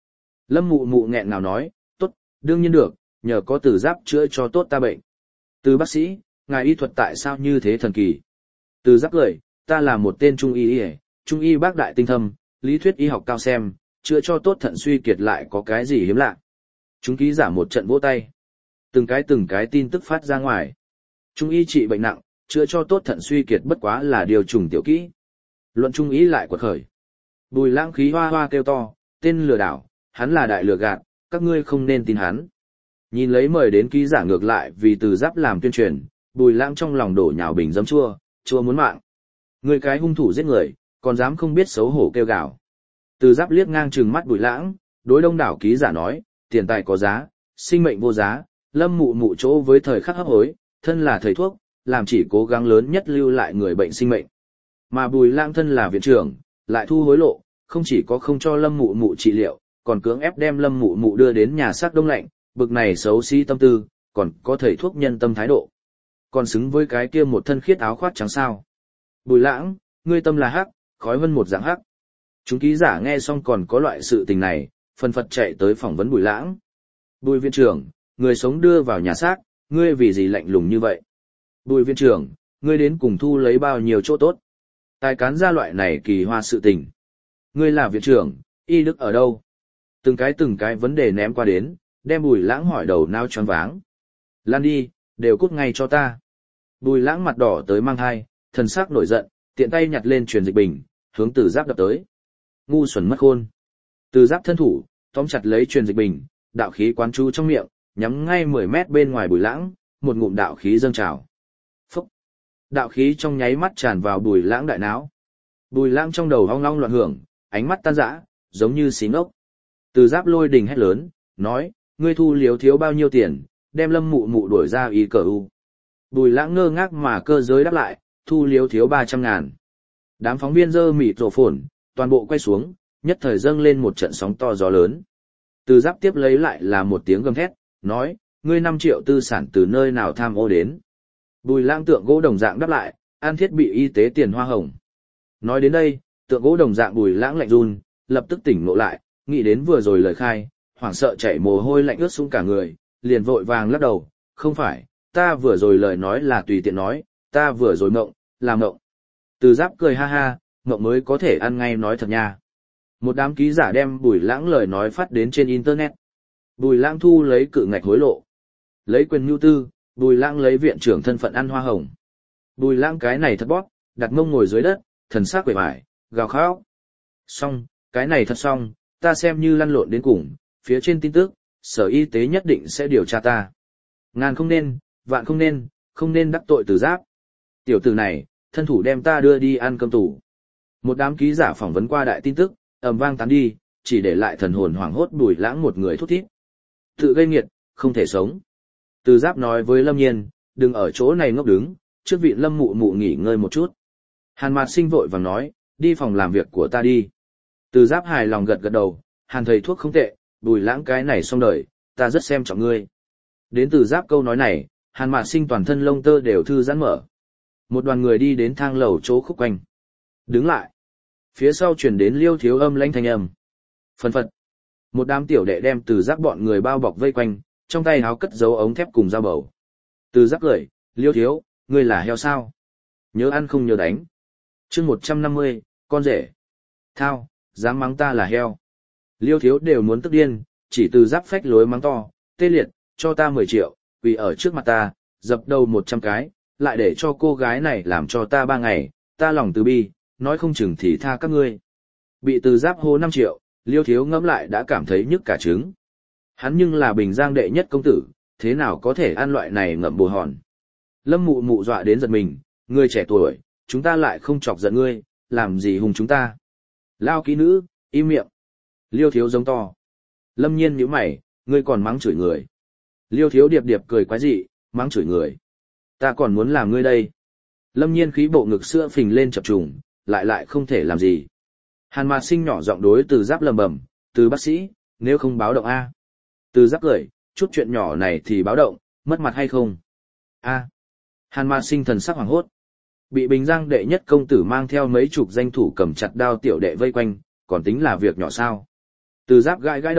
Lâm mụ mụ nghẹn ngào nói, tốt, đương nhiên được, nhờ có Từ Giáp chữa cho tốt ta bệnh. Từ bác sĩ, ngài y thuật tại sao như thế thần kỳ? Từ Giáp cười, ta là một tên trung y y, trung y bác đại tinh thâm, lý thuyết y học cao xem, chữa cho tốt thận suy kiệt lại có cái gì hiếm lạ. Chúng ký giả một trận vỗ tay. Từng cái từng cái tin tức phát ra ngoài. Trung y trị bệnh nặng, chữa cho tốt thận suy kiệt bất quá là điều trùng tiểu kỹ. Luận trung y lại quật khởi. Bùi Lãng khí hoa hoa kêu to, tên lừa đảo, hắn là đại lừa gạt, các ngươi không nên tin hắn. Nhìn lấy mời đến ký giả ngược lại vì Từ Giáp làm tuyên truyền, Bùi Lãng trong lòng đổ nhào bình dấm chua, chua muốn mạng. Người cái hung thủ giết người, còn dám không biết xấu hổ kêu gào. Từ Giáp liếc ngang trừng mắt Bùi Lãng, đối đông đảo ký giả nói, tiền tài có giá, sinh mệnh vô giá, Lâm mụ mụ chỗ với thời khắc hấp hối, thân là thầy thuốc, làm chỉ cố gắng lớn nhất lưu lại người bệnh sinh mệnh. Mà Bùi Lãng thân là viện trưởng, lại thu hối lộ, không chỉ có không cho Lâm mụ mụ trị liệu, còn cưỡng ép đem Lâm mụ mụ đưa đến nhà xác đông lạnh, bực này xấu xí tâm tư, còn có thầy thuốc nhân tâm thái độ. Còn xứng với cái kia một thân khiết áo khoác trắng sao. Bùi Lãng, ngươi tâm là hắc, khói vân một dạng hắc. Chúng ký giả nghe xong còn có loại sự tình này, phần phật chạy tới phỏng vấn Bùi Lãng. Bùi viện trưởng, người sống đưa vào nhà xác, ngươi vì gì lạnh lùng như vậy? Bùi viện trưởng, ngươi đến cùng thu lấy bao nhiêu chỗ tốt? Tài cán ra loại này kỳ hoa sự tình. Ngươi là viện trưởng, y đức ở đâu? Từng cái từng cái vấn đề ném qua đến, đem Bùi Lãng hỏi đầu nao choáng váng. Lan đi, đều cút ngay cho ta. Bùi Lãng mặt đỏ tới mang hai, thần sắc nổi giận, tiện tay nhặt lên truyền dịch bình, hướng Từ Giáp đập tới. Ngu xuẩn mất khôn. Từ Giáp thân thủ, tóm chặt lấy truyền dịch bình, đạo khí quán chú trong miệng, nhắm ngay mười mét bên ngoài Bùi Lãng, một ngụm đạo khí dâng trào. Phúc! Đạo khí trong nháy mắt tràn vào Bùi Lãng đại não. Bùi Lãng trong đầu hoang long loạn hưởng, ánh mắt tan rã, giống như xí ngốc. Từ Giáp lôi đình hét lớn, nói, ngươi thu liếu thiếu bao nhiêu tiền, đem Lâm mụ mụ đuổi ra y cờ u. Bùi Lãng ngơ ngác mà cơ giới đáp lại, thu liếu thiếu ba trăm ngàn. Đám phóng viên dơ mịt rổ phồn, toàn bộ quay xuống, nhất thời dâng lên một trận sóng to gió lớn. Từ Giáp tiếp lấy lại là một tiếng gầm thét, nói, ngươi năm triệu tư sản từ nơi nào tham ô đến. Bùi Lãng tượng gỗ đồng dạng đáp lại, an thiết bị y tế tiền hoa hồng. Nói đến đây, tượng gỗ đồng dạng Bùi Lãng lạnh run, lập tức tỉnh ngộ lại, nghĩ đến vừa rồi lời khai, hoảng sợ chảy mồ hôi lạnh ướt sũng cả người, liền vội vàng lắc đầu, không phải, ta vừa rồi lời nói là tùy tiện nói, ta vừa rồi mộng, là mộng. Từ Giáp cười ha ha, mộng mới có thể ăn ngay nói thật nha. Một đám ký giả đem Bùi Lãng lời nói phát đến trên internet. Bùi Lãng thu lấy cự ngạch hối lộ, lấy quyền nhu tư, Bùi Lãng lấy viện trưởng thân phận ăn hoa hồng. Bùi Lãng cái này thật bóp, đặt mông ngồi dưới đất, thần sắc quể vải, gào khóc. Xong, cái này thật xong, ta xem như lăn lộn đến cùng, phía trên tin tức, sở y tế nhất định sẽ điều tra ta. Ngàn không nên, vạn không nên, không nên đắc tội Từ Giáp. Tiểu tử này, thân thủ đem ta đưa đi ăn cơm tủ. Một đám ký giả phỏng vấn qua đại tin tức, ầm vang tán đi, chỉ để lại thần hồn hoảng hốt Bùi Lãng một người thút thít. Tự gây nghiệt, không thể sống. Từ Giáp nói với Lâm Nhiên, đừng ở chỗ này ngốc đứng, trước vị Lâm mụ mụ nghỉ ngơi một chút. Hàn Mạt Sinh vội vàng nói, đi phòng làm việc của ta đi. Từ Giáp hài lòng gật gật đầu, Hàn thầy thuốc không tệ, Bùi Lãng cái này xong đời, ta rất xem trọng ngươi. Đến Từ Giáp câu nói này, Hàn Mạt Sinh toàn thân lông tơ đều thư giãn mở. Một đoàn người đi đến thang lầu chỗ khúc quanh. Đứng lại. Phía sau truyền đến Liêu Thiếu âm lãnh thanh âm. Phân phật. Một đám tiểu đệ đem Từ Giáp bọn người bao bọc vây quanh, trong tay háo cất dấu ống thép cùng dao bầu. Từ Giáp cười, Liêu Thiếu, ngươi là heo sao? Nhớ ăn không nhớ đánh. Chương một trăm năm mươi, con rể. Thao, dám mắng ta là heo. Liêu Thiếu đều muốn tức điên, chỉ Từ Giáp phách lối mắng to, tê liệt, cho ta mười triệu, vì ở trước mặt ta, dập đầu một trăm cái, lại để cho cô gái này làm cho ta ba ngày, ta lòng từ bi, nói không chừng thì tha các ngươi. Bị Từ Giáp hô năm triệu, Liêu Thiếu ngẫm lại đã cảm thấy nhức cả trứng. Hắn nhưng là Bình Giang đệ nhất công tử, thế nào có thể ăn loại này ngậm bồ hòn. Lâm mụ mụ dọa đến giật mình, ngươi trẻ tuổi, chúng ta lại không chọc giận ngươi, làm gì hùng chúng ta. Lao kỹ nữ, im miệng. Liêu Thiếu giống to. Lâm Nhiên nhíu mày, ngươi còn mắng chửi người. Liêu Thiếu điệp điệp cười quái dị, mắng chửi người. Ta còn muốn làm ngươi đây. Lâm Nhiên khí bộ ngực sữa phình lên chập trùng, lại lại không thể làm gì. Hàn Mạt Sinh nhỏ giọng đối Từ Giáp lầm bầm, Từ bác sĩ, nếu không báo động A. Từ Giáp cười, chút chuyện nhỏ này thì báo động, mất mặt hay không? A. Hàn Mạt Sinh thần sắc hoảng hốt. Bị Bình Giang đệ nhất công tử mang theo mấy chục danh thủ cầm chặt đao tiểu đệ vây quanh, còn tính là việc nhỏ sao? Từ Giáp gãi gãi đầu,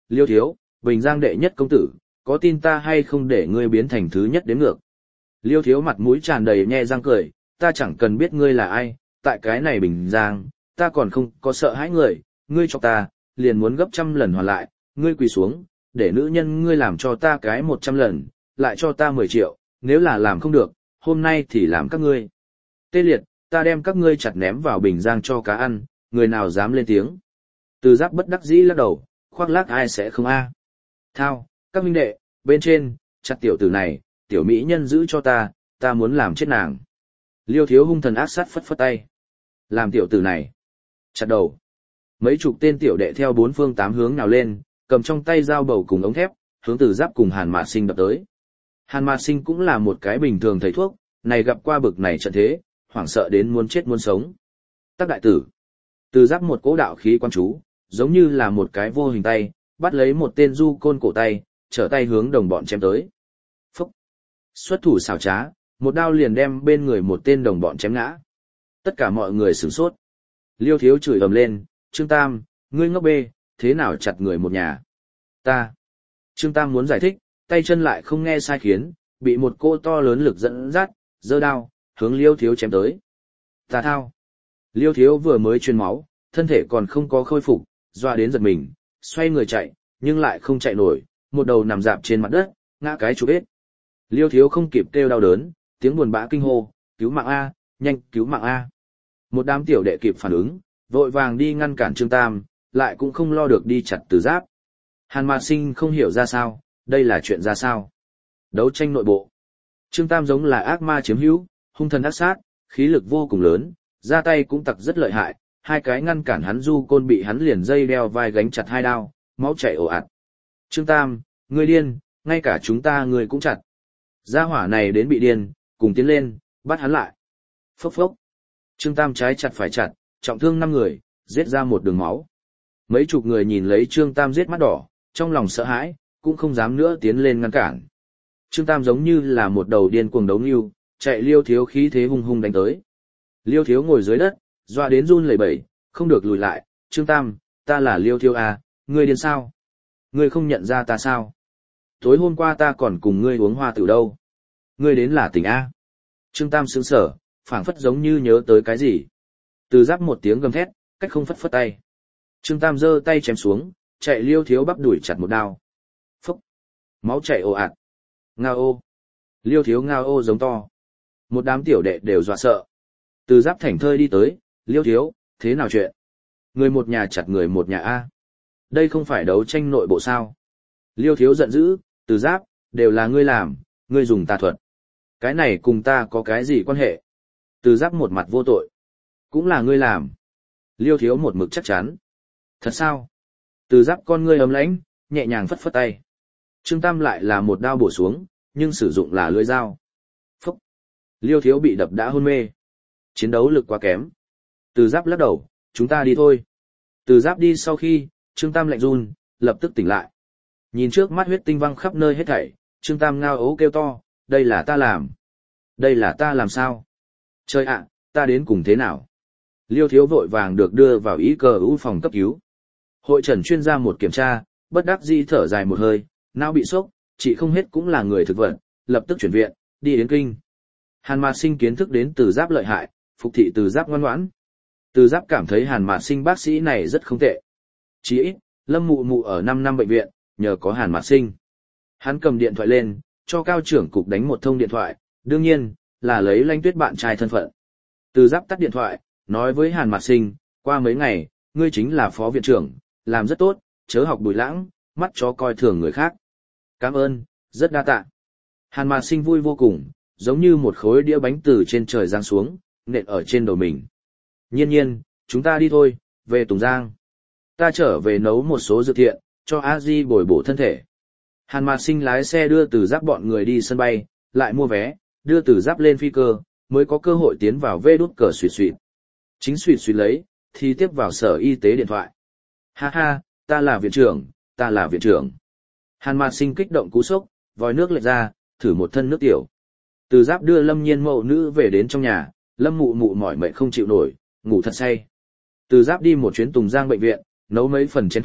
Liêu thiếu, Bình Giang đệ nhất công tử, có tin ta hay không để ngươi biến thành thứ nhất đến ngược. Liêu thiếu mặt mũi tràn đầy nhe răng cười, ta chẳng cần biết ngươi là ai, tại cái này Bình Giang, ta còn không có sợ hãi người, ngươi cho ta, liền muốn gấp trăm lần hoàn lại, ngươi quỳ xuống, để nữ nhân ngươi làm cho ta cái một trăm lần, lại cho ta mười triệu, nếu là làm không được, hôm nay thì làm các ngươi. Tê liệt, ta đem các ngươi chặt ném vào Bình Giang cho cá ăn, người nào dám lên tiếng. Từ Giáp bất đắc dĩ lắc đầu, khoác lác ai sẽ không a. Thao, các minh đệ, bên trên, chặt tiểu tử này, tiểu mỹ nhân giữ cho ta, ta muốn làm chết nàng. Liêu thiếu hung thần ác sát phất phất tay. Làm tiểu tử này. Chặt đầu. Mấy chục tên tiểu đệ theo bốn phương tám hướng nào lên, cầm trong tay dao bầu cùng ống thép, hướng Từ Giáp cùng Hàn Mạt Sinh đập tới. Hàn Mạt Sinh cũng là một cái bình thường thầy thuốc, này gặp qua bực này trận thế, hoảng sợ đến muốn chết muốn sống. Tắc đại tử. Từ Giáp một cỗ đạo khí quan chú, giống như là một cái vô hình tay, bắt lấy một tên du côn cổ tay, trở tay hướng đồng bọn chém tới. Phúc! Xuất thủ xảo trá, một đao liền đem bên người một tên đồng bọn chém ngã. Tất cả mọi người sửng sốt. Liêu thiếu chửi ầm lên, Trương Tam, ngươi ngốc bê, thế nào chặt người một nhà? Ta! Trương Tam muốn giải thích, tay chân lại không nghe sai khiến, bị một cô to lớn lực dẫn dắt, giơ đao, hướng Liêu thiếu chém tới. Ta thao! Liêu thiếu vừa mới truyền máu, thân thể còn không có khôi phục, doa đến giật mình, xoay người chạy, nhưng lại không chạy nổi, một đầu nằm dạp trên mặt đất, ngã cái chụp hết. Liêu thiếu không kịp kêu đau đớn, tiếng buồn bã kinh hô, cứu mạng A, nhanh cứu mạng A. Một đám tiểu đệ kịp phản ứng, vội vàng đi ngăn cản Trương Tam, lại cũng không lo được đi chặt Từ Giáp. Hàn Mạt Sinh không hiểu ra sao, đây là chuyện ra sao. Đấu tranh nội bộ. Trương Tam giống là ác ma chiếm hữu, hung thần ác sát, khí lực vô cùng lớn, ra tay cũng tặc rất lợi hại, hai cái ngăn cản hắn du côn bị hắn liền dây đeo vai gánh chặt hai đao, máu chảy ồ ạt. Trương Tam, ngươi điên, ngay cả chúng ta ngươi cũng chặt. Gia hỏa này đến bị điên, cùng tiến lên, bắt hắn lại. Phốc phốc. Trương Tam trái chặt phải chặt, trọng thương năm người, giết ra một đường máu. Mấy chục người nhìn lấy Trương Tam giết mắt đỏ, trong lòng sợ hãi, cũng không dám nữa tiến lên ngăn cản. Trương Tam giống như là một đầu điên cuồng đấu nhưu, chạy Liêu thiếu khí thế hung hung đánh tới. Liêu thiếu ngồi dưới đất, doa đến run lẩy bẩy, không được lùi lại. Trương Tam, ta là Liêu thiếu à, ngươi điên sao? Ngươi không nhận ra ta sao? Tối hôm qua ta còn cùng ngươi uống hoa tử đâu. Ngươi đến là tỉnh A. Trương Tam sững sờ, phảng phất giống như nhớ tới cái gì. Từ Giáp một tiếng gầm thét, cách không phất phất tay. Trương Tam giơ tay chém xuống, chạy Liêu thiếu bắp đuổi chặt một đao. Phúc! Máu chảy ồ ạt. Ngao ô! Liêu thiếu ngao ô giống to. Một đám tiểu đệ đều dọa sợ. Từ Giáp thảnh thơi đi tới, Liêu thiếu, thế nào chuyện? Người một nhà chặt người một nhà A. Đây không phải đấu tranh nội bộ sao? Liêu thiếu giận dữ, Từ Giáp, đều là ngươi làm, ngươi dùng tà thuật. Cái này cùng ta có cái gì quan hệ? Từ Giáp một mặt vô tội. Cũng là ngươi làm. Liêu thiếu một mực chắc chắn. Thật sao? Từ Giáp con ngươi ấm lãnh, nhẹ nhàng phất phất tay. Trương Tam lại là một đao bổ xuống, nhưng sử dụng là lưỡi dao. Phúc! Liêu thiếu bị đập đã hôn mê. Chiến đấu lực quá kém. Từ Giáp lắc đầu, chúng ta đi thôi. Từ Giáp đi sau khi, Trương Tam lạnh run, lập tức tỉnh lại. Nhìn trước mắt huyết tinh văng khắp nơi hết thảy, Trương Tam ngao ố kêu to, đây là ta làm. Đây là ta làm sao? Trời ạ, ta đến cùng thế nào? Liêu thiếu vội vàng được đưa vào ý cờ ưu phòng cấp cứu. Hội trần chuyên gia một kiểm tra, bất đắc dĩ thở dài một hơi, não bị sốc, chỉ không hết cũng là người thực vật, lập tức chuyển viện, đi đến kinh. Hàn Mạt Sinh kiến thức đến Từ Giáp lợi hại, phục thị Từ Giáp ngoan ngoãn. Từ Giáp cảm thấy Hàn Mạt Sinh bác sĩ này rất không tệ. Chỉ ít, Lâm Mụ Mụ ở năm năm bệnh viện, nhờ có Hàn Mạt Sinh. Hắn cầm điện thoại lên, cho cao trưởng cục đánh một thông điện thoại, đương nhiên, là lấy Lãnh Tuyết bạn trai thân phận. Từ Giáp tắt điện thoại, nói với Hàn Mạt Sinh, qua mấy ngày, ngươi chính là phó viện trưởng, làm rất tốt, chớ học Bùi Lãng, mắt chó coi thường người khác. Cảm ơn, rất đa tạ. Hàn Mạt Sinh vui vô cùng, giống như một khối đĩa bánh từ trên trời giáng xuống, nện ở trên đầu mình. Nhiên nhiên, chúng ta đi thôi, về Tùng Giang. Ta trở về nấu một số dược thiện, cho A Di bồi bổ thân thể. Hàn Mạt Sinh lái xe đưa Từ Giáp bọn người đi sân bay, lại mua vé, đưa Từ Giáp lên phi cơ, mới có cơ hội tiến vào vê đút cờ suỵt suỵt. Chính suỵt suỵt lấy, thì tiếp vào sở y tế điện thoại. Ha ha, ta là viện trưởng, ta là viện trưởng. Hàn Mạt Sinh kích động cú sốc, vòi nước lệch ra, thử một thân nước tiểu. Từ Giáp đưa Lâm Nhiên mẫu nữ về đến trong nhà, Lâm Mụ Mụ mỏi mệt không chịu nổi, ngủ thật say. Từ Giáp đi một chuyến Tùng Giang bệnh viện, nấu mấy phần chén thuốc,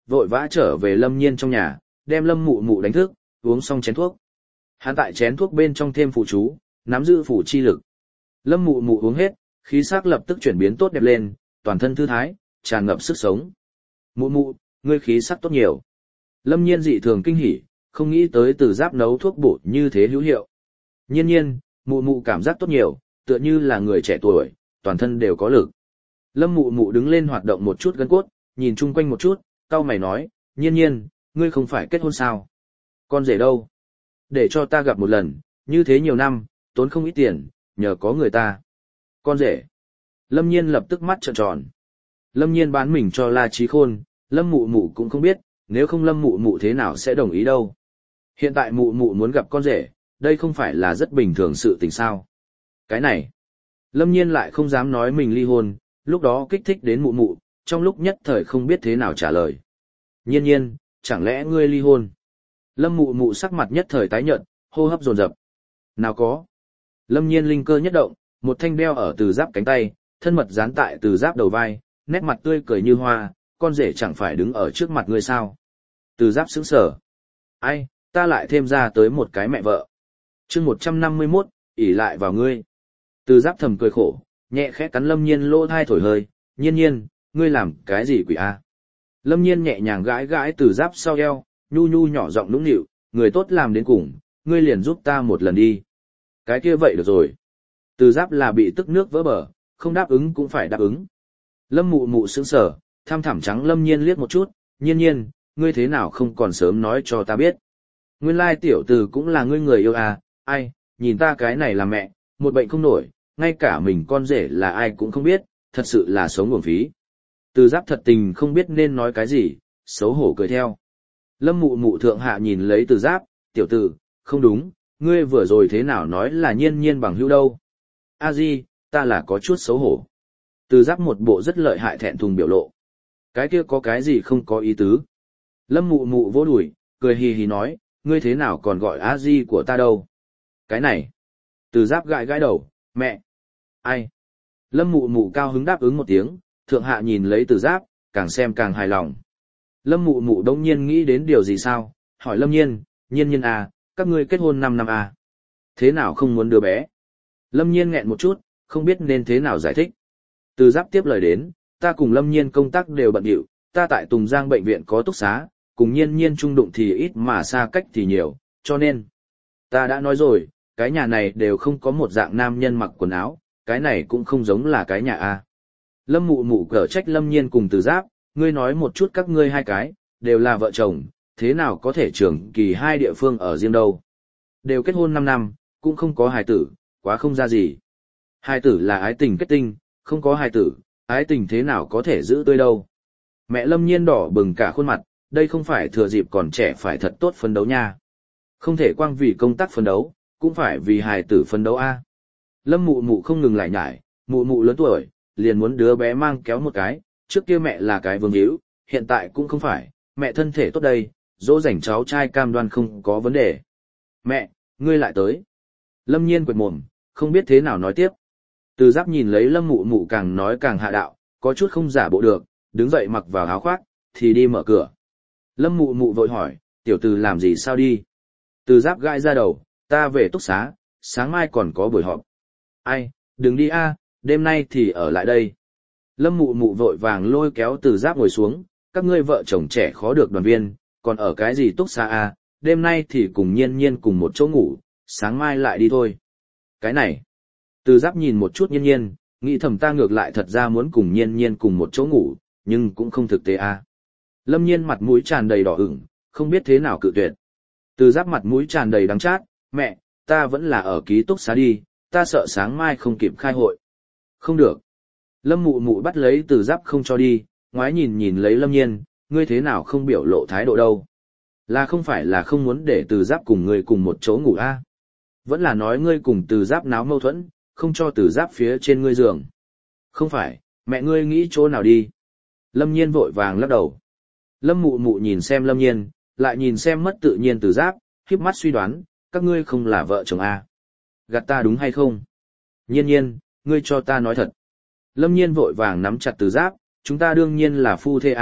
vội vã trở về Lâm Nhiên trong nhà, đem Lâm Mụ Mụ đánh thức, uống xong chén thuốc. Hắn tại chén thuốc bên trong thêm phụ chú, nắm giữ phủ chi lực. Lâm Mụ Mụ uống hết, khí sắc lập tức chuyển biến tốt đẹp lên, toàn thân thư thái, tràn ngập sức sống. Mụ Mụ, ngươi khí sắc tốt nhiều. Lâm Nhiên dị thường kinh hỉ, không nghĩ tới Từ Giáp nấu thuốc bổ như thế hữu hiệu. Nhiên nhiên, Mụ Mụ cảm giác tốt nhiều, tựa như là người trẻ tuổi, toàn thân đều có lực. Lâm Mụ Mụ đứng lên hoạt động một chút gân cốt, nhìn chung quanh một chút, cau mày nói, nhiên nhiên, ngươi không phải kết hôn sao? Con rể đâu? Để cho ta gặp một lần, như thế nhiều năm, tốn không ít tiền, nhờ có người ta. Con rể. Lâm Nhiên lập tức mắt trợn tròn. Lâm Nhiên bán mình cho La Chí Khôn, Lâm Mụ Mụ cũng không biết, nếu không Lâm Mụ Mụ thế nào sẽ đồng ý đâu. Hiện tại Mụ Mụ muốn gặp con rể, đây không phải là rất bình thường sự tình sao. Cái này. Lâm Nhiên lại không dám nói mình ly hôn, lúc đó kích thích đến Mụ Mụ, trong lúc nhất thời không biết thế nào trả lời. Nhiên nhiên, chẳng lẽ ngươi ly hôn? Lâm Mụ Mụ sắc mặt nhất thời tái nhợt, hô hấp dồn dập. Nào có. Lâm Nhiên linh cơ nhất động, một thanh đeo ở Từ Giáp cánh tay, thân mật dán tại Từ Giáp đầu vai, nét mặt tươi cười như hoa, con rể chẳng phải đứng ở trước mặt ngươi sao? Từ Giáp sững sờ. Ai, ta lại thêm ra tới một cái mẹ vợ. Chương một trăm năm mươi mốt, ỷ lại vào ngươi. Từ Giáp thầm cười khổ, nhẹ khẽ cắn Lâm Nhiên lỗ thai thổi hơi, nhiên nhiên, ngươi làm cái gì quỷ a? Lâm Nhiên nhẹ nhàng gãi gãi Từ Giáp sau eo, nhu nhu nhỏ giọng nũng nịu, người tốt làm đến cùng, ngươi liền giúp ta một lần đi. Cái kia vậy được rồi. Từ Giáp là bị tức nước vỡ bờ, không đáp ứng cũng phải đáp ứng. Lâm Mụ Mụ sững sờ, tham thẳm trắng Lâm Nhiên liếc một chút, nhiên nhiên, ngươi thế nào không còn sớm nói cho ta biết. Nguyên lai tiểu tử cũng là ngươi người yêu à, ai, nhìn ta cái này là mẹ, một bệnh không nổi, ngay cả mình con rể là ai cũng không biết, thật sự là sống uổng phí. Từ Giáp thật tình không biết nên nói cái gì, xấu hổ cười theo. Lâm Mụ Mụ thượng hạ nhìn lấy Từ Giáp, tiểu tử, không đúng, ngươi vừa rồi thế nào nói là nhiên nhiên bằng hữu đâu. A Di, ta là có chút xấu hổ. Từ Giáp một bộ rất lợi hại thẹn thùng biểu lộ. Cái kia có cái gì không có ý tứ. Lâm Mụ Mụ vỗ đùi, cười hì hì nói, ngươi thế nào còn gọi A Di của ta đâu. Cái này. Từ Giáp gãi gãi đầu, mẹ. Ai? Lâm Mụ Mụ cao hứng đáp ứng một tiếng, thượng hạ nhìn lấy Từ Giáp, càng xem càng hài lòng. Lâm Mụ Mụ đông nhiên nghĩ đến điều gì sao, hỏi Lâm Nhiên, nhiên nhiên à, các ngươi kết hôn năm năm à. Thế nào không muốn đứa bé? Lâm Nhiên nghẹn một chút, không biết nên thế nào giải thích. Từ Giáp tiếp lời đến, ta cùng Lâm Nhiên công tác đều bận rộn, ta tại Tùng Giang bệnh viện có túc xá, cùng nhiên nhiên chung đụng thì ít mà xa cách thì nhiều, cho nên. Ta đã nói rồi, cái nhà này đều không có một dạng nam nhân mặc quần áo, cái này cũng không giống là cái nhà a. Lâm Mụ Mụ cở trách Lâm Nhiên cùng Từ Giáp, ngươi nói một chút các ngươi hai cái, đều là vợ chồng, thế nào có thể trưởng kỳ hai địa phương ở riêng đâu. Đều kết hôn năm năm, cũng không có hài tử, quá không ra gì. Hài tử là ái tình kết tinh, không có hài tử, ái tình thế nào có thể giữ tươi đâu. Mẹ Lâm Nhiên đỏ bừng cả khuôn mặt, đây không phải thừa dịp còn trẻ phải thật tốt phấn đấu nha. Không thể quang vì công tác phấn đấu, cũng phải vì hài tử phấn đấu a. Lâm Mụ Mụ không ngừng lại nhải, Mụ Mụ lớn tuổi, liền muốn đứa bé mang kéo một cái, trước kia mẹ là cái vương hữu, hiện tại cũng không phải, mẹ thân thể tốt đây, dỗ dành cháu trai cam đoan không có vấn đề. Mẹ, ngươi lại tới. Lâm Nhiên quệt mồm, không biết thế nào nói tiếp. Từ Giáp nhìn lấy Lâm Mụ Mụ càng nói càng hạ đạo, có chút không giả bộ được, đứng dậy mặc vào áo khoác, thì đi mở cửa. Lâm Mụ Mụ vội hỏi, tiểu Từ làm gì sao đi? Từ Giáp gãi ra đầu, ta về túc xá, sáng mai còn có buổi họp. Ai, đừng đi a, đêm nay thì ở lại đây. Lâm Mụ Mụ vội vàng lôi kéo Từ Giáp ngồi xuống, các ngươi vợ chồng trẻ khó được đoàn viên, còn ở cái gì túc xá a, đêm nay thì cùng nhiên nhiên cùng một chỗ ngủ, sáng mai lại đi thôi. Cái này, Từ Giáp nhìn một chút nhiên nhiên, nghĩ thầm ta ngược lại thật ra muốn cùng nhiên nhiên cùng một chỗ ngủ, nhưng cũng không thực tế a. Lâm Nhiên mặt mũi tràn đầy đỏ ửng, không biết thế nào cự tuyệt. Từ Giáp mặt mũi tràn đầy đắng chát, mẹ, ta vẫn là ở ký túc xá đi, ta sợ sáng mai không kịp khai hội. Không được. Lâm Mụ Mụ bắt lấy Từ Giáp không cho đi, ngoái nhìn nhìn lấy Lâm Nhiên, ngươi thế nào không biểu lộ thái độ đâu. Là không phải là không muốn để Từ Giáp cùng ngươi cùng một chỗ ngủ a? Vẫn là nói ngươi cùng Từ Giáp náo mâu thuẫn, không cho Từ Giáp phía trên ngươi giường. Không phải, mẹ ngươi nghĩ chỗ nào đi. Lâm Nhiên vội vàng lắc đầu. Lâm Mụ Mụ nhìn xem Lâm Nhiên, lại nhìn xem mất tự nhiên Từ Giáp, khiếp mắt suy đoán, các ngươi không là vợ chồng a? Gạt ta đúng hay không? Nhiên nhiên, ngươi cho ta nói thật. Lâm Nhiên vội vàng nắm chặt Từ Giáp, chúng ta đương nhiên là phu thê a,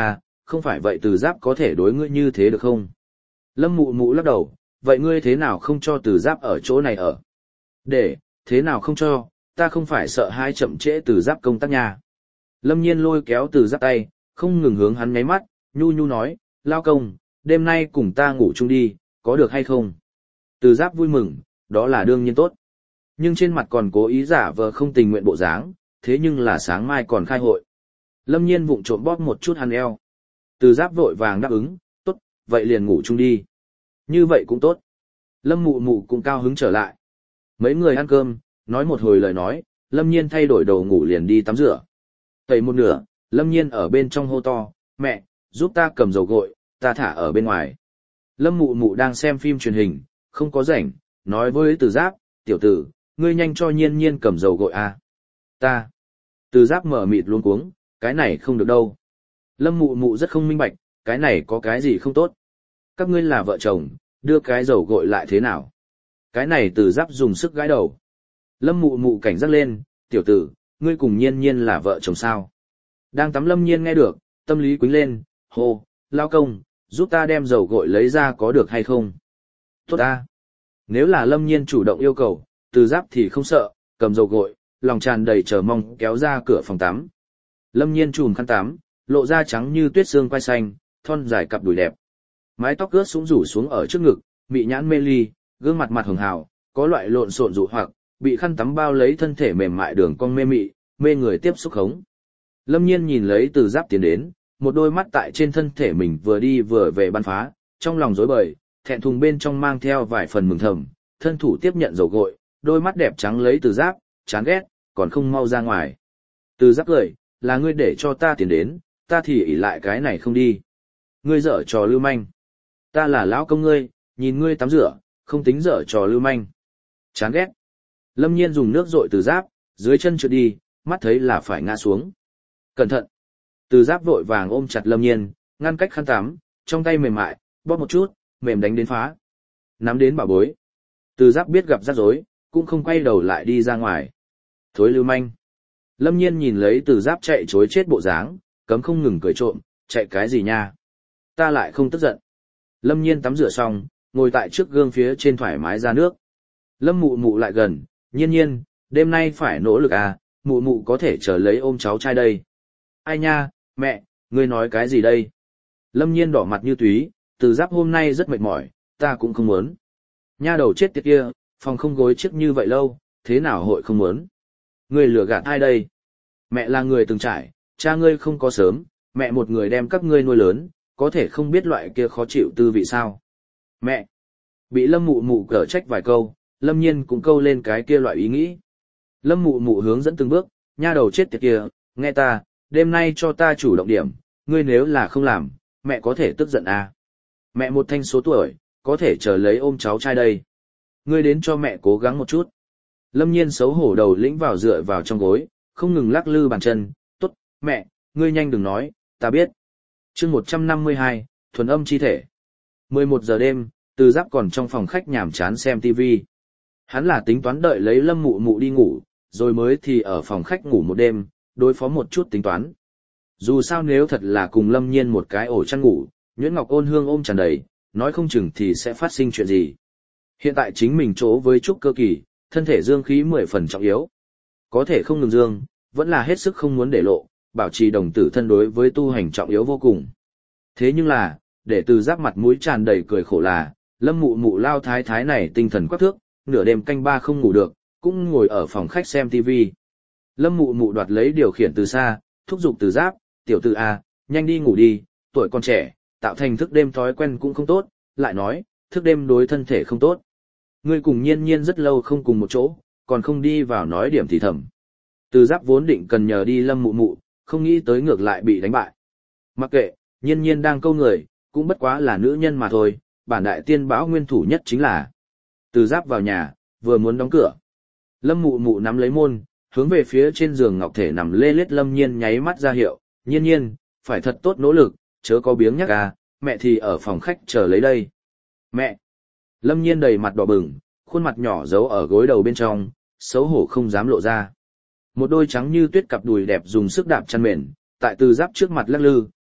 không phải vậy từ giáp có thể đối ngươi như thế được không? Lâm mụ mụ lắc đầu, vậy ngươi thế nào không cho từ giáp ở chỗ này ở? Để, thế nào không cho, ta không phải sợ hai chậm trễ từ giáp công tác nhà. Lâm nhiên lôi kéo từ giáp tay, không ngừng hướng hắn nháy mắt, nhu nhu nói, lao công, đêm nay cùng ta ngủ chung đi, có được hay không? Từ giáp vui mừng, đó là đương nhiên tốt. Nhưng trên mặt còn cố ý giả vờ không tình nguyện bộ dáng, thế nhưng là sáng mai còn khai hội. Lâm nhiên vụng trộm bóp một chút hắn eo. Từ giáp vội vàng đáp ứng, tốt, vậy liền ngủ chung đi. Như vậy cũng tốt. Lâm mụ mụ cũng cao hứng trở lại. Mấy người ăn cơm, nói một hồi lời nói, Lâm nhiên thay đổi đồ ngủ liền đi tắm rửa. Tẩy một nửa, Lâm nhiên ở bên trong hô to, mẹ, giúp ta cầm dầu gội, ta thả ở bên ngoài. Lâm mụ mụ đang xem phim truyền hình, không có rảnh, nói với từ giáp, tiểu tử, ngươi nhanh cho nhiên nhiên cầm dầu gội à. Ta. Từ giáp mở mịt luôn cuống, cái này không được đâu. Lâm mụ mụ rất không minh bạch, cái này có cái gì không tốt. Các ngươi là vợ chồng, đưa cái dầu gội lại thế nào? Cái này từ giáp dùng sức gãi đầu. Lâm mụ mụ cảnh giác lên, tiểu tử, ngươi cùng nhiên nhiên là vợ chồng sao? Đang tắm Lâm nhiên nghe được, tâm lý quính lên, hô, lao công, giúp ta đem dầu gội lấy ra có được hay không? Tốt ta. Nếu là Lâm nhiên chủ động yêu cầu, từ giáp thì không sợ, cầm dầu gội, lòng tràn đầy chờ mong kéo ra cửa phòng tắm. Lâm nhiên chùm khăn tắm, lộ ra trắng như tuyết xương quai xanh, thon dài cặp đùi đẹp. Mái tóc ướt sũng rủ xuống ở trước ngực, mị nhãn mê ly, gương mặt mặt hường hào, có loại lộn xộn dụ hoặc, bị khăn tắm bao lấy thân thể mềm mại đường cong mê mị, mê người tiếp xúc hống. Lâm nhiên nhìn lấy từ giáp tiến đến, một đôi mắt tại trên thân thể mình vừa đi vừa về bắn phá, trong lòng rối bời, thẹn thùng bên trong mang theo vài phần mừng thầm, thân thủ tiếp nhận dầu gội, đôi mắt đẹp trắng lấy từ giáp, chán ghét, còn không mau ra ngoài. Từ giáp cười, là ngươi để cho ta tiến đến, ta thì ỷ lại cái này không đi. Ngươi dở trò lưu manh. Ta là lão công ngươi, nhìn ngươi tắm rửa, không tính dở trò lưu manh. Chán ghét. Lâm nhiên dùng nước dội từ giáp, dưới chân trượt đi, mắt thấy là phải ngã xuống. Cẩn thận. Từ giáp vội vàng ôm chặt Lâm nhiên, ngăn cách khăn tắm, trong tay mềm mại, bóp một chút, mềm đánh đến phá. Nắm đến bảo bối. Từ giáp biết gặp rắc rối, cũng không quay đầu lại đi ra ngoài. Thối lưu manh. Lâm nhiên nhìn lấy từ giáp chạy chối chết bộ dáng, cấm không ngừng cười trộm, chạy cái gì nha. Ta lại không tức giận. Lâm nhiên tắm rửa xong, ngồi tại trước gương phía trên thoải mái ra nước. Lâm mụ mụ lại gần, nhiên nhiên, đêm nay phải nỗ lực à, mụ mụ có thể chờ lấy ôm cháu trai đây. Ai nha, mẹ, ngươi nói cái gì đây? Lâm nhiên đỏ mặt như túy, từ giáp hôm nay rất mệt mỏi, ta cũng không muốn. Nha đầu chết tiệt kia, phòng không gối chiếc như vậy lâu, thế nào hội không muốn? Ngươi lừa gạt ai đây? Mẹ là người từng trải, cha ngươi không có sớm, mẹ một người đem các ngươi nuôi lớn, có thể không biết loại kia khó chịu tư vị sao? Mẹ! Bị Lâm mụ mụ cở trách vài câu, Lâm nhiên cũng câu lên cái kia loại ý nghĩ. Lâm mụ mụ hướng dẫn từng bước, nha đầu chết tiệt kia, nghe ta, đêm nay cho ta chủ động điểm, ngươi nếu là không làm, mẹ có thể tức giận à? Mẹ một thanh số tuổi, có thể chờ lấy ôm cháu trai đây. Ngươi đến cho mẹ cố gắng một chút. Lâm nhiên xấu hổ đầu lĩnh vào dựa vào trong gối, không ngừng lắc lư bàn chân, tốt, mẹ, ngươi nhanh đừng nói, ta biết. chương một trăm năm mươi hai, thuần âm chi thể. mười một giờ đêm, từ giáp còn trong phòng khách nhàm chán xem tivi. Hắn là tính toán đợi lấy Lâm mụ mụ đi ngủ, rồi mới thì ở phòng khách ngủ một đêm, đối phó một chút tính toán. Dù sao nếu thật là cùng Lâm nhiên một cái ổ chăn ngủ, Nhuyễn Ngọc ôn hương ôm tràn đầy, nói không chừng thì sẽ phát sinh chuyện gì. Hiện tại chính mình chỗ với trúc cơ kỳ, thân thể dương khí mười phần trọng yếu. Có thể không ngừng dương, vẫn là hết sức không muốn để lộ, bảo trì đồng tử thân đối với tu hành trọng yếu vô cùng. Thế nhưng là, để từ giáp mặt mũi tràn đầy cười khổ là, Lâm mụ mụ lao thái thái này tinh thần quắc thước, nửa đêm canh ba không ngủ được, cũng ngồi ở phòng khách xem tivi. Lâm mụ mụ đoạt lấy điều khiển từ xa, thúc giục từ giáp, tiểu tử A, nhanh đi ngủ đi, tuổi còn trẻ, tạo thành thức đêm thói quen cũng không tốt, lại nói, thức đêm đối thân thể không tốt. Ngươi cùng nhiên nhiên rất lâu không cùng một chỗ, còn không đi vào nói điểm thì thầm. Từ giáp vốn định cần nhờ đi Lâm mụ mụ, không nghĩ tới ngược lại bị đánh bại. Mặc kệ, nhiên nhiên đang câu người, cũng bất quá là nữ nhân mà thôi, bản đại tiên bão nguyên thủ nhất chính là. Từ giáp vào nhà, vừa muốn đóng cửa. Lâm mụ mụ nắm lấy môn, hướng về phía trên giường ngọc thể nằm lê lết Lâm nhiên nháy mắt ra hiệu, nhiên nhiên, phải thật tốt nỗ lực, chớ có biếng nhắc à, mẹ thì ở phòng khách chờ lấy đây. Mẹ! Lâm nhiên đầy mặt đỏ bừng, khuôn mặt nhỏ giấu ở gối đầu bên trong, xấu hổ không dám lộ ra. Một đôi trắng như tuyết cặp đùi đẹp dùng sức đạp chăn mền, tại từ giáp trước mặt lắc lư,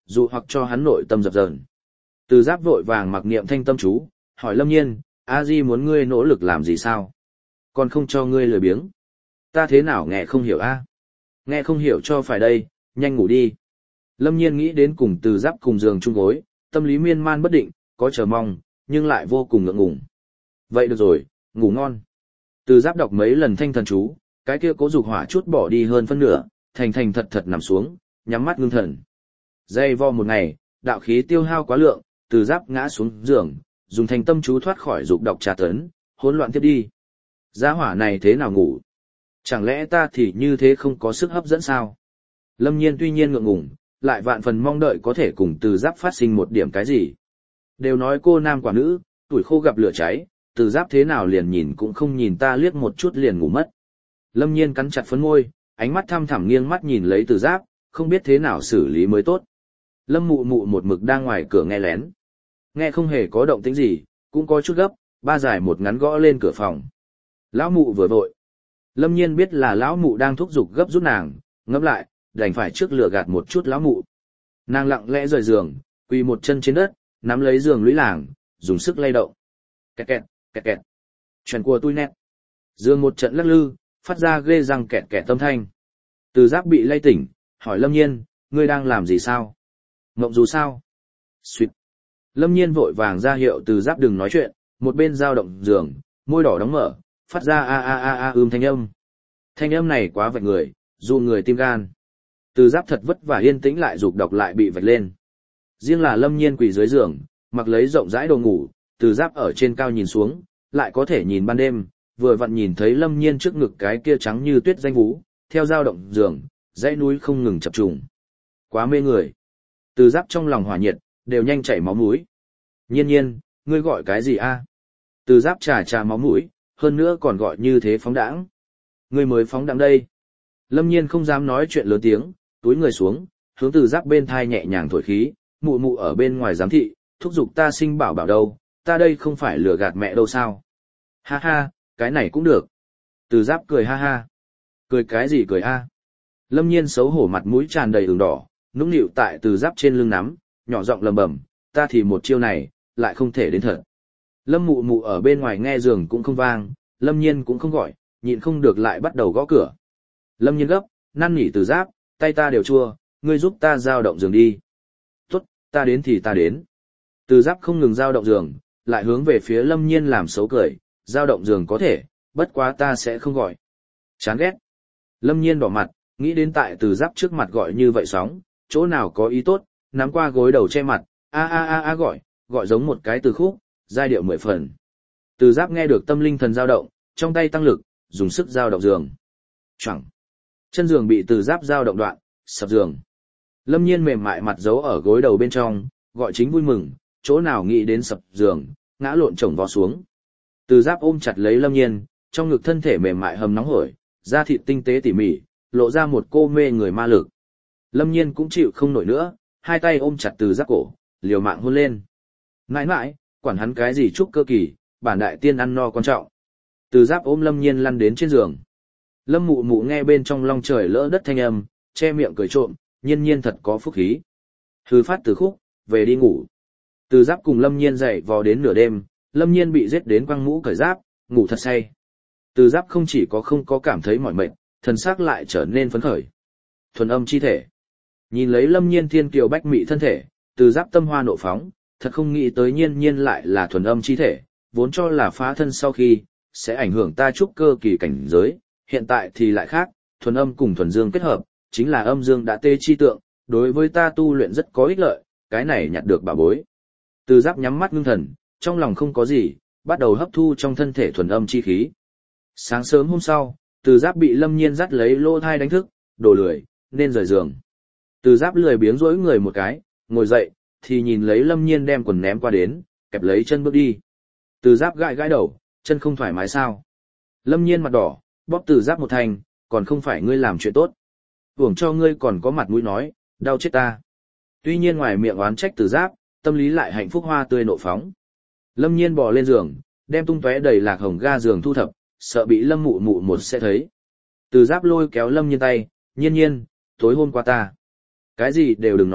dụ hoặc cho hắn nội tâm dập dờn. Từ Giáp vội vàng mặc niệm thanh tâm chú, hỏi Lâm Nhiên, A Di muốn ngươi nỗ lực làm gì sao? Còn không cho ngươi lười biếng. Ta thế nào nghe không hiểu a? Nghe không hiểu cho phải đây, nhanh ngủ đi. Lâm Nhiên nghĩ đến cùng Từ Giáp cùng giường chung gối, tâm lý miên man bất định, có chờ mong, nhưng lại vô cùng ngượng ngùng. Vậy được rồi, ngủ ngon. Từ Giáp đọc mấy lần thanh thần chú, cái kia cố dục hỏa chút bỏ đi hơn phân nửa, thành thành thật thật nằm xuống, nhắm mắt ngưng thần. Dây vo một ngày, đạo khí tiêu hao quá lượng, Từ Giáp ngã xuống giường, dùng thành tâm chú thoát khỏi dục độc trà tấn, hỗn loạn tiếp đi. Giá hỏa này thế nào ngủ? Chẳng lẽ ta thì như thế không có sức hấp dẫn sao? Lâm Nhiên tuy nhiên ngượng ngùng, lại vạn phần mong đợi có thể cùng Từ Giáp phát sinh một điểm cái gì. Đều nói cô nam quả nữ, tuổi khô gặp lửa cháy, Từ Giáp thế nào liền nhìn cũng không nhìn ta liếc một chút liền ngủ mất. Lâm Nhiên cắn chặt phấn môi, ánh mắt thăm thẳm nghiêng mắt nhìn lấy Từ Giáp, không biết thế nào xử lý mới tốt. Lâm Mụ Mụ một mực đang ngoài cửa nghe lén. Nghe không hề có động tĩnh gì, cũng có chút gấp, ba dài một ngắn gõ lên cửa phòng. Lão Mụ vừa vội. Lâm Nhiên biết là lão Mụ đang thúc giục gấp giúp nàng, ngẫm lại, đành phải trước lừa gạt một chút lão Mụ. Nàng lặng lẽ rời giường, quỳ một chân trên đất, nắm lấy giường lũy làng, dùng sức lay động. Kẹt kẹt, kẹt kẹt. Chuyện của tôi nét. Giường một trận lắc lư, phát ra ghê răng kẹt kẹt tâm thanh. Từ Giáp bị lay tỉnh, hỏi Lâm Nhiên, ngươi đang làm gì sao? Mộng dù sao? Xuyệt. Lâm Nhiên vội vàng ra hiệu Từ Giáp đừng nói chuyện, một bên dao động giường, môi đỏ đóng mở, phát ra a a a a ưm thanh âm. Thanh âm này quá vạch người, dụ người tim gan. Từ Giáp thật vất vả yên tĩnh lại dục độc lại bị vạch lên. Riêng là Lâm Nhiên quỳ dưới giường, mặc lấy rộng rãi đồ ngủ, Từ Giáp ở trên cao nhìn xuống, lại có thể nhìn ban đêm, vừa vặn nhìn thấy Lâm Nhiên trước ngực cái kia trắng như tuyết danh vú, theo dao động giường, dãy núi không ngừng chập trùng. Quá mê người. Từ Giáp trong lòng hỏa nhiệt, đều nhanh chảy máu mũi. Nhiên Nhiên, ngươi gọi cái gì a? Từ Giáp trà trà máu mũi, hơn nữa còn gọi như thế phóng đãng. Ngươi mới phóng đãng đây. Lâm Nhiên không dám nói chuyện lớn tiếng, túi người xuống, hướng Từ Giáp bên thai nhẹ nhàng thổi khí, mụ mụ ở bên ngoài giám thị, thúc giục ta sinh bảo bảo đâu, ta đây không phải lừa gạt mẹ đâu sao. Ha ha, cái này cũng được. Từ Giáp cười ha ha. Cười cái gì cười a? Lâm Nhiên xấu hổ mặt mũi tràn đầy ửng đỏ, nũng nịu tại Từ Giáp trên lưng nắm, nhỏ giọng lầm bầm, ta thì một chiêu này, lại không thể đến thật. Lâm Mụ Mụ ở bên ngoài nghe giường cũng không vang, Lâm Nhiên cũng không gọi, nhịn không được lại bắt đầu gõ cửa. Lâm Nhiên gấp, năn nỉ Từ Giáp, tay ta đều chua, ngươi giúp ta dao động giường đi. Tốt, ta đến thì ta đến. Từ Giáp không ngừng dao động giường, lại hướng về phía Lâm Nhiên làm xấu cười, dao động giường có thể, bất quá ta sẽ không gọi. Chán ghét. Lâm Nhiên đỏ mặt, nghĩ đến tại Từ Giáp trước mặt gọi như vậy sóng, chỗ nào có ý tốt, nắm qua gối đầu che mặt, a a a a gọi, gọi giống một cái từ khúc, giai điệu mười phần. Từ Giáp nghe được tâm linh thần dao động, trong tay tăng lực, dùng sức dao động giường. Choảng. Chân giường bị Từ Giáp dao động đoạn, sập giường. Lâm Nhiên mềm mại mặt giấu ở gối đầu bên trong, gọi chính vui mừng, chỗ nào nghĩ đến sập giường, ngã lộn chồng vó xuống. Từ Giáp ôm chặt lấy Lâm Nhiên, trong ngực thân thể mềm mại hầm nóng hổi, da thịt tinh tế tỉ mỉ, lộ ra một cô mê người ma lực. Lâm Nhiên cũng chịu không nổi nữa, hai tay ôm chặt Từ Giáp cổ, liều mạng hôn lên. Mãi mãi, quản hắn cái gì chúc cơ kỳ, bản đại tiên ăn no quan trọng. Từ Giáp ôm Lâm Nhiên lăn đến trên giường. Lâm Mụ Mụ nghe bên trong long trời lỡ đất thanh âm, che miệng cười trộm, Nhiên Nhiên thật có phúc khí. Hư phát từ khúc, về đi ngủ. Từ Giáp cùng Lâm Nhiên dậy vò đến nửa đêm, Lâm Nhiên bị giết đến quăng mũ cởi giáp, ngủ thật say. Từ Giáp không chỉ có không có cảm thấy mỏi mệt, thần sắc lại trở nên phấn khởi. Thuần âm chi thể. Nhìn lấy Lâm Nhiên thiên kiều bách mị thân thể, Từ Giáp tâm hoa nộ phóng, thật không nghĩ tới Nhiên Nhiên lại là thuần âm chi thể, vốn cho là phá thân sau khi sẽ ảnh hưởng ta trúc cơ kỳ cảnh giới, hiện tại thì lại khác, thuần âm cùng thuần dương kết hợp, chính là âm dương đã tê chi tượng, đối với ta tu luyện rất có ích lợi, cái này nhặt được bảo bối. Từ Giáp nhắm mắt ngưng thần, trong lòng không có gì, bắt đầu hấp thu trong thân thể thuần âm chi khí. Sáng sớm hôm sau, Từ Giáp bị Lâm Nhiên dắt lấy lô thai đánh thức, đổ lười, nên rời giường. Từ Giáp lười biếng rỗi người một cái, ngồi dậy, thì nhìn lấy Lâm Nhiên đem quần ném qua đến, kẹp lấy chân bước đi. Từ Giáp gãi gãi đầu, chân không thoải mái sao? Lâm Nhiên mặt đỏ, bóp Từ Giáp một thành, còn không phải ngươi làm chuyện tốt. Uổng cho ngươi còn có mặt mũi nói, đau chết ta. Tuy nhiên ngoài miệng oán trách Từ Giáp, tâm lý lại hạnh phúc hoa tươi nộ phóng. Lâm Nhiên bò lên giường, đem tung tóe đầy lạc hồng ga giường thu thập, sợ bị Lâm Mụ Mụ một sẽ thấy. Từ Giáp lôi kéo Lâm Nhiên tay, Nhiên Nhiên, tối hôm qua ta. Cái gì đều đừng nói,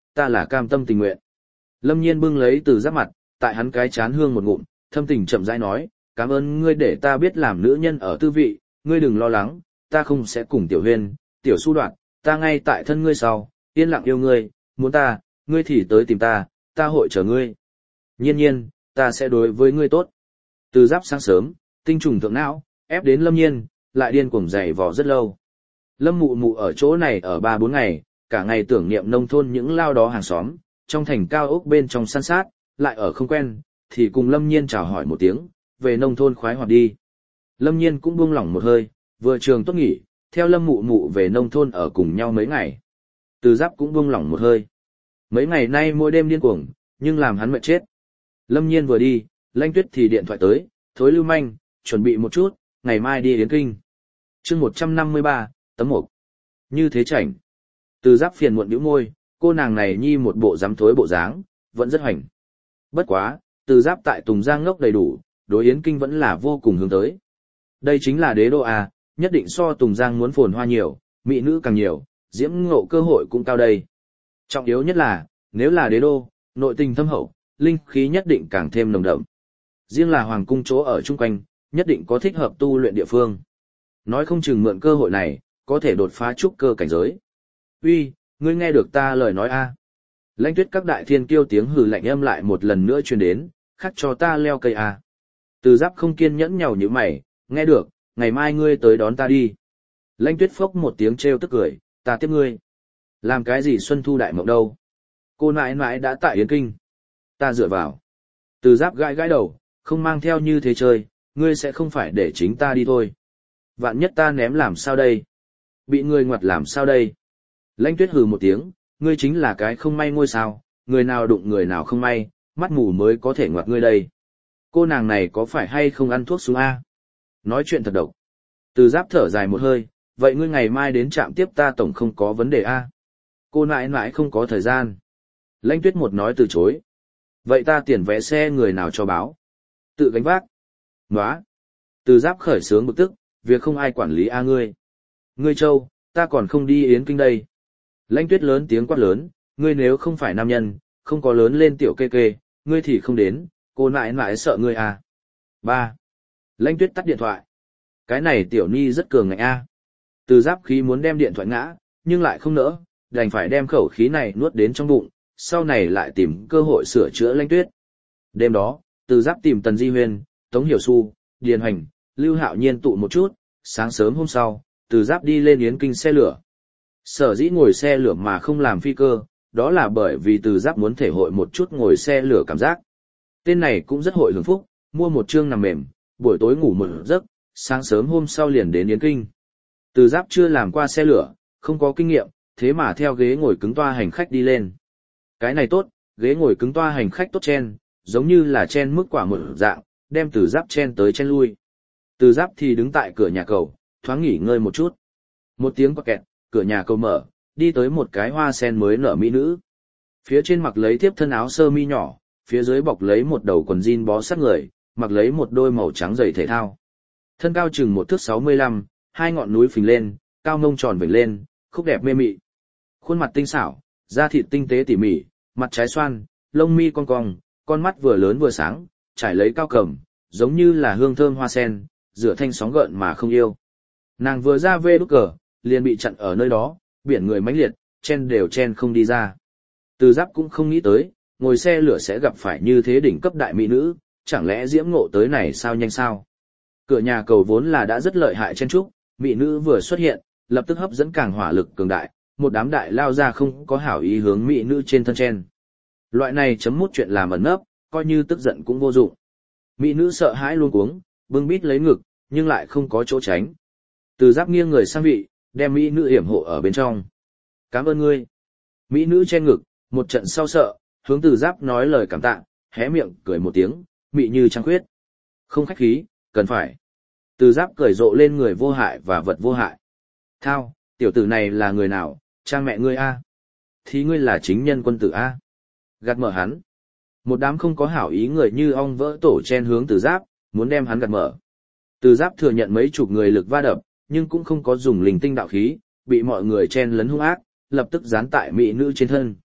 ta là cam tâm tình nguyện. Lâm Nhiên bưng lấy Từ Giáp mặt, tại hắn cái chán hương một ngụm, thâm tình chậm rãi nói, cảm ơn ngươi để ta biết làm nữ nhân ở tư vị, ngươi đừng lo lắng, ta không sẽ cùng Tiểu Huyên, Tiểu Su Đoạn, ta ngay tại thân ngươi sau, yên lặng yêu ngươi, muốn ta, ngươi thì tới tìm ta, ta hội chờ ngươi. Nhiên nhiên, ta sẽ đối với ngươi tốt. Từ Giáp sáng sớm, tinh trùng thượng não, ép đến Lâm Nhiên, lại điên cuồng dày vò rất lâu. Lâm Mụ Mụ ở chỗ này ở ba bốn ngày, cả ngày tưởng niệm nông thôn những lao đó hàng xóm, trong thành cao ốc bên trong săn sát, lại ở không quen, thì cùng Lâm Nhiên chào hỏi một tiếng, về nông thôn khoái hoạt đi. Lâm Nhiên cũng buông lỏng một hơi, vừa trường tốt nghỉ, theo Lâm Mụ Mụ về nông thôn ở cùng nhau mấy ngày. Từ Giáp cũng buông lỏng một hơi. Mấy ngày nay mỗi đêm điên cuồng, nhưng làm hắn mệt chết. Lâm Nhiên vừa đi, Lãnh Tuyết thì điện thoại tới, thối lưu manh, chuẩn bị một chút, ngày mai đi Yến Kinh. chương một trăm năm mươi ba, tấm mục. Như thế chảnh. Từ Giáp phiền muộn bĩu môi, cô nàng này nhi một bộ dám thối bộ dáng, vẫn rất hoành. Bất quá, Từ Giáp tại Tùng Giang ngốc đầy đủ, đối Yến Kinh vẫn là vô cùng hướng tới. Đây chính là đế đô à, nhất định so Tùng Giang muốn phồn hoa nhiều, mỹ nữ càng nhiều, diễm ngộ cơ hội cũng cao đây. Trọng yếu nhất là, nếu là đế đô, nội tình thâm hậu, linh khí nhất định càng thêm nồng đậm. Riêng là hoàng cung chỗ ở chung quanh, nhất định có thích hợp tu luyện địa phương. Nói không chừng mượn cơ hội này, có thể đột phá trúc cơ cảnh giới. Uy, ngươi nghe được ta lời nói a? À? Lãnh Tuyết các đại thiên kiêu tiếng hừ lạnh âm lại một lần nữa truyền đến, khắc cho ta leo cây a. À? Từ Giáp không kiên nhẫn nhàu như mày, nghe được, ngày mai ngươi tới đón ta đi. Lãnh Tuyết phốc một tiếng trêu tức cười, ta tiếp ngươi. Làm cái gì xuân thu đại mộng đâu? Cô nãi nãi đã tại Yến Kinh. Ta dựa vào. Từ Giáp gãi gãi đầu, không mang theo như thế chơi, ngươi sẽ không phải để chính ta đi thôi. Vạn nhất ta ném làm sao đây? Bị ngươi ngoặt làm sao đây? Lãnh Tuyết hừ một tiếng, ngươi chính là cái không may ngôi sao, người nào đụng người nào không may, mắt mù mới có thể ngoặt ngươi đây. Cô nàng này có phải hay không ăn thuốc súng A? Nói chuyện thật độc. Từ Giáp thở dài một hơi, vậy ngươi ngày mai đến trạm tiếp ta tổng không có vấn đề A. Cô nãi nãi không có thời gian. Lãnh Tuyết một nói từ chối. Vậy ta tiền vé xe người nào cho báo? Tự gánh vác. Nóa. Từ Giáp khởi sướng bực tức, việc không ai quản lý A ngươi. Ngươi Châu, ta còn không đi Yến Kinh đây. Lãnh Tuyết lớn tiếng quát lớn, ngươi nếu không phải nam nhân, không có lớn lên tiểu kê kê, ngươi thì không đến, cô nãi nãi sợ ngươi à. Ba. Lãnh Tuyết tắt điện thoại. Cái này tiểu ni rất cường ngạnh a. Từ Giáp khí muốn đem điện thoại ngã, nhưng lại không nỡ, đành phải đem khẩu khí này nuốt đến trong bụng, sau này lại tìm cơ hội sửa chữa Lãnh Tuyết. Đêm đó, Từ Giáp tìm Tần Di Huyên, Tống Hiểu Xu, Điền Hoành, Lưu Hạo Nhiên tụ một chút, sáng sớm hôm sau, Từ Giáp đi lên Yến Kinh xe lửa. Sở dĩ ngồi xe lửa mà không làm phi cơ, đó là bởi vì Từ Giáp muốn thể hội một chút ngồi xe lửa cảm giác. Tên này cũng rất hội hưởng phúc, mua một chương nằm mềm, buổi tối ngủ một giấc, sáng sớm hôm sau liền đến Yến Kinh. Từ Giáp chưa làm qua xe lửa, không có kinh nghiệm, thế mà theo ghế ngồi cứng toa hành khách đi lên. Cái này tốt, ghế ngồi cứng toa hành khách tốt chen, giống như là chen mức quả một dạng, đem Từ Giáp chen tới chen lui. Từ Giáp thì đứng tại cửa nhà cầu, thoáng nghỉ ngơi một chút. Một tiếng quạt kẹt, cửa nhà cầu mở, đi tới một cái hoa sen mới nở mỹ nữ. Phía trên mặc lấy tiếp thân áo sơ mi nhỏ, phía dưới bọc lấy một đầu quần jean bó sát người, mặc lấy một đôi màu trắng giày thể thao. Thân cao chừng một thước sáu mươi lăm, hai ngọn núi phình lên, cao mông tròn vểnh lên, khúc đẹp mê mị. Khuôn mặt tinh xảo, da thịt tinh tế tỉ mỉ, mặt trái xoan, lông mi cong cong, con mắt vừa lớn vừa sáng, trải lấy cao cầm, giống như là hương thơm hoa sen, rửa thanh sóng gợn mà không yêu. Nàng vừa ra vê đút cờ, liền bị chặn ở nơi đó, biển người mãnh liệt, chen đều chen không đi ra. Từ Giáp cũng không nghĩ tới, ngồi xe lửa sẽ gặp phải như thế đỉnh cấp đại mỹ nữ, chẳng lẽ diễm ngộ tới này sao nhanh sao? Cửa nhà cầu vốn là đã rất lợi hại chen trúc, mỹ nữ vừa xuất hiện, lập tức hấp dẫn càng hỏa lực cường đại, một đám đại lao ra không có hảo ý hướng mỹ nữ trên thân chen. Loại này chấm mút chuyện làm ẩn nấp, coi như tức giận cũng vô dụng. Mỹ nữ sợ hãi luôn cuống, bưng bít lấy ngực, nhưng lại không có chỗ tránh. Từ Giáp nghiêng người sang vị, đem mỹ nữ yểm hộ ở bên trong. Cảm ơn ngươi. Mỹ nữ che ngực, một trận sau sợ, hướng Từ Giáp nói lời cảm tạ, hé miệng cười một tiếng, mị như trăng khuyết. Không khách khí, cần phải. Từ Giáp cười rộ lên người vô hại và vật vô hại. Thao, tiểu tử này là người nào, cha mẹ ngươi a? Thì ngươi là chính nhân quân tử a? Gạt mở hắn. Một đám không có hảo ý người như ong vỡ tổ chen hướng Từ Giáp, muốn đem hắn gạt mở. Từ Giáp thừa nhận mấy chục người lực va đập, nhưng cũng không có dùng linh tinh đạo khí, bị mọi người chen lấn hung ác, lập tức dán tại mỹ nữ trên thân.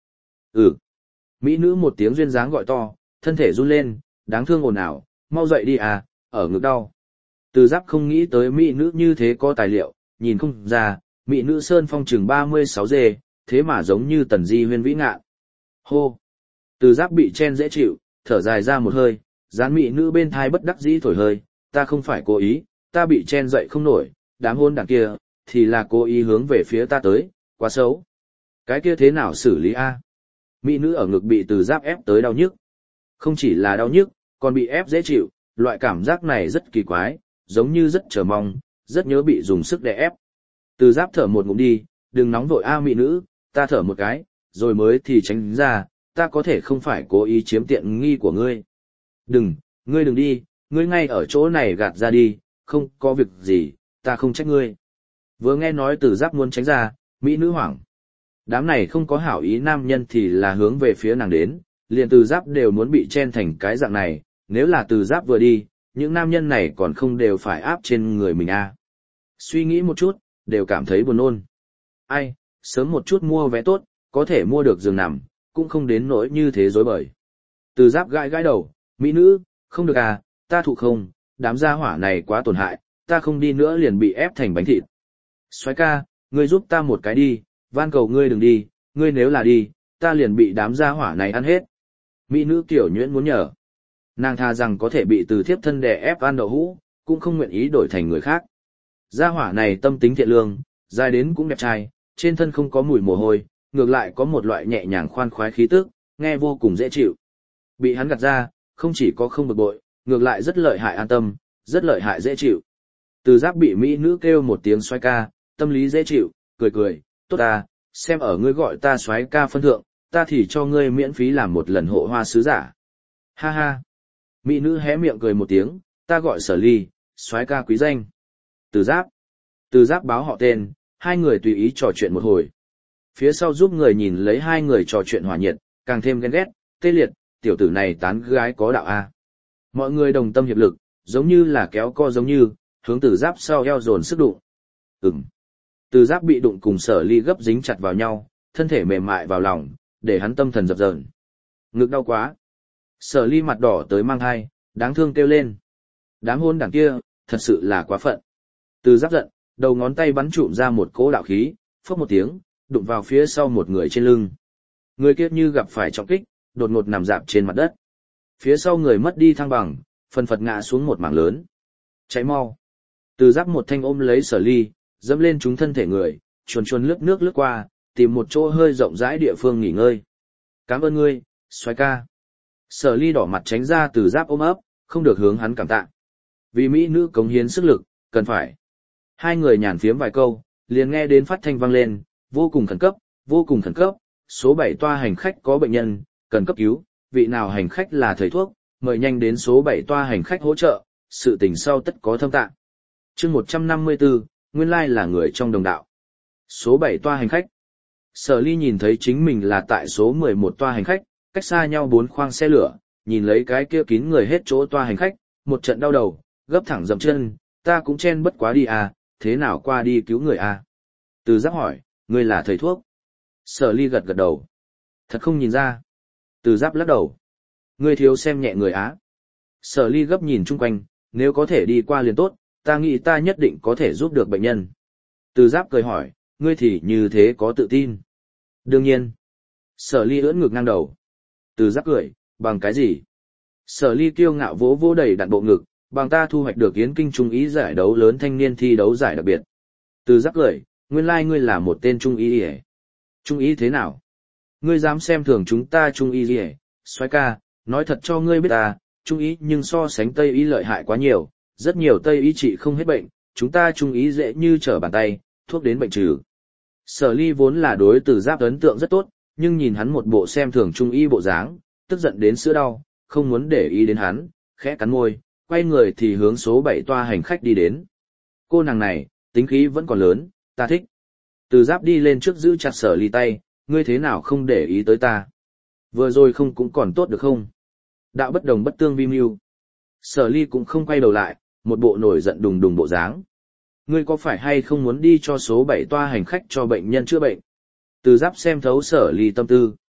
Ừ. Mỹ nữ một tiếng duyên dáng gọi to, thân thể run lên, đáng thương ồn ào, mau dậy đi à, ở ngực đau. Từ Giáp không nghĩ tới mỹ nữ như thế có tài liệu, nhìn không ra, mỹ nữ Sơn Phong chừng ba mươi sáu dê, thế mà giống như tần di huyên vĩ ngạn. Hô. Từ Giáp bị chen dễ chịu, thở dài ra một hơi, dán mỹ nữ bên thai bất đắc dĩ thổi hơi, ta không phải cố ý, ta bị chen dậy không nổi, đám hôn đảng kia, thì là cố ý hướng về phía ta tới, quá xấu. Cái kia thế nào xử lý a? Mỹ nữ ở ngực bị Từ Giáp ép tới đau nhức. Không chỉ là đau nhức, còn bị ép dễ chịu, loại cảm giác này rất kỳ quái, giống như rất chờ mong, rất nhớ bị dùng sức để ép. Từ Giáp thở một ngụm đi, đừng nóng vội a mỹ nữ, ta thở một cái, rồi mới thì tránh ra, ta có thể không phải cố ý chiếm tiện nghi của ngươi. Đừng, ngươi đừng đi, ngươi ngay ở chỗ này gạt ra đi, không có việc gì, ta không trách ngươi. Vừa nghe nói Từ Giáp muốn tránh ra, mỹ nữ hoảng. Đám này không có hảo ý nam nhân thì là hướng về phía nàng đến, liền Từ Giáp đều muốn bị chen thành cái dạng này, nếu là Từ Giáp vừa đi, những nam nhân này còn không đều phải áp trên người mình à. Suy nghĩ một chút, đều cảm thấy buồn nôn. Ai, sớm một chút mua vé tốt, có thể mua được giường nằm, cũng không đến nỗi như thế dối bời. Từ Giáp gãi gãi đầu, mỹ nữ, không được à, ta thụ không, đám gia hỏa này quá tổn hại, ta không đi nữa liền bị ép thành bánh thịt. Soái ca, ngươi giúp ta một cái đi, van cầu ngươi đừng đi, ngươi nếu là đi, ta liền bị đám gia hỏa này ăn hết. Mỹ nữ tiểu nhuyễn muốn nhờ. Nàng tha rằng có thể bị Từ Thiếp thân đè ép ăn đậu hũ, cũng không nguyện ý đổi thành người khác. Gia hỏa này tâm tính thiện lương, dài đến cũng đẹp trai, trên thân không có mùi mồ hôi, ngược lại có một loại nhẹ nhàng khoan khoái khí tức, nghe vô cùng dễ chịu. Bị hắn gạt ra, không chỉ có không bực bội, ngược lại rất lợi hại an tâm, rất lợi hại dễ chịu. Từ Giáp bị mỹ nữ kêu một tiếng soái ca, tâm lý dễ chịu, cười cười, tốt ta, xem ở ngươi gọi ta soái ca phân thượng, ta thì cho ngươi miễn phí làm một lần hộ hoa sứ giả. Ha ha. Mỹ nữ hé miệng cười một tiếng, ta gọi Sở Ly, soái ca quý danh. Từ Giáp. Từ Giáp báo họ tên, hai người tùy ý trò chuyện một hồi. Phía sau giúp người nhìn lấy hai người trò chuyện hòa nhiệt, càng thêm ghen ghét, tê liệt, tiểu tử này tán gái có đạo a. Mọi người đồng tâm hiệp lực, giống như là kéo co giống như, hướng Từ Giáp sau eo dồn sức đụng. Ừm. Từ Giáp bị đụng cùng Sở Ly gấp dính chặt vào nhau, thân thể mềm mại vào lòng, để hắn tâm thần dập dờn. Ngực đau quá. Sở Ly mặt đỏ tới mang hai, đáng thương kêu lên. Đám hôn đảng kia, thật sự là quá phận. Từ Giáp giận, đầu ngón tay bắn trụm ra một cỗ đạo khí, phốc một tiếng, đụng vào phía sau một người trên lưng. Người kia như gặp phải trọng kích, đột ngột nằm rạp trên mặt đất. Phía sau người mất đi thăng bằng, phần phật ngã xuống một mảng lớn. Cháy mau. Từ Giáp một thanh ôm lấy Sở Ly, dẫm lên chúng thân thể người, chuồn chuồn lướt nước lướt qua, tìm một chỗ hơi rộng rãi địa phương nghỉ ngơi. Cảm ơn ngươi, soái ca. Sở Ly đỏ mặt tránh ra Từ Giáp ôm ấp, không được hướng hắn cảm tạ. Vì mỹ nữ cống hiến sức lực, cần phải. Hai người nhàn phiếm vài câu, liền nghe đến phát thanh vang lên, vô cùng khẩn cấp, vô cùng khẩn cấp, số bảy toa hành khách có bệnh nhân, cần cấp cứu, vị nào hành khách là thầy thuốc, mời nhanh đến số bảy toa hành khách hỗ trợ, sự tình sau tất có thâm tạng. Chương một trăm năm mươi tư, nguyên lai là người trong đồng đạo. Số bảy toa hành khách. Sở Ly nhìn thấy chính mình là tại số mười một toa hành khách, cách xa nhau bốn khoang xe lửa, nhìn lấy cái kia kín người hết chỗ toa hành khách, một trận đau đầu, gấp thẳng dậm chân, ta cũng chen bất quá đi à, thế nào qua đi cứu người à? Từ Giáp hỏi, ngươi là thầy thuốc? Sở Ly gật gật đầu. Thật không nhìn ra. Từ Giáp lắc đầu. Ngươi thiếu xem nhẹ người Á. Sở Ly gấp nhìn chung quanh, nếu có thể đi qua liền tốt, ta nghĩ ta nhất định có thể giúp được bệnh nhân. Từ Giáp cười hỏi, ngươi thì như thế có tự tin? Đương nhiên. Sở Ly ưỡn ngực ngang đầu. Từ Giáp cười, bằng cái gì? Sở Ly kiêu ngạo vỗ vỗ đầy đặn bộ ngực, bằng ta thu hoạch được Yến Kinh Trung ý giải đấu lớn thanh niên thi đấu giải đặc biệt. Từ Giáp cười, nguyên lai ngươi là một tên Trung ý ỉa. Trung ý thế nào? Ngươi dám xem thường chúng ta Trung ý ỉa, soái ca, nói thật cho ngươi biết ta, Trung ý nhưng so sánh Tây ý lợi hại quá nhiều, rất nhiều Tây ý trị không hết bệnh, chúng ta Trung ý dễ như trở bàn tay, thuốc đến bệnh trừ. Sở Ly vốn là đối Từ Giáp ấn tượng rất tốt, nhưng nhìn hắn một bộ xem thường Trung ý bộ dáng, tức giận đến sữa đau, không muốn để ý đến hắn, khẽ cắn môi, quay người thì hướng số bảy toa hành khách đi đến. Cô nàng này, tính khí vẫn còn lớn, ta thích. Từ Giáp đi lên trước giữ chặt Sở Ly tay, ngươi thế nào không để ý tới ta? Vừa rồi không cũng còn tốt được không? Đạo bất đồng bất tương vi mưu. Sở Ly cũng không quay đầu lại, một bộ nổi giận đùng đùng bộ dáng. Ngươi có phải hay không muốn đi cho số bảy toa hành khách cho bệnh nhân chữa bệnh? Từ Giáp xem thấu Sở Ly tâm tư.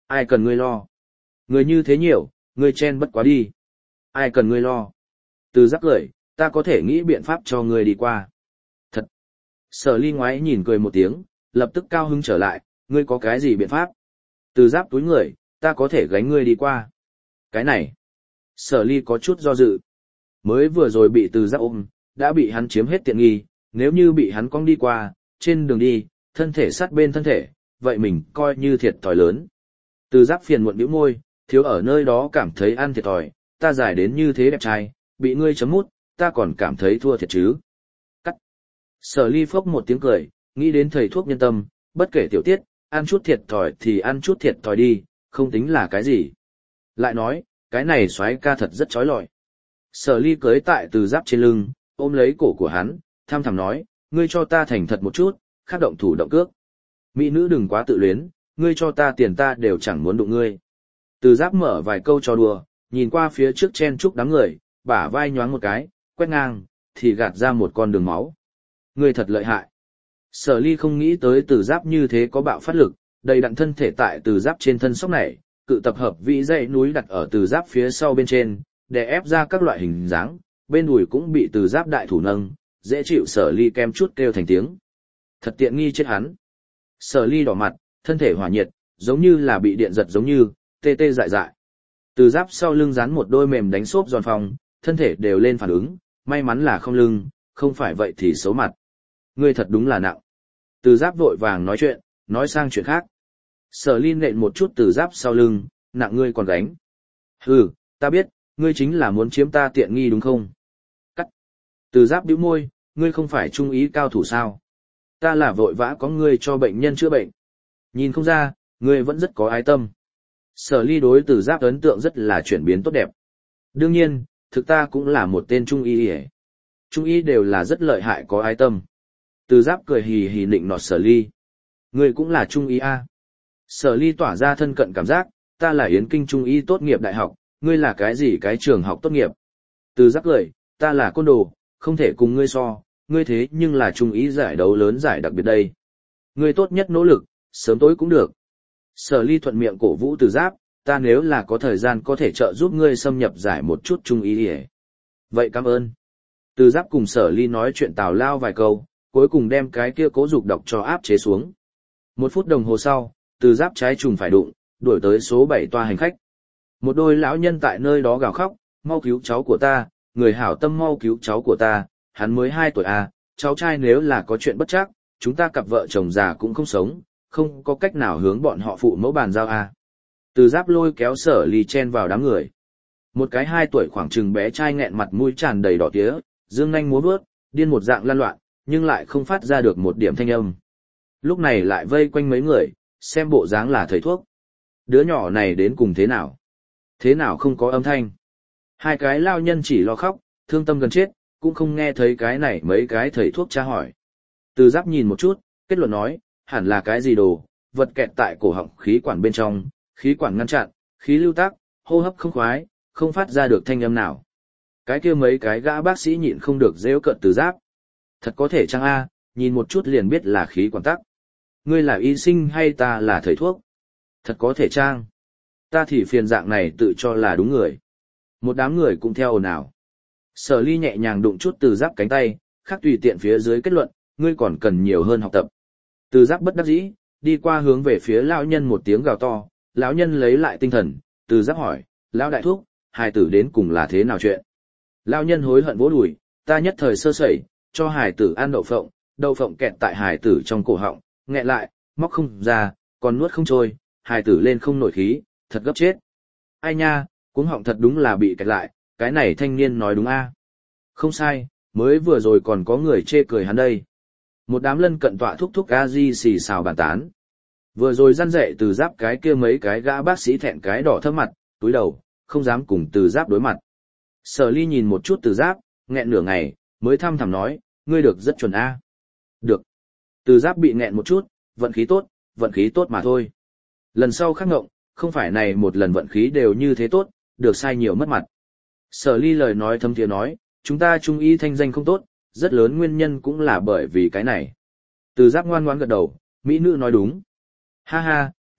Ai cần ngươi lo? Người như thế nhiều, ngươi chen bất quá đi. Ai cần ngươi lo? Từ Giáp cười, ta có thể nghĩ biện pháp cho ngươi đi qua. Thật. Sở Ly ngoái nhìn cười một tiếng, lập tức cao hứng trở lại, ngươi có cái gì biện pháp? Từ Giáp túi người, ta có thể gánh ngươi đi qua. Cái này. Sở Ly có chút do dự. Mới vừa rồi bị Từ Giáp ôm, đã bị hắn chiếm hết tiện nghi, nếu như bị hắn cong đi qua, trên đường đi, thân thể sát bên thân thể, vậy mình coi như thiệt thòi lớn. Từ Giáp phiền muộn bĩu môi, thiếu ở nơi đó cảm thấy ăn thiệt thòi, ta giải đến như thế đẹp trai, bị ngươi chấm mút, ta còn cảm thấy thua thiệt chứ. Cắt. Sở Ly phốc một tiếng cười, nghĩ đến thầy thuốc nhân tâm, bất kể tiểu tiết, ăn chút thiệt thòi thì ăn chút thiệt thòi đi, không tính là cái gì. Lại nói, cái này soái ca thật rất trói lọi. Sở Ly cưới tại Từ Giáp trên lưng, ôm lấy cổ của hắn, tham thẳm nói, ngươi cho ta thành thật một chút, khác động thủ động cước. Mỹ nữ đừng quá tự luyến, ngươi cho ta tiền ta đều chẳng muốn đụng ngươi. Từ Giáp mở vài câu trò đùa, nhìn qua phía trước chen chúc đám người, bả vai nhoáng một cái, quét ngang, thì gạt ra một con đường máu. Ngươi thật lợi hại. Sở Ly không nghĩ tới Từ Giáp như thế có bạo phát lực, đầy đặn thân thể tại Từ Giáp trên thân sóc này, cự tập hợp vĩ dãy núi đặt ở Từ Giáp phía sau bên trên, để ép ra các loại hình dáng, bên đùi cũng bị Từ Giáp đại thủ nâng, dễ chịu Sở Ly kem chút kêu thành tiếng. Thật tiện nghi chết hắn. Sở Ly đỏ mặt, thân thể hỏa nhiệt, giống như là bị điện giật giống như, tê tê dại dại. Từ Giáp sau lưng dán một đôi mềm đánh xốp giòn phòng, thân thể đều lên phản ứng, may mắn là không lưng, không phải vậy thì xấu mặt. Ngươi thật đúng là nặng. Từ Giáp vội vàng nói chuyện, nói sang chuyện khác. Sở Ly nện một chút Từ Giáp sau lưng, nặng ngươi còn gánh. Hừ, ta biết, ngươi chính là muốn chiếm ta tiện nghi đúng không? Cắt. Từ Giáp bĩu môi, ngươi không phải trung ý cao thủ sao? Ta là vội vã có ngươi cho bệnh nhân chữa bệnh. Nhìn không ra, ngươi vẫn rất có ái tâm. Sở Ly đối Từ Giáp ấn tượng rất là chuyển biến tốt đẹp. Đương nhiên, thực ta cũng là một tên trung y ấy. Trung y đều là rất lợi hại có ái tâm. Từ Giáp cười hì hì nịnh nọt Sở Ly. Ngươi cũng là trung y a? Sở Ly tỏa ra thân cận cảm giác, ta là Yến Kinh trung y tốt nghiệp đại học, ngươi là cái gì cái trường học tốt nghiệp? Từ Giáp cười, ta là côn đồ, không thể cùng ngươi so, ngươi thế nhưng là trung y giải đấu lớn giải đặc biệt đây. Ngươi tốt nhất nỗ lực, sớm tối cũng được. Sở Ly thuận miệng cổ vũ Từ Giáp, ta nếu là có thời gian có thể trợ giúp ngươi xâm nhập giải một chút trung ý đi. Vậy cảm ơn. Từ Giáp cùng Sở Ly nói chuyện tào lao vài câu, cuối cùng đem cái kia cố dục độc cho áp chế xuống. Một phút đồng hồ sau, Từ Giáp trái trùng phải đụng, đuổi tới số bảy toa hành khách. Một đôi lão nhân tại nơi đó gào khóc, mau cứu cháu của ta, người hảo tâm mau cứu cháu của ta, hắn mới hai tuổi à, cháu trai nếu là có chuyện bất trắc, chúng ta cặp vợ chồng già cũng không sống, không có cách nào hướng bọn họ phụ mẫu bàn giao à. Từ Giáp lôi kéo Sở Ly chen vào đám người. Một cái hai tuổi khoảng chừng bé trai nghẹn mặt mũi tràn đầy đỏ tía, dương nanh múa vớt, điên một dạng lan loạn, nhưng lại không phát ra được một điểm thanh âm. Lúc này lại vây quanh mấy người, xem bộ dáng là thầy thuốc. Đứa nhỏ này đến cùng thế nào? Thế nào không có âm thanh? Hai cái lao nhân chỉ lo khóc, thương tâm gần chết, cũng không nghe thấy cái này mấy cái thầy thuốc tra hỏi. Từ Giáp nhìn một chút, kết luận nói, hẳn là cái gì đồ, vật kẹt tại cổ họng khí quản bên trong, khí quản ngăn chặn, khí lưu tắc, hô hấp không khoái, không phát ra được thanh âm nào. Cái kia mấy cái gã bác sĩ nhịn không được rêu cợt Từ Giáp. Thật có thể chăng a, nhìn một chút liền biết là khí quản tắc. Ngươi là y sinh hay ta là thầy thuốc? Thật có thể chăng? Ta thì phiền dạng này tự cho là đúng người. Một đám người cũng theo ồn ào. Sở Ly nhẹ nhàng đụng chút Từ Giáp cánh tay, khác tùy tiện phía dưới kết luận, ngươi còn cần nhiều hơn học tập. Từ Giáp bất đắc dĩ, đi qua hướng về phía lão nhân một tiếng gào to, lão nhân lấy lại tinh thần, Từ Giáp hỏi, lão đại thúc, hài tử đến cùng là thế nào chuyện? Lão nhân hối hận vỗ đùi, ta nhất thời sơ sẩy, cho hài tử ăn đậu phộng, đậu phộng kẹt tại hài tử trong cổ họng, nghẹn lại, móc không ra, còn nuốt không trôi, hài tử lên không nổi khí, thật gấp chết. Ai nha, cuống họng thật đúng là bị kẹt lại, cái này thanh niên nói đúng a. Không sai, mới vừa rồi còn có người chê cười hắn đây. Một đám lân cận tọa thúc thúc a di xì xào bàn tán. Vừa rồi răn dậy Từ Giáp cái kia mấy cái gã bác sĩ thẹn cái đỏ thấp mặt, túi đầu, không dám cùng Từ Giáp đối mặt. Sở Ly nhìn một chút Từ Giáp, nghẹn nửa ngày, mới thăm thẳm nói, ngươi được rất chuẩn a. Được. Từ Giáp bị nghẹn một chút, vận khí tốt, vận khí tốt mà thôi. Lần sau khắc ngộng, không phải này một lần vận khí đều như thế tốt, được sai nhiều mất mặt. Sở Ly lời nói thâm thiế nói, chúng ta trung y thanh danh không tốt, rất lớn nguyên nhân cũng là bởi vì cái này. Từ Giáp ngoan ngoãn gật đầu, mỹ nữ nói đúng. Ha ha,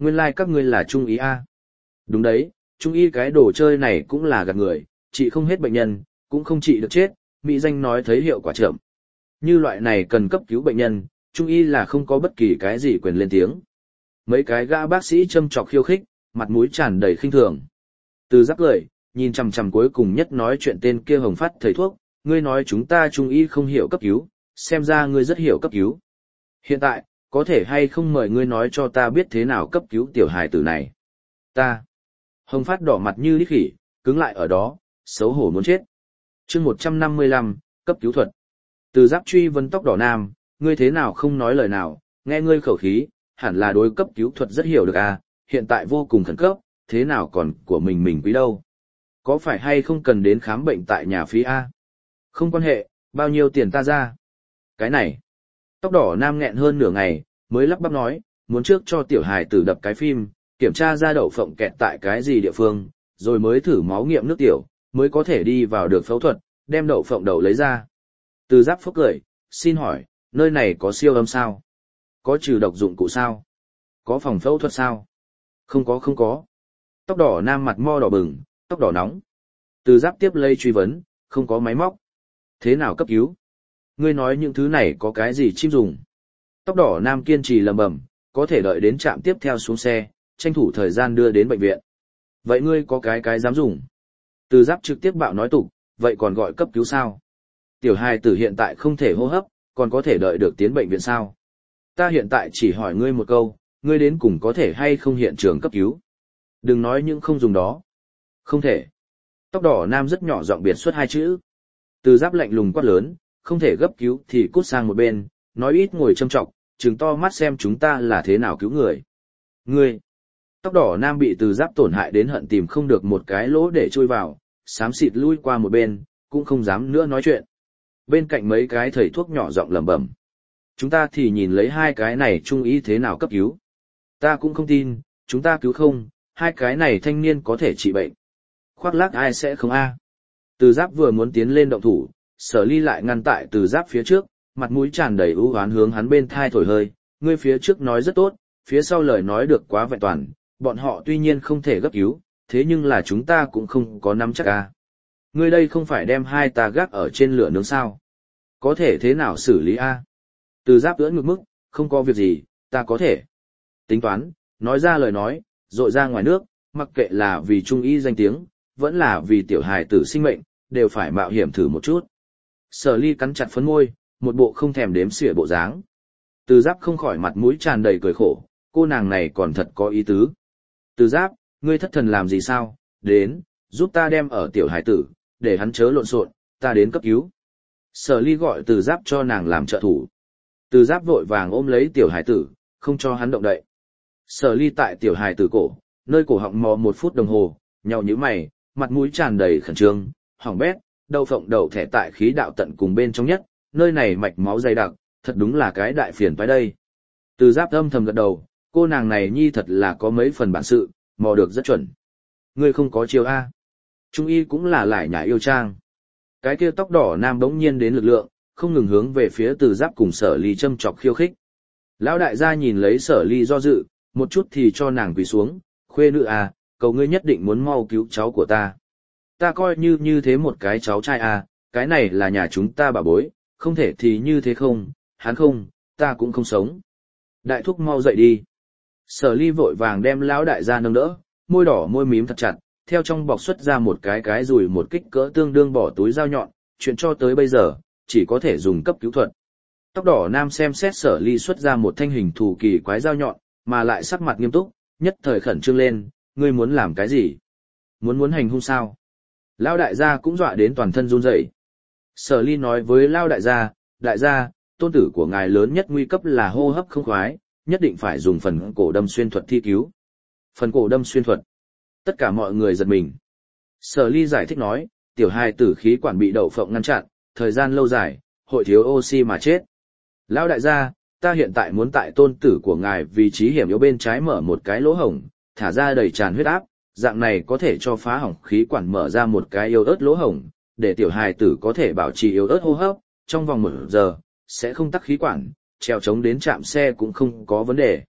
Nguyên lai like các ngươi là trung ý a. Đúng đấy, trung y cái đồ chơi này cũng là gạt người, trị không hết bệnh nhân, cũng không trị được chết, mỹ danh nói thấy hiệu quả chậm. Như loại này cần cấp cứu bệnh nhân, trung y là không có bất kỳ cái gì quyền lên tiếng. Mấy cái gã bác sĩ châm chọc khiêu khích, mặt mũi tràn đầy khinh thường. Từ Giáp cười, nhìn chằm chằm cuối cùng nhất nói chuyện tên kia Hồng Phát thầy thuốc, ngươi nói chúng ta trung y không hiểu cấp cứu, xem ra ngươi rất hiểu cấp cứu. Hiện tại, có thể hay không mời ngươi nói cho ta biết thế nào cấp cứu tiểu hài tử này. Ta. Hồng Phát đỏ mặt như đít khỉ, cứng lại ở đó, xấu hổ muốn chết. chương một trăm năm mươi lăm, cấp cứu thuật. Từ Giáp truy vấn tóc đỏ nam, ngươi thế nào không nói lời nào, nghe ngươi khẩu khí, hẳn là đối cấp cứu thuật rất hiểu được à, hiện tại vô cùng khẩn cấp, thế nào còn của mình mình quý đâu. Có phải hay không cần đến khám bệnh tại nhà phí A? Không quan hệ, bao nhiêu tiền ta ra? Cái này. Tóc đỏ nam nghẹn hơn nửa ngày, mới lắp bắp nói, muốn trước cho tiểu hài tử đập cái phim, kiểm tra ra đậu phộng kẹt tại cái gì địa phương, rồi mới thử máu nghiệm nước tiểu, mới có thể đi vào được phẫu thuật, đem đậu phộng đậu lấy ra. Từ Giáp phúc cười, xin hỏi, nơi này có siêu âm sao? Có trừ độc dụng cụ sao? Có phòng phẫu thuật sao? Không có không có. Tóc đỏ nam mặt mo đỏ bừng, tóc đỏ nóng. Từ Giáp tiếp lây truy vấn, không có máy móc. Thế nào cấp cứu? Ngươi nói những thứ này có cái gì chim dùng? Tóc đỏ nam kiên trì lầm bầm, có thể đợi đến trạm tiếp theo xuống xe, tranh thủ thời gian đưa đến bệnh viện. Vậy ngươi có cái cái dám dùng? Từ Giáp trực tiếp bạo nói tục, vậy còn gọi cấp cứu sao? Tiểu hài tử hiện tại không thể hô hấp, còn có thể đợi được tiến bệnh viện sao? Ta hiện tại chỉ hỏi ngươi một câu, ngươi đến cùng có thể hay không hiện trường cấp cứu? Đừng nói những không dùng đó. Không thể. Tóc đỏ nam rất nhỏ giọng biệt xuất hai chữ. Từ Giáp lạnh lùng quát lớn, không thể gấp cứu thì cút sang một bên, nói ít ngồi châm trọng, trừng to mắt xem chúng ta là thế nào cứu người. Ngươi. Tóc đỏ nam bị Từ Giáp tổn hại đến hận tìm không được một cái lỗ để chui vào, xám xịt lui qua một bên, cũng không dám nữa nói chuyện. Bên cạnh mấy cái thầy thuốc nhỏ giọng lẩm bẩm. Chúng ta thì nhìn lấy hai cái này trung ý thế nào cấp cứu. Ta cũng không tin, chúng ta cứu không, hai cái này thanh niên có thể trị bệnh. Khoác lác ai sẽ không a? Từ Giáp vừa muốn tiến lên động thủ, Sở Ly lại ngăn tại Từ Giáp phía trước, mặt mũi tràn đầy ưu oán hướng hắn bên thai thổi hơi, ngươi phía trước nói rất tốt, phía sau lời nói được quá vẹn toàn, bọn họ tuy nhiên không thể gấp cứu, thế nhưng là chúng ta cũng không có nắm chắc a. Ngươi đây không phải đem hai ta gác ở trên lửa nướng sao? Có thể thế nào xử lý a? Từ Giáp ưỡn ngực mức, không có việc gì, ta có thể. Tính toán, nói ra lời nói, rội ra ngoài nước, mặc kệ là vì trung y danh tiếng, vẫn là vì tiểu hài tử sinh mệnh, đều phải mạo hiểm thử một chút. Sở Ly cắn chặt phấn môi, một bộ không thèm đếm xỉa bộ dáng. Từ Giáp không khỏi mặt mũi tràn đầy cười khổ, cô nàng này còn thật có ý tứ. Từ Giáp, ngươi thất thần làm gì sao, đến, giúp ta đem ở tiểu hài tử, để hắn chớ lộn xộn, ta đến cấp cứu. Sở Ly gọi Từ Giáp cho nàng làm trợ thủ. Từ Giáp vội vàng ôm lấy tiểu hài tử, không cho hắn động đậy. Sở Ly tại tiểu hài tử cổ, nơi cổ họng mò một phút đồng hồ, nhàu nhíu mày, mặt mũi tràn đầy khẩn trương, hỏng bét, đậu phộng đậu thẻ tại khí đạo tận cùng bên trong nhất, nơi này mạch máu dày đặc, thật đúng là cái đại phiền toái đây. Từ Giáp âm thầm gật đầu, cô nàng này nhi thật là có mấy phần bản sự, mò được rất chuẩn. Ngươi không có chiêu A. Trung y cũng là lại nhả yêu trang. Cái kia tóc đỏ nam bỗng nhiên đến lực lượng, không ngừng hướng về phía Từ Giáp cùng Sở Ly châm chọc khiêu khích. Lão đại gia nhìn lấy Sở Ly do dự, một chút thì cho nàng quỳ xuống, khuê nữ à, cầu ngươi nhất định muốn mau cứu cháu của ta. Ta coi như như thế một cái cháu trai à, cái này là nhà chúng ta bà bối, không thể thì như thế không, hắn không, ta cũng không sống. Đại thúc mau dậy đi. Sở Ly vội vàng đem lão đại gia nâng đỡ, môi đỏ môi mím thật chặt, theo trong bọc xuất ra một cái cái rùi một kích cỡ tương đương bỏ túi dao nhọn, chuyện cho tới bây giờ, chỉ có thể dùng cấp cứu thuật. Tóc đỏ nam xem xét Sở Ly xuất ra một thanh hình thù kỳ quái dao nhọn, mà lại sắc mặt nghiêm túc, nhất thời khẩn trương lên, ngươi muốn làm cái gì? Muốn muốn hành hung sao? Lão đại gia cũng dọa đến toàn thân run rẩy. Sở Ly nói với Lão đại gia, đại gia, tôn tử của ngài lớn nhất nguy cấp là hô hấp không khoái, nhất định phải dùng phần cổ đâm xuyên thuật thi cứu. Phần cổ đâm xuyên thuật. Tất cả mọi người giật mình. Sở Ly giải thích nói, tiểu hài tử khí quản bị đậu phộng ngăn chặn, thời gian lâu dài, hội thiếu oxy mà chết. Lão đại gia, ta hiện tại muốn tại tôn tử của ngài vị trí hiểm yếu bên trái mở một cái lỗ hổng, thả ra đầy tràn huyết áp, dạng này có thể cho phá hỏng khí quản mở ra một cái yếu ớt lỗ hổng, để tiểu hài tử có thể bảo trì yếu ớt hô hấp, trong vòng một giờ, sẽ không tắc khí quản, treo chống đến trạm xe cũng không có vấn đề.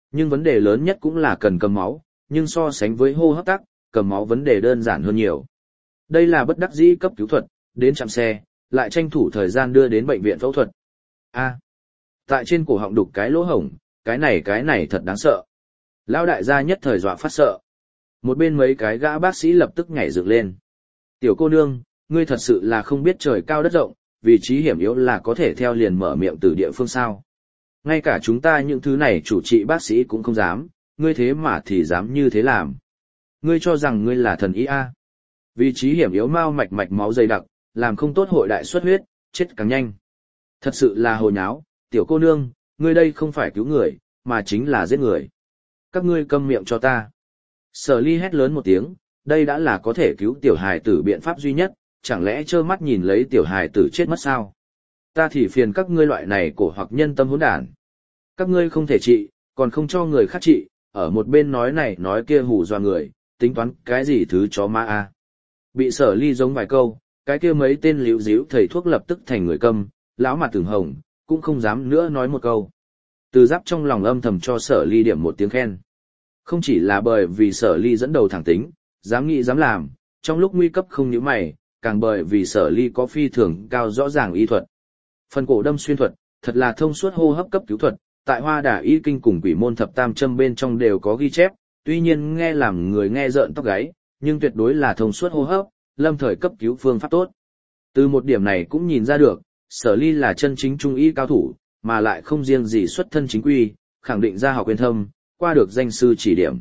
Nhưng vấn đề lớn nhất cũng là cần cầm máu, nhưng so sánh với hô hấp tắc, cầm máu vấn đề đơn giản hơn nhiều. Đây là bất đắc dĩ cấp cứu thuật, đến trạm xe, lại tranh thủ thời gian đưa đến bệnh viện phẫu thuật. A, tại trên cổ họng đục cái lỗ hổng, cái này cái này thật đáng sợ. Lão đại gia nhất thời dọa phát sợ. Một bên mấy cái gã bác sĩ lập tức nhảy dựng lên. Tiểu cô nương, ngươi thật sự là không biết trời cao đất rộng, vị trí hiểm yếu là có thể theo liền mở miệng từ địa phương sao. Ngay cả chúng ta những thứ này chủ trị bác sĩ cũng không dám, ngươi thế mà thì dám như thế làm. Ngươi cho rằng ngươi là thần y a? Vị trí hiểm yếu mau mạch mạch máu dày đặc, làm không tốt hội đại xuất huyết, chết càng nhanh. Thật sự là hồ nháo, tiểu cô nương, ngươi đây không phải cứu người, mà chính là giết người. Các ngươi câm miệng cho ta. Sở Ly hét lớn một tiếng, đây đã là có thể cứu tiểu hài tử biện pháp duy nhất, chẳng lẽ trơ mắt nhìn lấy tiểu hài tử chết mất sao? Ta thì phiền các ngươi loại này cổ hoặc nhân tâm hỗn đản. Các ngươi không thể trị, còn không cho người khác trị, ở một bên nói này nói kia hù dọa người, tính toán cái gì thứ chó ma a. Bị Sở Ly giống vài câu, cái kia mấy tên liễu díu thầy thuốc lập tức thành người câm, lão mặt từng hồng, cũng không dám nữa nói một câu. Từ Giáp trong lòng âm thầm cho Sở Ly điểm một tiếng khen. Không chỉ là bởi vì Sở Ly dẫn đầu thẳng tính, dám nghĩ dám làm, trong lúc nguy cấp không nhíu mày, càng bởi vì Sở Ly có phi thường cao rõ ràng y thuật. Phần cổ đâm xuyên thuật, thật là thông suốt hô hấp cấp cứu thuật, tại Hoa Đà y kinh cùng Quỷ môn thập tam châm bên trong đều có ghi chép, tuy nhiên nghe làm người nghe rợn tóc gáy, nhưng tuyệt đối là thông suốt hô hấp, lâm thời cấp cứu phương pháp tốt. Từ một điểm này cũng nhìn ra được, Sở Ly là chân chính trung y cao thủ, mà lại không riêng gì xuất thân chính quy, khẳng định ra học uyên thâm, qua được danh sư chỉ điểm.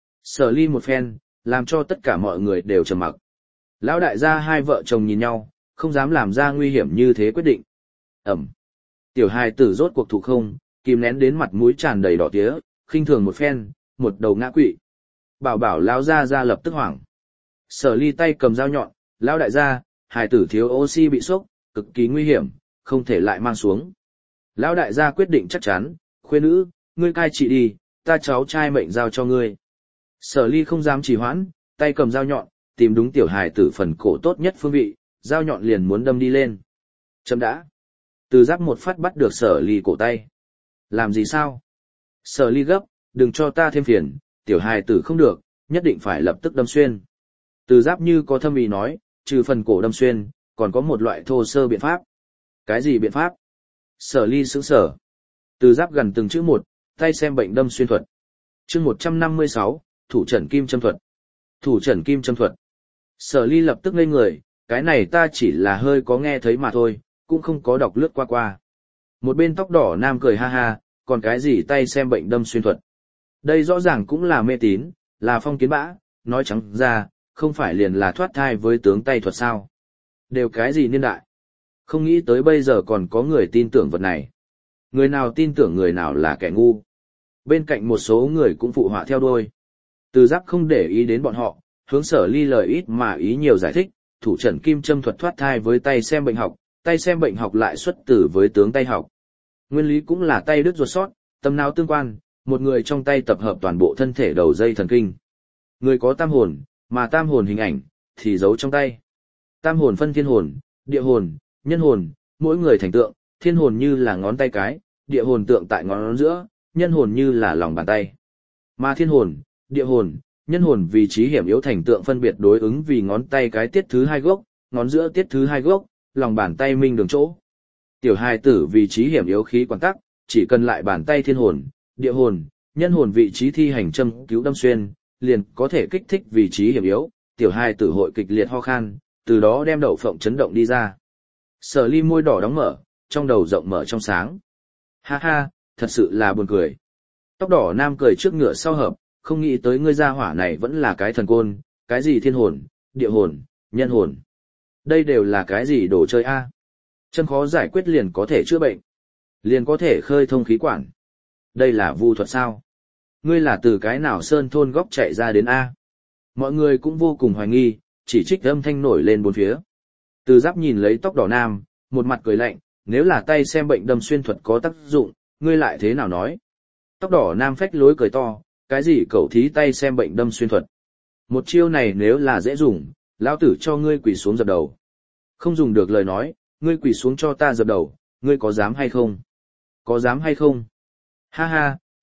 Sở Ly một phen, làm cho tất cả mọi người đều trầm mặc. Lão đại gia hai vợ chồng nhìn nhau, không dám làm ra nguy hiểm như thế quyết định. Ẩm. Tiểu hài tử rốt cuộc thủ không, kìm nén đến mặt mũi tràn đầy đỏ tía, khinh thường một phen, một đầu ngã quỵ. Bảo bảo lão gia gia lập tức hoảng. Sở Ly tay cầm dao nhọn, lão đại gia, hài tử thiếu oxy bị sốc, cực kỳ nguy hiểm, không thể lại mang xuống. Lão đại gia quyết định chắc chắn, khuê nữ, ngươi cai trị đi, ta cháu trai mệnh giao cho ngươi. Sở Ly không dám trì hoãn, tay cầm dao nhọn, tìm đúng tiểu hài tử phần cổ tốt nhất phương vị, dao nhọn liền muốn đâm đi lên. Chấm đã. Từ Giáp một phát bắt được Sở Ly cổ tay. Làm gì sao? Sở Ly gấp, đừng cho ta thêm phiền, tiểu hài tử không được, nhất định phải lập tức đâm xuyên. Từ Giáp như có thâm ý nói, trừ phần cổ đâm xuyên, còn có một loại thô sơ biện pháp. Cái gì biện pháp? Sở Ly sững sờ. Từ Giáp gần từng chữ một, tay xem bệnh đâm xuyên thuật. Chương một trăm năm mươi sáu, thủ trần kim châm thuật. Thủ trần kim châm thuật. Sở Ly lập tức ngây người, cái này ta chỉ là hơi có nghe thấy mà thôi, cũng không có đọc lướt qua qua. Một bên tóc đỏ nam cười ha ha, còn cái gì tay xem bệnh đâm xuyên thuật. Đây rõ ràng cũng là mê tín, là phong kiến bã, nói trắng ra, không phải liền là thoát thai với tướng tay thuật sao. Đều cái gì niên đại. Không nghĩ tới bây giờ còn có người tin tưởng vật này. Người nào tin tưởng người nào là kẻ ngu. Bên cạnh một số người cũng phụ họa theo đuôi. Từ Giáp không để ý đến bọn họ, hướng Sở Ly lời ít mà ý nhiều giải thích, thủ trần kim châm thuật thoát thai với tay xem bệnh học, tay xem bệnh học lại xuất tử với tướng tay học. Nguyên lý cũng là tay đứt ruột sót, tâm não tương quan, một người trong tay tập hợp toàn bộ thân thể đầu dây thần kinh. Người có tam hồn, mà tam hồn hình ảnh thì giấu trong tay. Tam hồn phân thiên hồn, địa hồn, nhân hồn, mỗi người thành tượng, thiên hồn như là ngón tay cái, địa hồn tượng tại ngón giữa, nhân hồn như là lòng bàn tay. Mà thiên hồn, địa hồn, nhân hồn vị trí hiểm yếu thành tượng phân biệt đối ứng vì ngón tay cái tiết thứ hai gốc, ngón giữa tiết thứ hai gốc, lòng bàn tay minh đường chỗ. Tiểu hài tử vị trí hiểm yếu khí quản tắc, chỉ cần lại bàn tay thiên hồn, địa hồn, nhân hồn vị trí thi hành châm cứu đâm xuyên, liền có thể kích thích vị trí hiểm yếu, tiểu hài tử hội kịch liệt ho khan, từ đó đem đậu phộng chấn động đi ra. Sở Ly môi đỏ đóng mở, trong đầu rộng mở trong sáng. Ha ha, thật sự là buồn cười. Tóc đỏ nam cười trước ngựa sau hợp, không nghĩ tới ngươi gia hỏa này vẫn là cái thần côn, cái gì thiên hồn, địa hồn, nhân hồn. Đây đều là cái gì đồ chơi a? Chân khó giải quyết liền có thể chữa bệnh, liền có thể khơi thông khí quản. Đây là vu thuật sao? Ngươi là từ cái nào sơn thôn góc chạy ra đến a? Mọi người cũng vô cùng hoài nghi, chỉ trích âm thanh nổi lên bốn phía. Từ Giáp nhìn lấy tóc đỏ nam, một mặt cười lạnh, nếu là tay xem bệnh đâm xuyên thuật có tác dụng, ngươi lại thế nào nói? Tóc đỏ nam phách lối cười to, cái gì cẩu thí tay xem bệnh đâm xuyên thuật? Một chiêu này nếu là dễ dùng, lão tử cho ngươi quỳ xuống dập đầu. Không dùng được lời nói, ngươi quỳ xuống cho ta dập đầu, ngươi có dám hay không? Có dám hay không? Ha ha,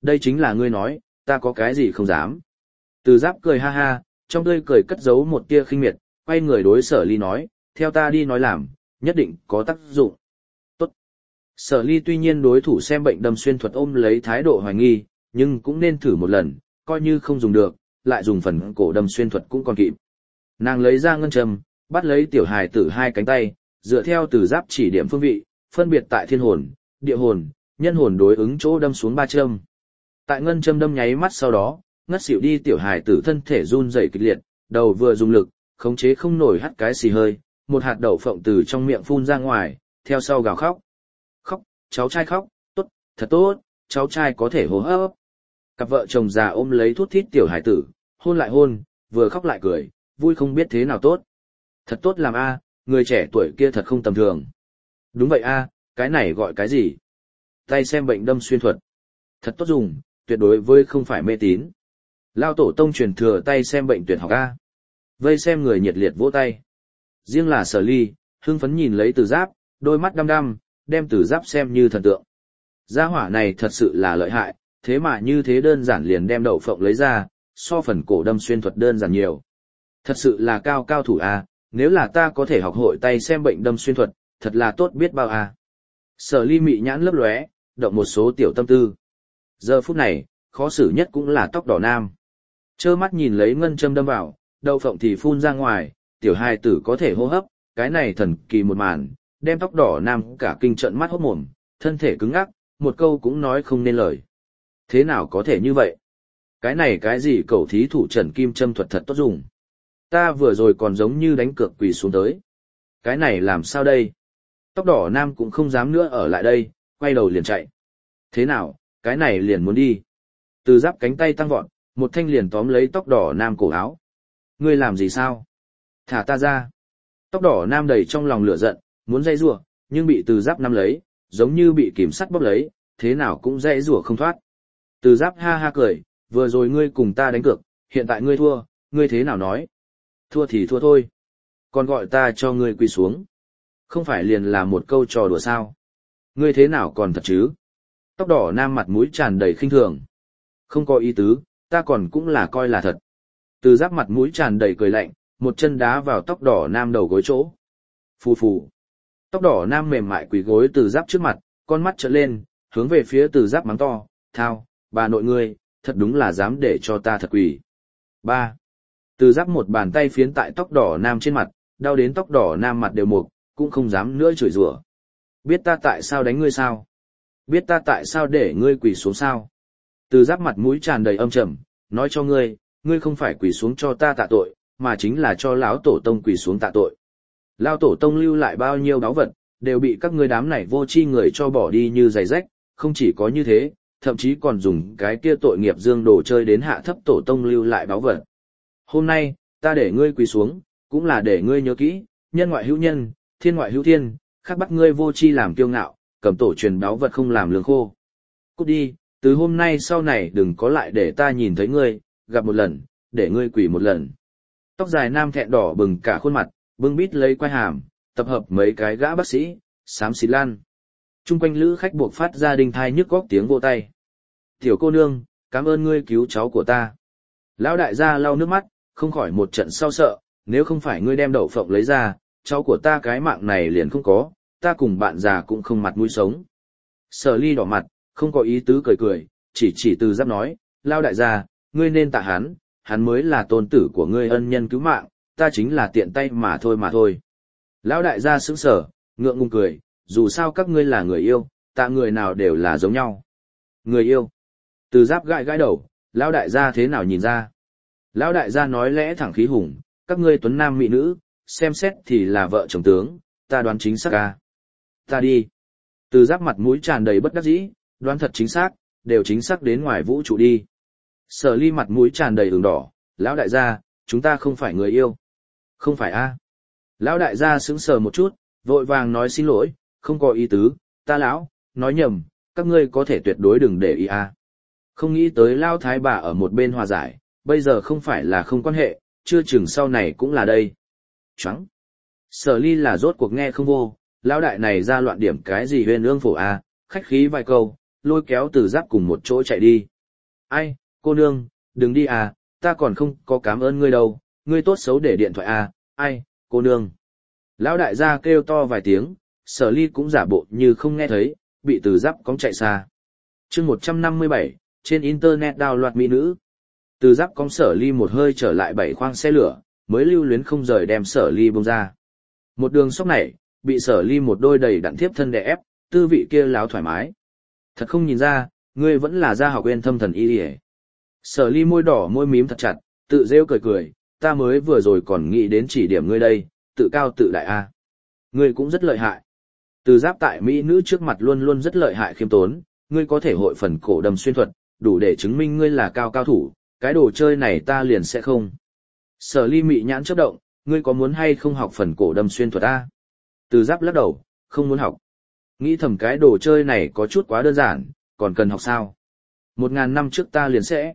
Đây chính là ngươi nói, ta có cái gì không dám. Từ Giáp cười ha ha, trong tươi cười cất giấu một tia khinh miệt, quay người đối Sở Ly nói, theo ta đi nói làm, nhất định có tác dụng. Tốt. Sở Ly tuy nhiên đối thủ xem bệnh đâm xuyên thuật ôm lấy thái độ hoài nghi, nhưng cũng nên thử một lần, coi như không dùng được, lại dùng phần cổ đâm xuyên thuật cũng còn kịp. Nàng lấy ra ngân châm, bắt lấy tiểu hài tử hai cánh tay, dựa theo Từ Giáp chỉ điểm phương vị, phân biệt tại thiên hồn, địa hồn, nhân hồn đối ứng chỗ đâm xuống ba châm. Tại ngân châm đâm nháy mắt sau đó, ngất xỉu đi tiểu hài tử thân thể run rẩy kịch liệt, đầu vừa dùng lực, khống chế không nổi hắt cái xì hơi, một hạt đậu phộng từ trong miệng phun ra ngoài, theo sau gào khóc. Khóc, cháu trai khóc, tốt, thật tốt, cháu trai có thể hô hấp. Cặp vợ chồng già ôm lấy thuốc thít tiểu hài tử, hôn lại hôn, vừa khóc lại cười, vui không biết thế nào tốt. Thật tốt làm a, người trẻ tuổi kia thật không tầm thường. Đúng vậy a, cái này gọi cái gì? Tay xem bệnh đâm xuyên thuật. Thật tốt dùng, tuyệt đối với không phải mê tín. Lao tổ tông truyền thừa tay xem bệnh tuyệt học a. Vây xem người nhiệt liệt vỗ tay. Riêng là Sở Ly, hưng phấn nhìn lấy Từ Giáp, đôi mắt đăm đăm, đem Từ Giáp xem như thần tượng. Gia hỏa này thật sự là lợi hại, thế mà như thế đơn giản liền đem đậu phộng lấy ra, so phần cổ đâm xuyên thuật đơn giản nhiều. Thật sự là cao cao thủ a, nếu là ta có thể học hội tay xem bệnh đâm xuyên thuật, thật là tốt biết bao a. Sở Ly mị nhãn lấp lóe, động một số tiểu tâm tư. Giờ phút này, khó xử nhất cũng là tóc đỏ nam. Trơ mắt nhìn lấy ngân châm đâm vào, đậu phộng thì phun ra ngoài, tiểu hài tử có thể hô hấp, cái này thần kỳ một màn, đem tóc đỏ nam cả kinh trận mắt hốt mồm, thân thể cứng ngắc, một câu cũng nói không nên lời. Thế nào có thể như vậy? Cái này cái gì cẩu thí thủ trần kim châm thuật thật tốt dùng. Ta vừa rồi còn giống như đánh cược quỳ xuống tới. Cái này làm sao đây? Tóc đỏ nam cũng không dám nữa ở lại đây, quay đầu liền chạy. Thế nào, cái này liền muốn đi. Từ Giáp cánh tay tăng vọt, một thanh liền tóm lấy tóc đỏ nam cổ áo. Ngươi làm gì sao? Thả ta ra. Tóc đỏ nam đầy trong lòng lửa giận, muốn dây rủa, nhưng bị Từ Giáp nắm lấy, giống như bị kìm sắt bóp lấy, thế nào cũng dây rủa không thoát. Từ Giáp ha ha cười, vừa rồi ngươi cùng ta đánh cược, hiện tại ngươi thua, ngươi thế nào nói? Thua thì thua thôi. Còn gọi ta cho ngươi quỳ xuống. Không phải liền là một câu trò đùa sao? Ngươi thế nào còn thật chứ? Tóc đỏ nam mặt mũi tràn đầy khinh thường. Không có ý tứ, ta còn cũng là coi là thật. Từ Giáp mặt mũi tràn đầy cười lạnh, một chân đá vào tóc đỏ nam đầu gối chỗ. Phù phù. Tóc đỏ nam mềm mại quỳ gối Từ Giáp trước mặt, con mắt trợn lên, hướng về phía Từ Giáp mắng to, thao, bà nội ngươi, thật đúng là dám để cho ta thật quỳ. Ba. Từ Giáp một bàn tay phiến tại tóc đỏ nam trên mặt, đau đến tóc đỏ nam mặt đều mục, cũng không dám nữa chửi rủa. Biết ta tại sao đánh ngươi sao? Biết ta tại sao để ngươi quỳ xuống sao? Từ Giáp mặt mũi tràn đầy âm trầm, nói cho ngươi, ngươi không phải quỳ xuống cho ta tạ tội, mà chính là cho lão tổ tông quỳ xuống tạ tội. Lão tổ tông lưu lại bao nhiêu báu vật, đều bị các ngươi đám này vô tri người cho bỏ đi như giày rách, không chỉ có như thế, thậm chí còn dùng cái kia tội nghiệp dương đồ chơi đến hạ thấp tổ tông lưu lại báu vật. Hôm nay, ta để ngươi quỳ xuống, cũng là để ngươi nhớ kỹ, nhân ngoại hữu nhân, thiên ngoại hữu thiên, khác bắt ngươi vô tri làm kiêu ngạo, cầm tổ truyền báu vật không làm lương khô. Cút đi, từ hôm nay sau này đừng có lại để ta nhìn thấy ngươi, gặp một lần, để ngươi quỳ một lần. Tóc dài nam thẹn đỏ bừng cả khuôn mặt, bưng bít lấy quai hàm, tập hợp mấy cái gã bác sĩ, xám xịt lan. Trung quanh lữ khách buộc phát ra đinh thai nhức góc tiếng vỗ tay. Tiểu cô nương, cảm ơn ngươi cứu cháu của ta. Lão đại gia lau nước mắt, không khỏi một trận sau sợ, nếu không phải ngươi đem đậu phộng lấy ra, cháu của ta cái mạng này liền không có, ta cùng bạn già cũng không mặt mũi sống. Sở Ly đỏ mặt, không có ý tứ cười cười, chỉ chỉ Từ Giáp nói, Lão đại gia, ngươi nên tạ hắn, hắn mới là tôn tử của ngươi ân nhân cứu mạng, ta chính là tiện tay mà thôi mà thôi. Lão đại gia sững sờ, ngượng ngùng cười, dù sao các ngươi là người yêu, tạ người nào đều là giống nhau. Người yêu. Từ Giáp gãi gãi đầu, Lão đại gia thế nào nhìn ra? Lão đại gia nói lẽ thẳng khí hùng, các ngươi tuấn nam mỹ nữ, xem xét thì là vợ chồng tướng, ta đoán chính xác ca. Ta đi. Từ Giáp mặt mũi tràn đầy bất đắc dĩ, đoán thật chính xác, đều chính xác đến ngoài vũ trụ đi. Sở Ly mặt mũi tràn đầy ửng đỏ, Lão đại gia, chúng ta không phải người yêu. Không phải a? Lão đại gia sững sờ một chút, vội vàng nói xin lỗi, không có ý tứ, ta lão, nói nhầm, các ngươi có thể tuyệt đối đừng để ý a. Không nghĩ tới Lão thái bà ở một bên hòa giải, bây giờ không phải là không quan hệ, chưa chừng sau này cũng là đây. Choáng. Sở Ly là rốt cuộc nghe không vô, Lão đại này ra loạn điểm cái gì huyền ương phổ a, khách khí vài câu, lôi kéo Từ Giáp cùng một chỗ chạy đi. Ai, cô nương, đừng đi à, ta còn không có cảm ơn ngươi đâu, ngươi tốt xấu để điện thoại à, ai, cô nương. Lão đại gia kêu to vài tiếng, Sở Ly cũng giả bộ như không nghe thấy, bị Từ Giáp cóng chạy xa. Chương một trăm năm mươi bảy, trên internet đào loạt mỹ nữ. Từ Giáp cóng Sở Ly một hơi trở lại bảy khoang xe lửa, mới lưu luyến không rời đem Sở Ly bông ra. Một đường sóc này, bị Sở Ly một đôi đầy đặn thiếp thân đè ép, tư vị kia láo thoải mái. Thật không nhìn ra, ngươi vẫn là gia học uyên thâm thần y y. Sở Ly môi đỏ môi mím thật chặt, tự rêu cười cười, ta mới vừa rồi còn nghĩ đến chỉ điểm ngươi đây, tự cao tự đại a. Ngươi cũng rất lợi hại. Từ Giáp tại mỹ nữ trước mặt luôn luôn rất lợi hại khiêm tốn, ngươi có thể hội phần cổ đâm xuyên thuật, đủ để chứng minh ngươi là cao cao thủ, cái đồ chơi này ta liền sẽ không. Sở Ly mị nhãn chớp động, ngươi có muốn hay không học phần cổ đâm xuyên thuật a? Từ Giáp lắc đầu, không muốn học. Nghĩ thầm cái đồ chơi này có chút quá đơn giản, còn cần học sao? Một ngàn năm trước ta liền sẽ.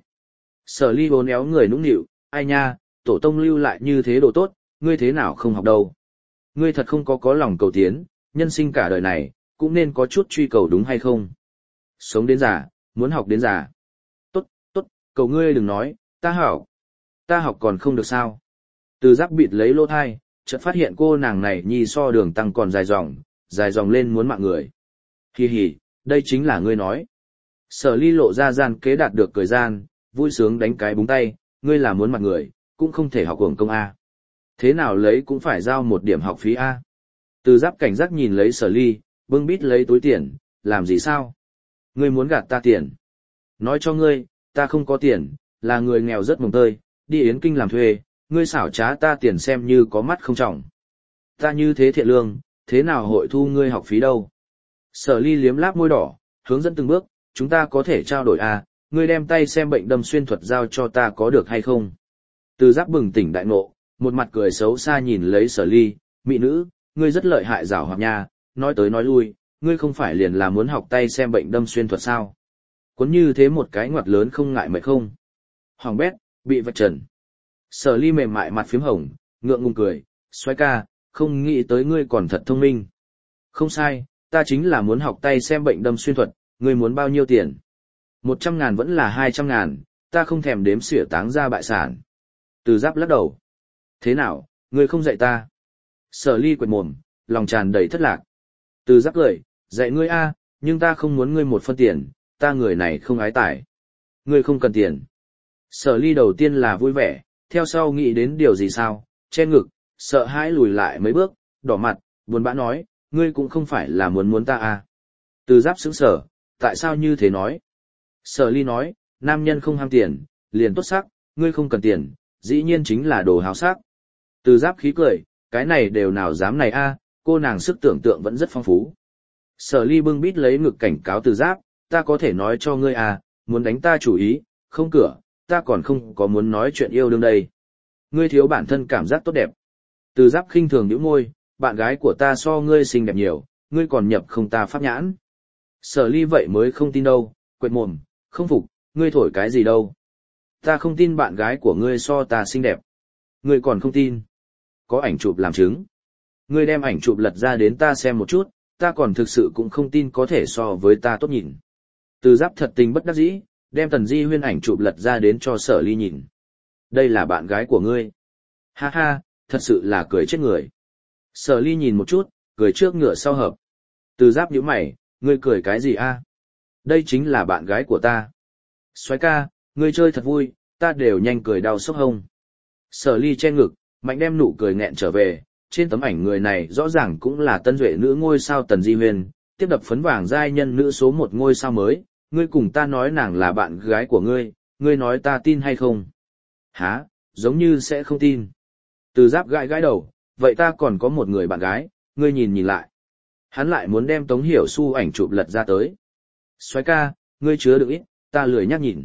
Sở Ly bốn éo người nũng nịu, ai nha, tổ tông lưu lại như thế đồ tốt, ngươi thế nào không học đâu? Ngươi thật không có có lòng cầu tiến, nhân sinh cả đời này, cũng nên có chút truy cầu đúng hay không? Sống đến già, muốn học đến già. Tốt, tốt, cầu ngươi đừng nói, ta học. Ta học còn không được sao? Từ Giáp bịt lấy lỗ thai, chợt phát hiện cô nàng này nhi so đường tăng còn dài dòng, dài dòng lên muốn mạng người. Hi hi, đây chính là ngươi nói. Sở Ly lộ ra gian kế đạt được cười gian, vui sướng đánh cái búng tay, ngươi là muốn mặt người, cũng không thể học hưởng công A. Thế nào lấy cũng phải giao một điểm học phí A. Từ Giáp cảnh giác nhìn lấy Sở Ly, bưng bít lấy túi tiền, làm gì sao? Ngươi muốn gạt ta tiền. Nói cho ngươi, ta không có tiền, là người nghèo rất mồng tơi, đi Yến Kinh làm thuê, ngươi xảo trá ta tiền xem như có mắt không trọng. Ta như thế thiện lương, thế nào hội thu ngươi học phí đâu? Sở Ly liếm láp môi đỏ, hướng dẫn từng bước, chúng ta có thể trao đổi à, ngươi đem tay xem bệnh đâm xuyên thuật giao cho ta có được hay không? Từ Giáp bừng tỉnh đại ngộ, một mặt cười xấu xa nhìn lấy Sở Ly, mỹ nữ, ngươi rất lợi hại giảo hoạt nha, nói tới nói lui, ngươi không phải liền là muốn học tay xem bệnh đâm xuyên thuật sao? Cuốn như thế một cái ngoặt lớn không ngại mệt không? Hoàng bét, bị vạch trần. Sở Ly mềm mại mặt phím hồng, ngượng ngùng cười, xoay ca, không nghĩ tới ngươi còn thật thông minh. Không sai, ta chính là muốn học tay xem bệnh đâm xuyên thuật, ngươi muốn bao nhiêu tiền? Một trăm ngàn vẫn là hai trăm ngàn, ta không thèm đếm xỉa táng ra bại sản. Từ Giáp lắc đầu. Thế nào, ngươi không dạy ta? Sở Ly quệt mồm, lòng tràn đầy thất lạc. Từ Giáp cười, dạy ngươi a, nhưng ta không muốn ngươi một phân tiền, ta người này không ái tài. Ngươi không cần tiền. Sở Ly đầu tiên là vui vẻ, theo sau nghĩ đến điều gì sao, che ngực, sợ hãi lùi lại mấy bước, đỏ mặt, buồn bã nói, ngươi cũng không phải là muốn muốn ta à. Từ Giáp sững sờ, tại sao như thế nói? Sở Ly nói, nam nhân không ham tiền, liền tốt sắc, ngươi không cần tiền, dĩ nhiên chính là đồ háo sắc. Từ Giáp khí cười, cái này đều nào dám này a, cô nàng sức tưởng tượng vẫn rất phong phú. Sở Ly bưng bít lấy ngực cảnh cáo Từ Giáp, ta có thể nói cho ngươi à, muốn đánh ta chủ ý, không cửa, ta còn không có muốn nói chuyện yêu đương đây. Ngươi thiếu bản thân cảm giác tốt đẹp. Từ Giáp khinh thường nhíu môi, bạn gái của ta so ngươi xinh đẹp nhiều, ngươi còn nhập không ta pháp nhãn. Sở Ly vậy mới không tin đâu, quệt mồm, không phục, ngươi thổi cái gì đâu. Ta không tin bạn gái của ngươi so ta xinh đẹp. Ngươi còn không tin. Có ảnh chụp làm chứng. Ngươi đem ảnh chụp lật ra đến ta xem một chút, ta còn thực sự cũng không tin có thể so với ta tốt nhìn. Từ Giáp thật tình bất đắc dĩ, đem Tần Di Huyên ảnh chụp lật ra đến cho Sở Ly nhìn. Đây là bạn gái của ngươi. Ha ha, thật sự là cười chết người. Sở Ly nhìn một chút, cười trước ngựa sau hợp. Từ Giáp nhíu mày, ngươi cười cái gì a? Đây chính là bạn gái của ta. Soái ca, ngươi chơi thật vui, ta đều nhanh cười đau sốc hông. Sở Ly che ngực, mạnh đem nụ cười nghẹn trở về, trên tấm ảnh người này rõ ràng cũng là tân duệ nữ ngôi sao Tần Di Huyên, tiếp đập phấn vàng giai nhân nữ số một ngôi sao mới, ngươi cùng ta nói nàng là bạn gái của ngươi, ngươi nói ta tin hay không? Hả, giống như sẽ không tin. Từ Giáp gãi gãi đầu, vậy ta còn có một người bạn gái, ngươi nhìn nhìn lại. Hắn lại muốn đem Tống Hiểu Xu ảnh chụp lật ra tới. Soái ca, ngươi chứa đựng ít, ta lười nhắc nhìn.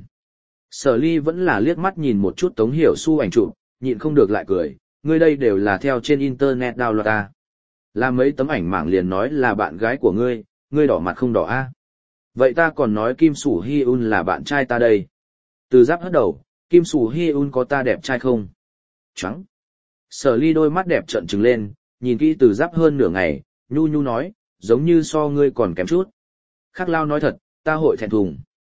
Sở Ly vẫn là liếc mắt nhìn một chút Tống Hiểu Xu ảnh chụp, nhịn không được lại cười, ngươi đây đều là theo trên internet download ta. Làm mấy tấm ảnh mảng liền nói là bạn gái của ngươi, ngươi đỏ mặt không đỏ a? Vậy ta còn nói Kim Sủ Hy Un là bạn trai ta đây. Từ Giáp hất đầu, Kim Sủ Hy Un có ta đẹp trai không? Trắng. Sở Ly đôi mắt đẹp trợn trừng lên, nhìn kỹ Từ Giáp hơn nửa ngày, nhu nhu nói, giống như so ngươi còn kém chút. Khắc Lao nói thật, ta hội thẹn thùng.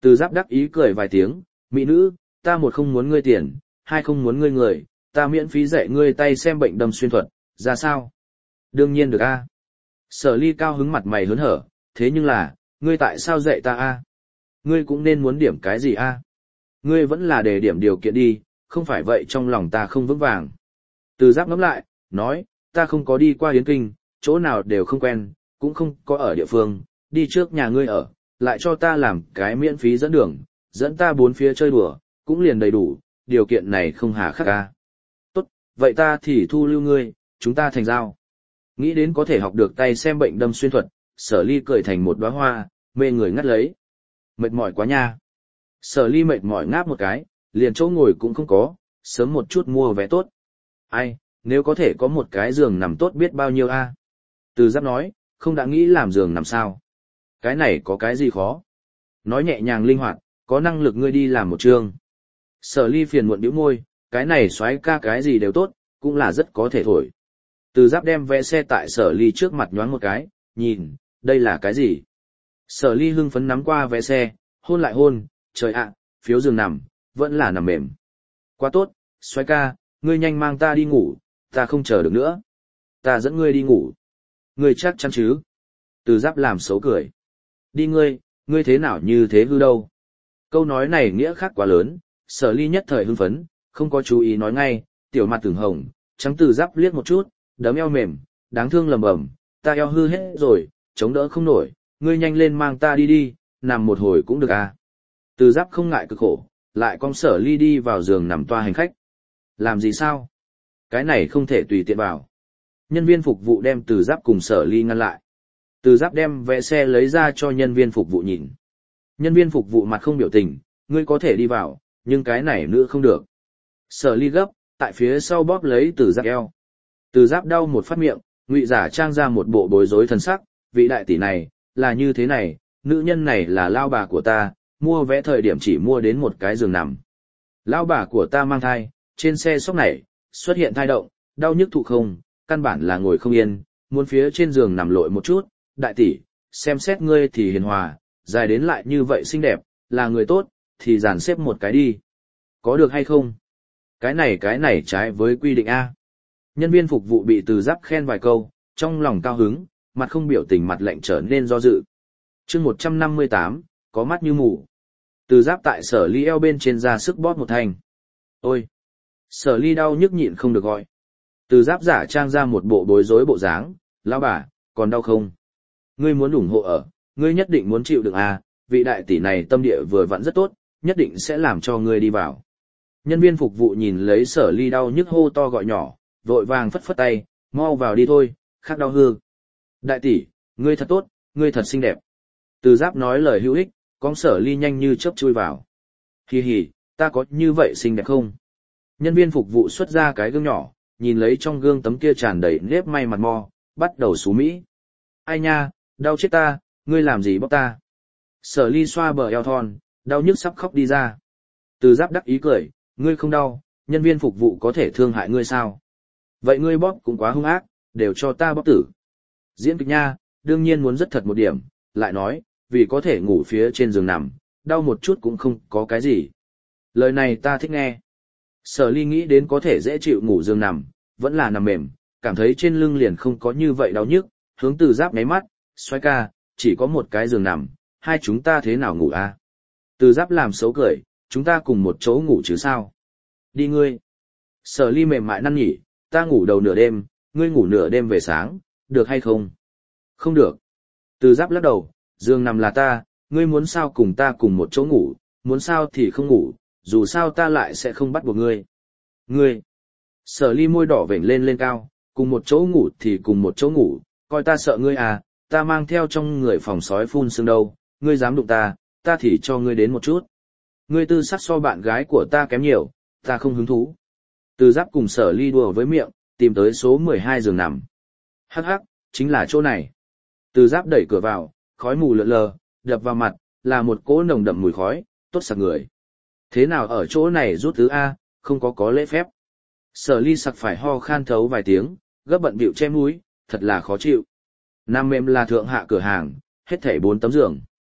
Từ Giáp đắc ý cười vài tiếng, mỹ nữ, ta một không muốn ngươi tiền, hai không muốn ngươi người, ta miễn phí dạy ngươi tay xem bệnh đâm xuyên thuật, ra sao? Đương nhiên được a. Sở Ly cao hứng mặt mày hớn hở, thế nhưng là, ngươi tại sao dạy ta a? Ngươi cũng nên muốn điểm cái gì a? Ngươi vẫn là để điểm điều kiện đi, không phải vậy trong lòng ta không vững vàng. Từ Giáp ngẫm lại, nói, ta không có đi qua Yến Kinh, chỗ nào đều không quen, cũng không có ở địa phương, đi trước nhà ngươi ở, lại cho ta làm cái miễn phí dẫn đường, dẫn ta bốn phía chơi đùa, cũng liền đầy đủ, điều kiện này không hà khắc a. Tốt, vậy ta thì thu lưu ngươi, chúng ta thành giao. Nghĩ đến có thể học được tay xem bệnh đâm xuyên thuật, Sở Ly cười thành một đóa hoa, mê người ngắt lấy. Mệt mỏi quá nha. Sở Ly mệt mỏi ngáp một cái, liền chỗ ngồi cũng không có, sớm một chút mua vé tốt. Ai, nếu có thể có một cái giường nằm tốt biết bao nhiêu a. Từ Giáp nói, không đã nghĩ làm giường nằm sao. Cái này có cái gì khó. Nói nhẹ nhàng linh hoạt, có năng lực ngươi đi làm một chương. Sở Ly phiền muộn bĩu môi, cái này xoáy ca cái gì đều tốt, cũng là rất có thể thổi. Từ Giáp đem vé xe tại Sở Ly trước mặt nhoáng một cái, nhìn, đây là cái gì? Sở Ly hưng phấn nắm qua vé xe, hôn lại hôn, trời ạ, phiếu giường nằm, vẫn là nằm mềm. Quá tốt, xoáy ca, ngươi nhanh mang ta đi ngủ, ta không chờ được nữa. Ta dẫn ngươi đi ngủ. Ngươi chắc chắn chứ? Từ Giáp làm xấu cười. Đi ngươi, ngươi thế nào như thế hư đâu? Câu nói này nghĩa khác quá lớn, Sở Ly nhất thời hưng phấn, không có chú ý nói ngay, tiểu mặt từng hồng, trắng Từ Giáp liếc một chút, đấm eo mềm, đáng thương lầm bầm, ta eo hư hết rồi, chống đỡ không nổi, ngươi nhanh lên mang ta đi đi, nằm một hồi cũng được à. Từ Giáp không ngại cực khổ, lại con Sở Ly đi vào giường nằm toa hành khách. Làm gì sao? Cái này không thể tùy tiện vào. Nhân viên phục vụ đem Từ Giáp cùng Sở Ly ngăn lại. Từ Giáp đem vé xe lấy ra cho nhân viên phục vụ nhìn. Nhân viên phục vụ mặt không biểu tình, ngươi có thể đi vào, nhưng cái này nữa không được. Sở Ly gấp, tại phía sau bóp lấy Từ Giáp eo. Từ Giáp đau một phát miệng, ngụy giả trang ra một bộ bối rối thần sắc, vị đại tỷ này, là như thế này, nữ nhân này là lao bà của ta, mua vé thời điểm chỉ mua đến một cái giường nằm. Lao bà của ta mang thai, trên xe sốc này, xuất hiện thai động, đau nhức thụ không, căn bản là ngồi không yên, muốn phía trên giường nằm lội một chút, đại tỷ, xem xét ngươi thì hiền hòa, dài đến lại như vậy xinh đẹp, là người tốt, thì dàn xếp một cái đi. Có được hay không? Cái này cái này trái với quy định A. Nhân viên phục vụ bị Từ Giáp khen vài câu, trong lòng cao hứng, mặt không biểu tình mặt lạnh trở nên do dự. chương một trăm năm mươi tám, có mắt như mù. Từ Giáp tại Sở Ly eo bên trên ra sức bóp một thành. Ôi! Sở Ly đau nhức nhịn không được gọi. Từ Giáp giả trang ra một bộ bối rối bộ dáng, lão bà, còn đau không? Ngươi muốn ủng hộ ở, ngươi nhất định muốn chịu đựng à, vị đại tỷ này tâm địa vừa vặn rất tốt, nhất định sẽ làm cho ngươi đi vào. Nhân viên phục vụ nhìn lấy Sở Ly đau nhức hô to gọi nhỏ, vội vàng phất phất tay, mau vào đi thôi, khác đau hư. Đại tỷ, ngươi thật tốt, ngươi thật xinh đẹp. Từ Giáp nói lời hữu ích, con Sở Ly nhanh như chớp chui vào. Hì hì, ta có như vậy xinh đẹp không? Nhân viên phục vụ xuất ra cái gương nhỏ, nhìn lấy trong gương tấm kia tràn đầy nếp may mặt mo, bắt đầu xú mỹ. Ai nha, đau chết ta, ngươi làm gì bóc ta? Sở Ly xoa bờ eo thon, đau nhức sắp khóc đi ra. Từ Giáp đắc ý cười, ngươi không đau, nhân viên phục vụ có thể thương hại ngươi sao? Vậy ngươi bóp cũng quá hung ác, đều cho ta bóp tử. Diễn kịch nha, đương nhiên muốn rất thật một điểm, lại nói, vì có thể ngủ phía trên giường nằm, đau một chút cũng không có cái gì. Lời này ta thích nghe. Sở Ly nghĩ đến có thể dễ chịu ngủ giường nằm, vẫn là nằm mềm, cảm thấy trên lưng liền không có như vậy đau nhức, hướng Từ Giáp nháy mắt, xoay ca, chỉ có một cái giường nằm, hai chúng ta thế nào ngủ à? Từ Giáp làm xấu cười, chúng ta cùng một chỗ ngủ chứ sao? Đi ngươi. Sở Ly mềm mại năn nỉ, ta ngủ đầu nửa đêm, ngươi ngủ nửa đêm về sáng, được hay không? Không được. Từ Giáp lắc đầu, giường nằm là ta, ngươi muốn sao cùng ta cùng một chỗ ngủ, muốn sao thì không ngủ, dù sao ta lại sẽ không bắt buộc ngươi. Ngươi. Sở Ly môi đỏ vểnh lên lên cao, cùng một chỗ ngủ thì cùng một chỗ ngủ, coi ta sợ ngươi à, ta mang theo trong người phòng sói phun sương đâu, ngươi dám đụng ta, ta thì cho ngươi đến một chút. Ngươi tư sắc so bạn gái của ta kém nhiều, ta không hứng thú. Từ Giáp cùng Sở Ly đùa với miệng, tìm tới số mười hai giường nằm. Hắc hắc, chính là chỗ này. Từ Giáp đẩy cửa vào, khói mù lượn lờ, đập vào mặt, là một cỗ nồng đậm mùi khói, tốt sặc người. Thế nào ở chỗ này rút thứ A, không có có lễ phép. Sở Ly sặc phải ho khan thấu vài tiếng, gấp bận bịu che mũi, thật là khó chịu. Nam mềm là thượng hạ cửa hàng, hết thảy bốn tấm giường.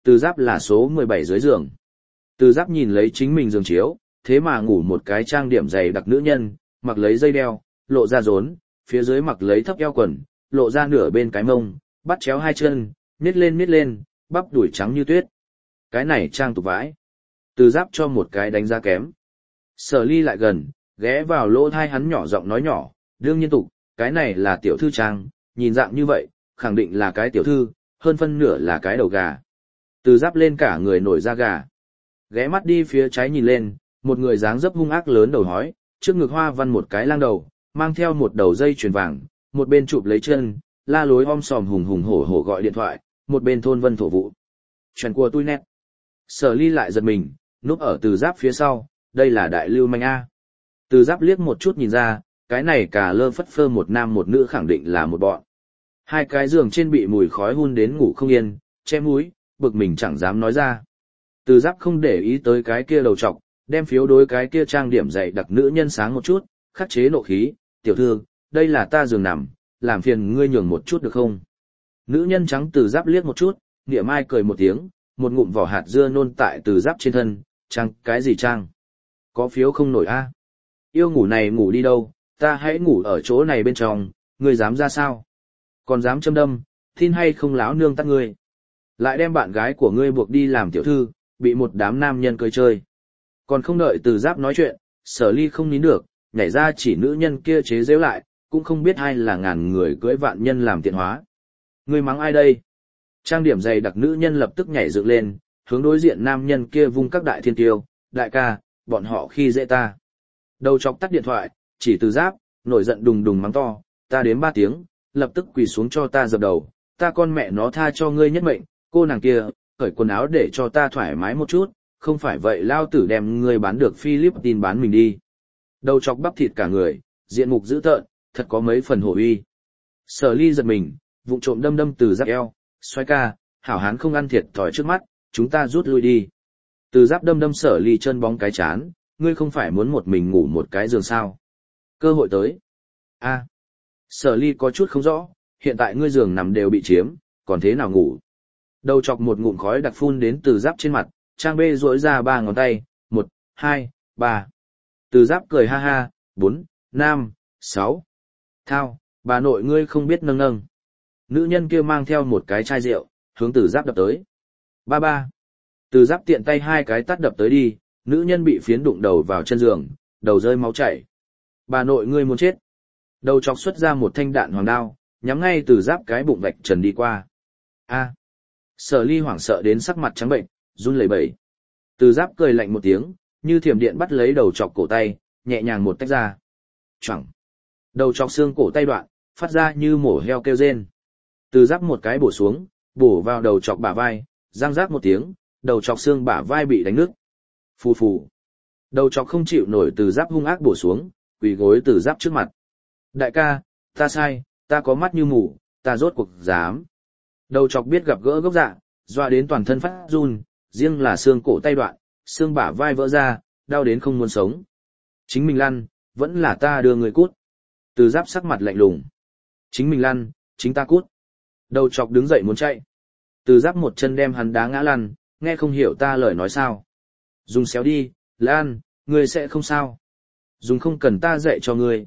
Từ Giáp là số mười bảy dưới giường. Từ Giáp nhìn lấy chính mình giường chiếu, thế mà ngủ một cái trang điểm dày đặc nữ nhân, mặc lấy dây đeo, lộ ra rốn, phía dưới mặc lấy thấp eo quần, lộ ra nửa bên cái mông, bắt chéo hai chân, nhét lên nhét lên, bắp đùi trắng như tuyết. Cái này trang tục vãi. Từ Giáp cho một cái đánh giá kém. Sở Ly lại gần, ghé vào lỗ thai hắn nhỏ giọng nói nhỏ, đương nhiên tục, cái này là tiểu thư trang, nhìn dạng như vậy, khẳng định là cái tiểu thư, hơn phân nửa là cái đầu gà. Từ Giáp lên cả người nổi da gà. Ghé mắt đi phía trái nhìn lên, một người dáng dấp hung ác lớn đầu hói, trước ngực hoa văn một cái lang đầu, mang theo một đầu dây chuyền vàng, một bên chụp lấy chân, la lối om sòm hùng hùng hổ hổ gọi điện thoại, một bên thôn vân thổ vụ. Chuyện của tôi nét. Sở Ly lại giật mình, núp ở Từ Giáp phía sau, đây là đại lưu manh A. Từ Giáp liếc một chút nhìn ra, cái này cả lơ phất phơ một nam một nữ khẳng định là một bọn. Hai cái giường trên bị mùi khói hun đến ngủ không yên, che mũi, bực mình chẳng dám nói ra. Từ Giáp không để ý tới cái kia đầu trọc, đem phiếu đối cái kia trang điểm dày đặc nữ nhân sáng một chút, khắc chế nộ khí, tiểu thư, đây là ta giường nằm, làm phiền ngươi nhường một chút được không? Nữ nhân trắng Từ Giáp liếc một chút, nghĩa mai cười một tiếng, một ngụm vỏ hạt dưa nôn tại Từ Giáp trên thân, trang, cái gì trang? Có phiếu không nổi a? Yêu ngủ này ngủ đi đâu, ta hãy ngủ ở chỗ này bên trong, ngươi dám ra sao? Còn dám châm đâm, tin hay không láo nương tắt ngươi? Lại đem bạn gái của ngươi buộc đi làm tiểu thư, bị một đám nam nhân cười chơi. Còn không đợi Từ Giáp nói chuyện, Sở Ly không nín được, nhảy ra chỉ nữ nhân kia chế giễu lại, cũng không biết ai là ngàn người cưỡi vạn nhân làm tiện hóa. Ngươi mắng ai đây? Trang điểm dày đặc nữ nhân lập tức nhảy dựng lên, hướng đối diện nam nhân kia vung các đại thiên tiêu, đại ca, bọn họ khi dễ ta. Đầu chọc tắt điện thoại, chỉ Từ Giáp, nổi giận đùng đùng mắng to, ta đếm ba tiếng, lập tức quỳ xuống cho ta dập đầu, ta con mẹ nó tha cho ngươi nhất mệnh, cô nàng kia, cởi quần áo để cho ta thoải mái một chút, không phải vậy lao tử đem ngươi bán được Philippines bán mình đi. Đầu chọc bắp thịt cả người, diện mục dữ tợn, thật có mấy phần hổ uy. Sở Ly giật mình, vụng trộm đâm đâm Từ Giáp eo, xoay ca, hảo hán không ăn thiệt thòi trước mắt, chúng ta rút lui đi. Từ Giáp đâm đâm Sở Ly chân bóng cái chán, ngươi không phải muốn một mình ngủ một cái giường sao? Cơ hội tới. A. Sở Ly có chút không rõ, hiện tại ngươi giường nằm đều bị chiếm, còn thế nào ngủ? Đầu chọc một ngụm khói đặc phun đến Từ Giáp trên mặt, Trang bê duỗi ra ba ngón tay, một, hai, ba. Từ Giáp cười ha ha, bốn, năm, sáu. Thao, bà nội ngươi không biết nâng nâng. Nữ nhân kia mang theo một cái chai rượu, hướng Từ Giáp đập tới. Ba ba. Từ Giáp tiện tay hai cái tát đập tới đi, nữ nhân bị phiến đụng đầu vào chân giường, đầu rơi máu chảy. Bà nội ngươi muốn chết. Đầu chọc xuất ra một thanh đạn hoàng đao, nhắm ngay Từ Giáp cái bụng vạch trần đi qua. A. Sở Ly hoảng sợ đến sắc mặt trắng bệnh, run lẩy bẩy. Từ Giáp cười lạnh một tiếng, như thiểm điện bắt lấy đầu chọc cổ tay, nhẹ nhàng một tách ra. Choảng. Đầu chọc xương cổ tay đoạn, phát ra như mổ heo kêu rên. Từ Giáp một cái bổ xuống, bổ vào đầu chọc bả vai, răng rác một tiếng, đầu chọc xương bả vai bị đánh nứt. Phù phù. Đầu chọc không chịu nổi Từ Giáp hung ác bổ xuống, quỳ gối Từ Giáp trước mặt. Đại ca, ta sai, ta có mắt như mù, ta rốt cuộc dám. Đầu chọc biết gặp gỡ gốc dạ, doa đến toàn thân phát run, riêng là xương cổ tay đoạn, xương bả vai vỡ ra, đau đến không muốn sống. Chính mình lăn, vẫn là ta đưa người cút. Từ Giáp sắc mặt lạnh lùng. Chính mình lăn, chính ta cút. Đầu chọc đứng dậy muốn chạy. Từ Giáp một chân đem hắn đá ngã lăn, nghe không hiểu ta lời nói sao. Dùng xéo đi, Lan, ngươi sẽ không sao. Dùng không cần ta dạy cho ngươi.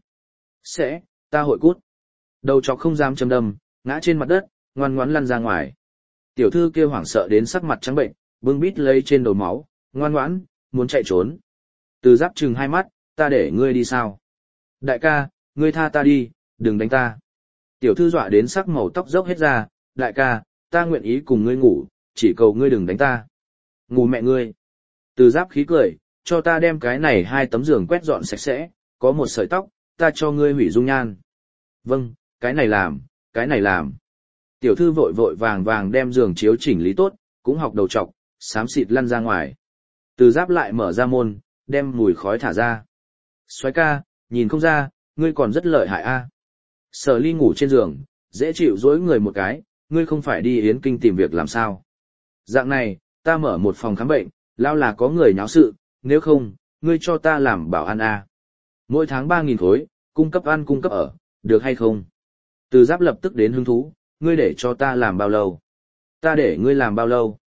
Sẽ, ta hội cút. Đầu chọc không dám châm đâm, ngã trên mặt đất, ngoan ngoãn lăn ra ngoài. Tiểu thư kia hoảng sợ đến sắc mặt trắng bệnh, bưng bít lấy trên đầu máu, ngoan ngoãn, muốn chạy trốn. Từ Giáp trừng hai mắt, ta để ngươi đi sao? Đại ca, ngươi tha ta đi, đừng đánh ta. Tiểu thư dọa đến sắc màu tóc dốc hết ra, đại ca, ta nguyện ý cùng ngươi ngủ, chỉ cầu ngươi đừng đánh ta. Ngủ mẹ ngươi. Từ Giáp khí cười, cho ta đem cái này hai tấm giường quét dọn sạch sẽ, có một sợi tóc, ta cho ngươi hủy dung nhan. Vâng, cái này làm, cái này làm. Tiểu thư vội vội vàng vàng đem giường chiếu chỉnh lý tốt, cũng học đầu trọc, xám xịt lăn ra ngoài. Từ Giáp lại mở ra môn, đem mùi khói thả ra. Soái ca, nhìn không ra, ngươi còn rất lợi hại a. Sở Ly ngủ trên giường, dễ chịu dối người một cái, ngươi không phải đi Yến Kinh tìm việc làm sao. Dạng này, ta mở một phòng khám bệnh, lao là có người nháo sự, nếu không, ngươi cho ta làm bảo an a. Mỗi tháng ba nghìn khối, cung cấp ăn cung cấp ở, được hay không? Từ Giáp lập tức đến hứng thú, ngươi để cho ta làm bao lâu? Ta để ngươi làm bao lâu?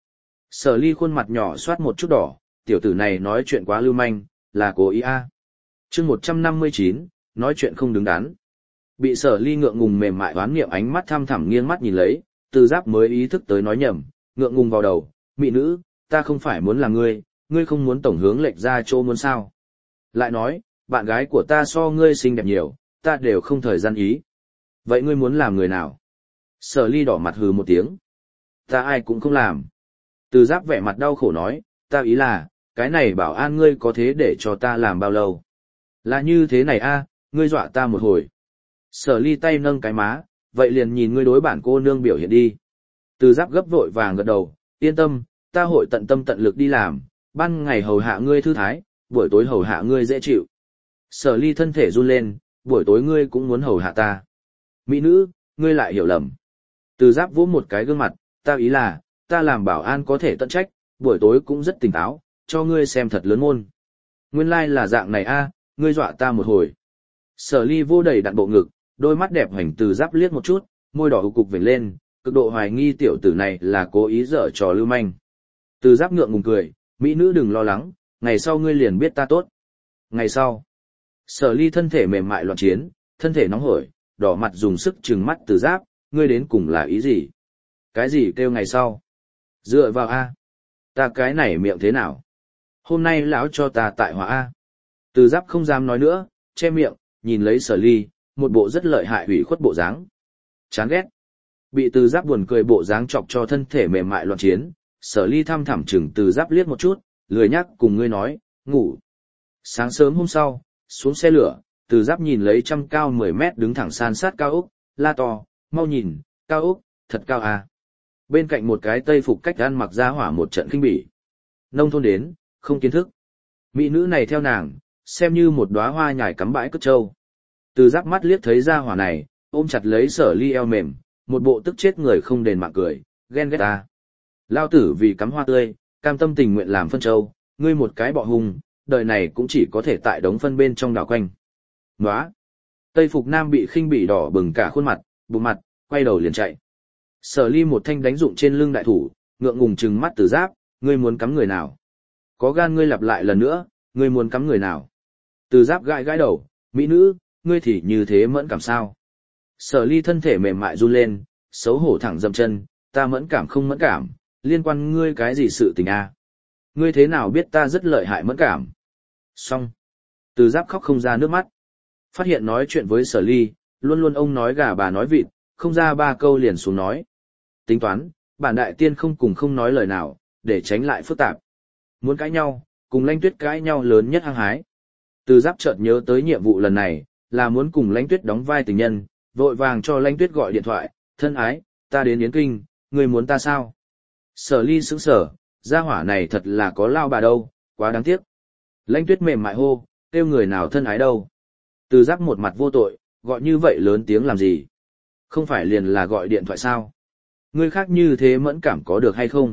Sở ly khuôn mặt nhỏ soát một chút đỏ, tiểu tử này nói chuyện quá lưu manh, là cố ý a. À. chương một trăm năm mươi chín, nói chuyện không đứng đắn. Bị sở ly ngượng ngùng mềm mại oán niệm ánh mắt thăm thẳm nghiêng mắt nhìn lấy, từ giáp mới ý thức tới nói nhầm, ngượng ngùng vào đầu, mị nữ, ta không phải muốn là ngươi, ngươi không muốn tổng hướng lệch ra chỗ muốn sao. Lại nói, bạn gái của ta so ngươi xinh đẹp nhiều, ta đều không thời gian ý. Vậy ngươi muốn làm người nào? Sở ly đỏ mặt hừ một tiếng. Ta ai cũng không làm. Từ giáp vẻ mặt đau khổ nói, ta ý là, cái này bảo an ngươi có thế để cho ta làm bao lâu? Là như thế này a, ngươi dọa ta một hồi. Sở ly tay nâng cái má, vậy liền nhìn ngươi đối bản cô nương biểu hiện đi. Từ giáp gấp vội vàng gật đầu, yên tâm, ta hội tận tâm tận lực đi làm, ban ngày hầu hạ ngươi thư thái, buổi tối hầu hạ ngươi dễ chịu. Sở ly thân thể run lên, buổi tối ngươi cũng muốn hầu hạ ta. Mỹ nữ, ngươi lại hiểu lầm. Từ giáp vỗ một cái gương mặt, ta ý là, ta làm bảo an có thể tận trách, buổi tối cũng rất tỉnh táo, cho ngươi xem thật lớn môn. Nguyên lai like là dạng này a, ngươi dọa ta một hồi. Sở ly vô đầy đặn bộ ngực, đôi mắt đẹp hoành từ giáp liếc một chút, môi đỏ cục vểnh lên, cực độ hoài nghi tiểu tử này là cố ý dở trò lưu manh. Từ giáp ngượng ngùng cười, mỹ nữ đừng lo lắng, ngày sau ngươi liền biết ta tốt. Ngày sau, sở ly thân thể mềm mại loạn chiến, thân thể nóng hổi, đỏ mặt dùng sức trừng mắt từ giáp, ngươi đến cùng là ý gì? Cái gì kêu ngày sau? Dựa vào a, ta cái này miệng thế nào? Hôm nay lão cho ta tại hỏa a. Từ giáp không dám nói nữa, che miệng, nhìn lấy sở ly, một bộ rất lợi hại hủy khuất bộ dáng. Chán ghét. Bị từ giáp buồn cười bộ dáng chọc cho thân thể mềm mại loạn chiến, sở ly thăm thẳm chừng từ giáp liếc một chút, lười nhắc cùng ngươi nói, ngủ. Sáng sớm hôm sau, xuống xe lửa, từ giáp nhìn lấy trăm cao mười mét đứng thẳng san sát cao ốc, la to, mau nhìn, cao ốc, thật cao à. Bên cạnh một cái tây phục cách ăn mặc ra hỏa một trận kinh bỉ. Nông thôn đến, không kiến thức. Mỹ nữ này theo nàng, xem như một đóa hoa nhài cắm bãi cất trâu. Từ giáp mắt liếc thấy ra hỏa này, ôm chặt lấy sở ly eo mềm, một bộ tức chết người không đền mạng cười, ghen ghét ta. Lao tử vì cắm hoa tươi, cam tâm tình nguyện làm phân trâu, ngươi một cái bọ hung, đời này cũng chỉ có thể tại đống phân bên trong đảo quanh. Nóa! Tây phục nam bị khinh bỉ đỏ bừng cả khuôn mặt, bụng mặt, quay đầu liền chạy. Sở ly một thanh đánh dụng trên lưng đại thủ, ngượng ngùng trừng mắt từ giáp, ngươi muốn cắm người nào? Có gan ngươi lặp lại lần nữa, ngươi muốn cắm người nào? Từ giáp gãi gãi đầu, mỹ nữ, ngươi thì như thế mẫn cảm sao? Sở ly thân thể mềm mại run lên, xấu hổ thẳng dậm chân, ta mẫn cảm không mẫn cảm, liên quan ngươi cái gì sự tình a? Ngươi thế nào biết ta rất lợi hại mẫn cảm? Xong. Từ giáp khóc không ra nước mắt. Phát hiện nói chuyện với sở ly, luôn luôn ông nói gà bà nói vịt, không ra ba câu liền xuống nói. Tính toán, bản đại tiên không cùng không nói lời nào, để tránh lại phức tạp. Muốn cãi nhau, cùng Lãnh Tuyết cãi nhau lớn nhất hăng hái. Từ giáp chợt nhớ tới nhiệm vụ lần này, là muốn cùng Lãnh Tuyết đóng vai tình nhân, vội vàng cho Lãnh Tuyết gọi điện thoại, thân ái, ta đến Yến Kinh, người muốn ta sao? Sở ly sững sở, gia hỏa này thật là có lao bà đâu, quá đáng tiếc. Lãnh Tuyết mềm mại hô, kêu người nào thân ái đâu. Từ giáp một mặt vô tội, gọi như vậy lớn tiếng làm gì? Không phải liền là gọi điện thoại sao? Ngươi khác như thế mẫn cảm có được hay không?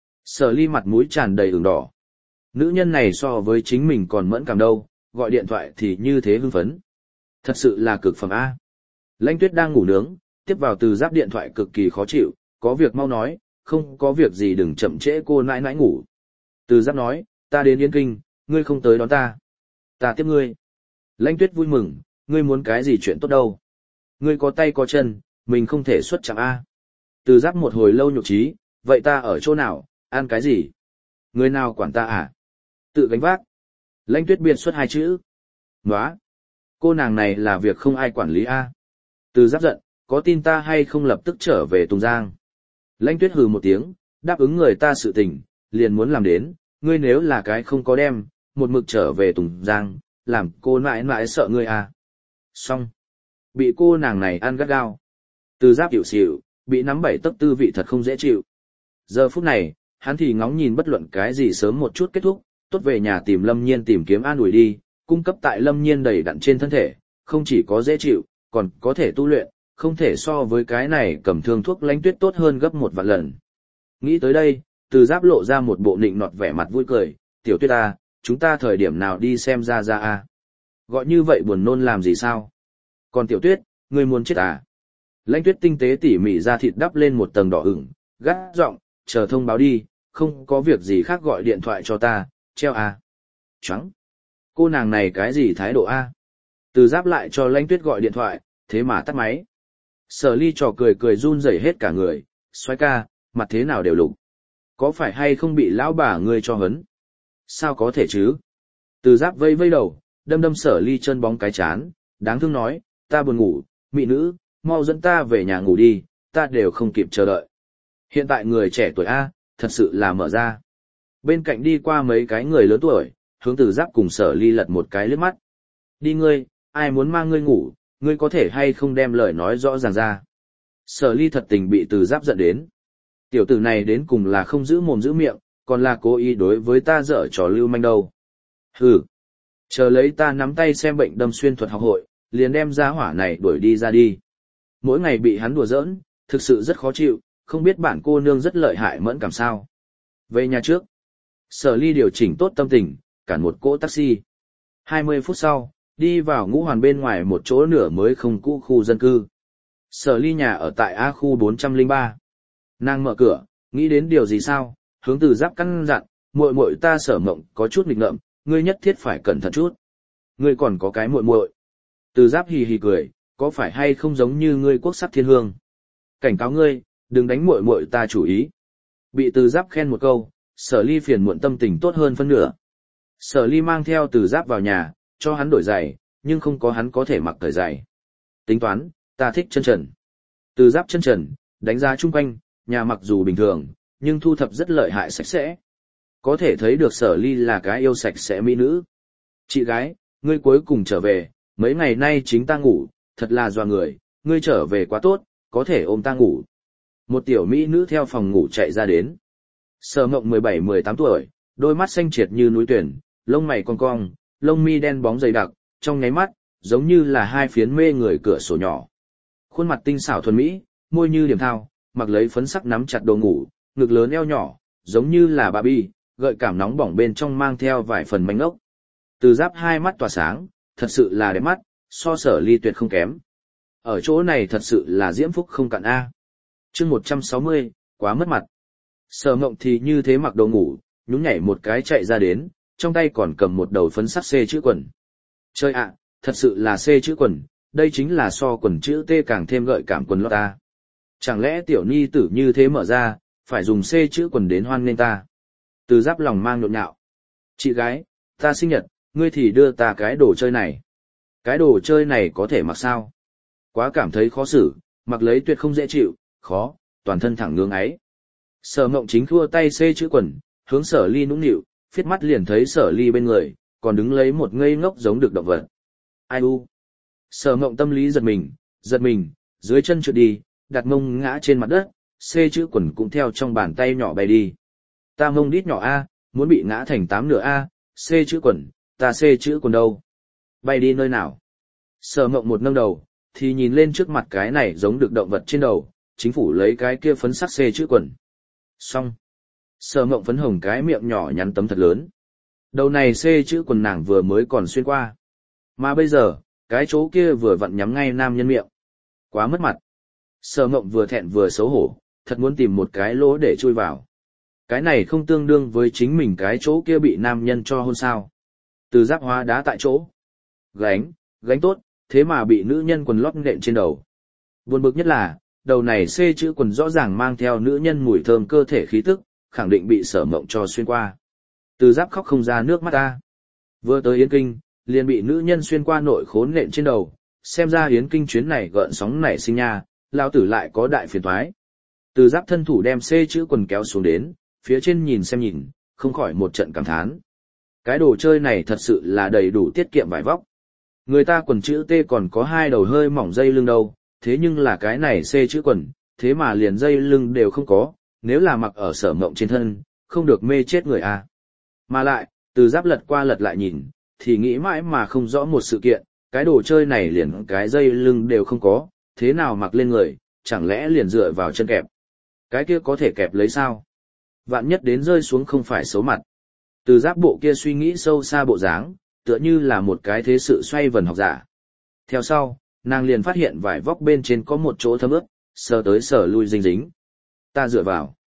Sở ly mặt mũi tràn đầy ửng đỏ. Nữ nhân này so với chính mình còn mẫn cảm đâu, gọi điện thoại thì như thế hưng phấn. Thật sự là cực phẩm A. Lãnh Tuyết đang ngủ nướng, tiếp vào từ giáp điện thoại cực kỳ khó chịu, có việc mau nói, không có việc gì đừng chậm trễ cô nãi nãi ngủ. Từ giáp nói, ta đến Yên Kinh, ngươi không tới đón ta. Ta tiếp ngươi. Lãnh Tuyết vui mừng, ngươi muốn cái gì chuyện tốt đâu. Ngươi có tay có chân, mình không thể xuất chẳng A. Từ giáp một hồi lâu nhục trí, vậy ta ở chỗ nào, ăn cái gì? Người nào quản ta à? Tự gánh vác. Lãnh Tuyết biên xuất hai chữ. Nóa. Cô nàng này là việc không ai quản lý A. Từ giáp giận, có tin ta hay không lập tức trở về Tùng Giang? Lãnh Tuyết hừ một tiếng, đáp ứng người ta sự tình, liền muốn làm đến, ngươi nếu là cái không có đem, một mực trở về Tùng Giang, làm cô mãi mãi sợ ngươi à. Xong. Bị cô nàng này ăn gắt gao. Từ giáp hiểu xỉu, bị nắm bảy tấc tư vị thật không dễ chịu. Giờ phút này, hắn thì ngóng nhìn bất luận cái gì sớm một chút kết thúc, tốt về nhà tìm Lâm Nhiên tìm kiếm an ủi đi, cung cấp tại Lâm Nhiên đầy đặn trên thân thể, không chỉ có dễ chịu, còn có thể tu luyện, không thể so với cái này cầm thương thuốc Lãnh Tuyết tốt hơn gấp một vạn lần. Nghĩ tới đây, từ giáp lộ ra một bộ nịnh nọt vẻ mặt vui cười, tiểu Tuyết à, chúng ta thời điểm nào đi xem ra ra à. Gọi như vậy buồn nôn làm gì sao? Còn tiểu Tuyết, ngươi muốn chết à? Lãnh Tuyết tinh tế tỉ mỉ ra thịt đắp lên một tầng đỏ ửng, gắt giọng, chờ thông báo đi, không có việc gì khác gọi điện thoại cho ta, treo à. Choáng. Cô nàng này cái gì thái độ a? Từ Giáp lại cho Lãnh Tuyết gọi điện thoại, thế mà tắt máy. Sở Ly trò cười cười run rẩy hết cả người, xoái ca, mặt thế nào đều lục. Có phải hay không bị lão bà ngươi cho hấn? Sao có thể chứ? Từ Giáp vây vây đầu, đâm đâm Sở Ly chân bóng cái chán, đáng thương nói, ta buồn ngủ, mị nữ, mau dẫn ta về nhà ngủ đi, ta đều không kịp chờ đợi. Hiện tại người trẻ tuổi A, thật sự là mở ra. Bên cạnh đi qua mấy cái người lớn tuổi, hướng Từ Giáp cùng Sở Ly lật một cái liếc mắt. Đi ngươi, ai muốn mang ngươi ngủ, ngươi có thể hay không đem lời nói rõ ràng ra. Sở Ly thật tình bị Từ Giáp giận đến. Tiểu tử này đến cùng là không giữ mồm giữ miệng, còn là cố ý đối với ta dở trò lưu manh đâu. Hừ, chờ lấy ta nắm tay xem bệnh đâm xuyên thuật học hội, liền đem ra hỏa này đuổi đi ra đi. Mỗi ngày bị hắn đùa giỡn, thực sự rất khó chịu, không biết bản cô nương rất lợi hại mẫn cảm sao. Về nhà trước, Sở Ly điều chỉnh tốt tâm tình, cản một cỗ taxi. hai mươi phút sau, đi vào Ngũ Hoàn bên ngoài một chỗ nửa mới không cũ khu dân cư. Sở Ly nhà ở tại A khu bốn trăm lẻ ba. Nàng mở cửa, nghĩ đến điều gì sao, hướng Từ Giáp căn dặn, muội muội ta Sở Mộng có chút nghịch ngợm, ngươi nhất thiết phải cẩn thận chút. Ngươi còn có cái muội muội. Từ Giáp hì hì cười, có phải hay không giống như ngươi quốc sắc thiên hương? Cảnh cáo ngươi, đừng đánh muội muội ta chủ ý. Bị Từ Giáp khen một câu, Sở Ly phiền muộn tâm tình tốt hơn phân nửa. Sở Ly mang theo Từ Giáp vào nhà, cho hắn đổi giày, nhưng không có hắn có thể mặc thời giày. Tính toán, ta thích chân trần. Từ Giáp chân trần, đánh giá chung quanh, nhà mặc dù bình thường, nhưng thu thập rất lợi hại sạch sẽ. Có thể thấy được Sở Ly là cái yêu sạch sẽ mỹ nữ. Chị gái, ngươi cuối cùng trở về, mấy ngày nay chính ta ngủ, thật là doa người, ngươi trở về quá tốt, có thể ôm ta ngủ. Một tiểu mỹ nữ theo phòng ngủ chạy ra đến. Sở Mộng mười bảy mười tám tuổi, đôi mắt xanh triệt như núi tuyển, lông mày cong cong, lông mi đen bóng dày đặc, trong nháy mắt, giống như là hai phiến mê người cửa sổ nhỏ. Khuôn mặt tinh xảo thuần mỹ, môi như điểm thao, mặc lấy phấn sắc nắm chặt đồ ngủ, ngực lớn eo nhỏ, giống như là Barbie, gợi cảm nóng bỏng bên trong mang theo vài phần manh ốc. Từ Giáp hai mắt tỏa sáng, thật sự là đẹp mắt, so Sở Ly tuyệt không kém. Ở chỗ này thật sự là diễm phúc không cạn a. Chương một trăm sáu mươi, quá mất mặt. Sở Mộng thì như thế mặc đồ ngủ, nhún nhảy một cái chạy ra đến, trong tay còn cầm một đầu phấn sắc C chữ quần. Chơi ạ, thật sự là C chữ quần, đây chính là so quần chữ T càng thêm gợi cảm quần lót ta. Chẳng lẽ tiểu nhi tử như thế mở ra, phải dùng C chữ quần đến hoan nghênh ta. Từ Giáp lòng mang nhộn nhạo. Chị gái, ta sinh nhật, ngươi thì đưa ta cái đồ chơi này. Cái đồ chơi này có thể mặc sao? Quá cảm thấy khó xử, mặc lấy tuyệt không dễ chịu, khó, toàn thân thẳng ngưỡng ấy. Sở Mộng chính thua tay C chữ quần, hướng Sở Ly nũng nịu, phiết mắt liền thấy Sở Ly bên người, còn đứng lấy một ngây ngốc giống được động vật. Ai u? Sở Mộng tâm lý giật mình, giật mình, dưới chân trượt đi, đặt mông ngã trên mặt đất, C chữ quần cũng theo trong bàn tay nhỏ bay đi. Ta mông đít nhỏ A, muốn bị ngã thành tám nửa A, C chữ quần, ta C chữ quần đâu? Bay đi nơi nào? Sở Mộng một nâng đầu, thì nhìn lên trước mặt cái này giống được động vật trên đầu, chính phủ lấy cái kia phấn sắc C chữ quần. Xong. Sở Mộng phấn hồng cái miệng nhỏ nhắn tấm thật lớn. Đầu này C chữ quần nàng vừa mới còn xuyên qua. Mà bây giờ, cái chỗ kia vừa vặn nhắm ngay nam nhân miệng. Quá mất mặt. Sở Mộng vừa thẹn vừa xấu hổ, thật muốn tìm một cái lỗ để chui vào. Cái này không tương đương với chính mình cái chỗ kia bị nam nhân cho hôn sao. Từ Giáp hóa đá tại chỗ. Gánh, gánh tốt, thế mà bị nữ nhân quần lót nện trên đầu. Buồn bực nhất là, đầu này C chữ quần rõ ràng mang theo nữ nhân mùi thơm cơ thể khí tức, khẳng định bị Sở Mộng cho xuyên qua. Từ Giáp khóc không ra nước mắt ta. Vừa tới Yến Kinh, liền bị nữ nhân xuyên qua nội khốn nện trên đầu, xem ra Yến Kinh chuyến này gợn sóng nảy sinh nha, lao tử lại có đại phiền toái. Từ Giáp thân thủ đem C chữ quần kéo xuống đến, phía trên nhìn xem nhìn, không khỏi một trận cảm thán. Cái đồ chơi này thật sự là đầy đủ tiết kiệm vải vóc. Người ta quần chữ T còn có hai đầu hơi mỏng dây lưng đâu, thế nhưng là cái này C chữ quần, thế mà liền dây lưng đều không có, nếu là mặc ở Sở Mộng trên thân, không được mê chết người à. Mà lại, Từ Giáp lật qua lật lại nhìn, thì nghĩ mãi mà không rõ một sự kiện, cái đồ chơi này liền cái dây lưng đều không có, thế nào mặc lên người, chẳng lẽ liền dựa vào chân kẹp. Cái kia có thể kẹp lấy sao? Vạn nhất đến rơi xuống không phải xấu mặt. Từ Giáp bộ kia suy nghĩ sâu xa bộ dáng, tựa như là một cái thế sự xoay vần học giả. Theo sau, nàng liền phát hiện vải vóc bên trên có một chỗ thấm ướt, sờ tới sờ lui dính dính. Ta dựa vào.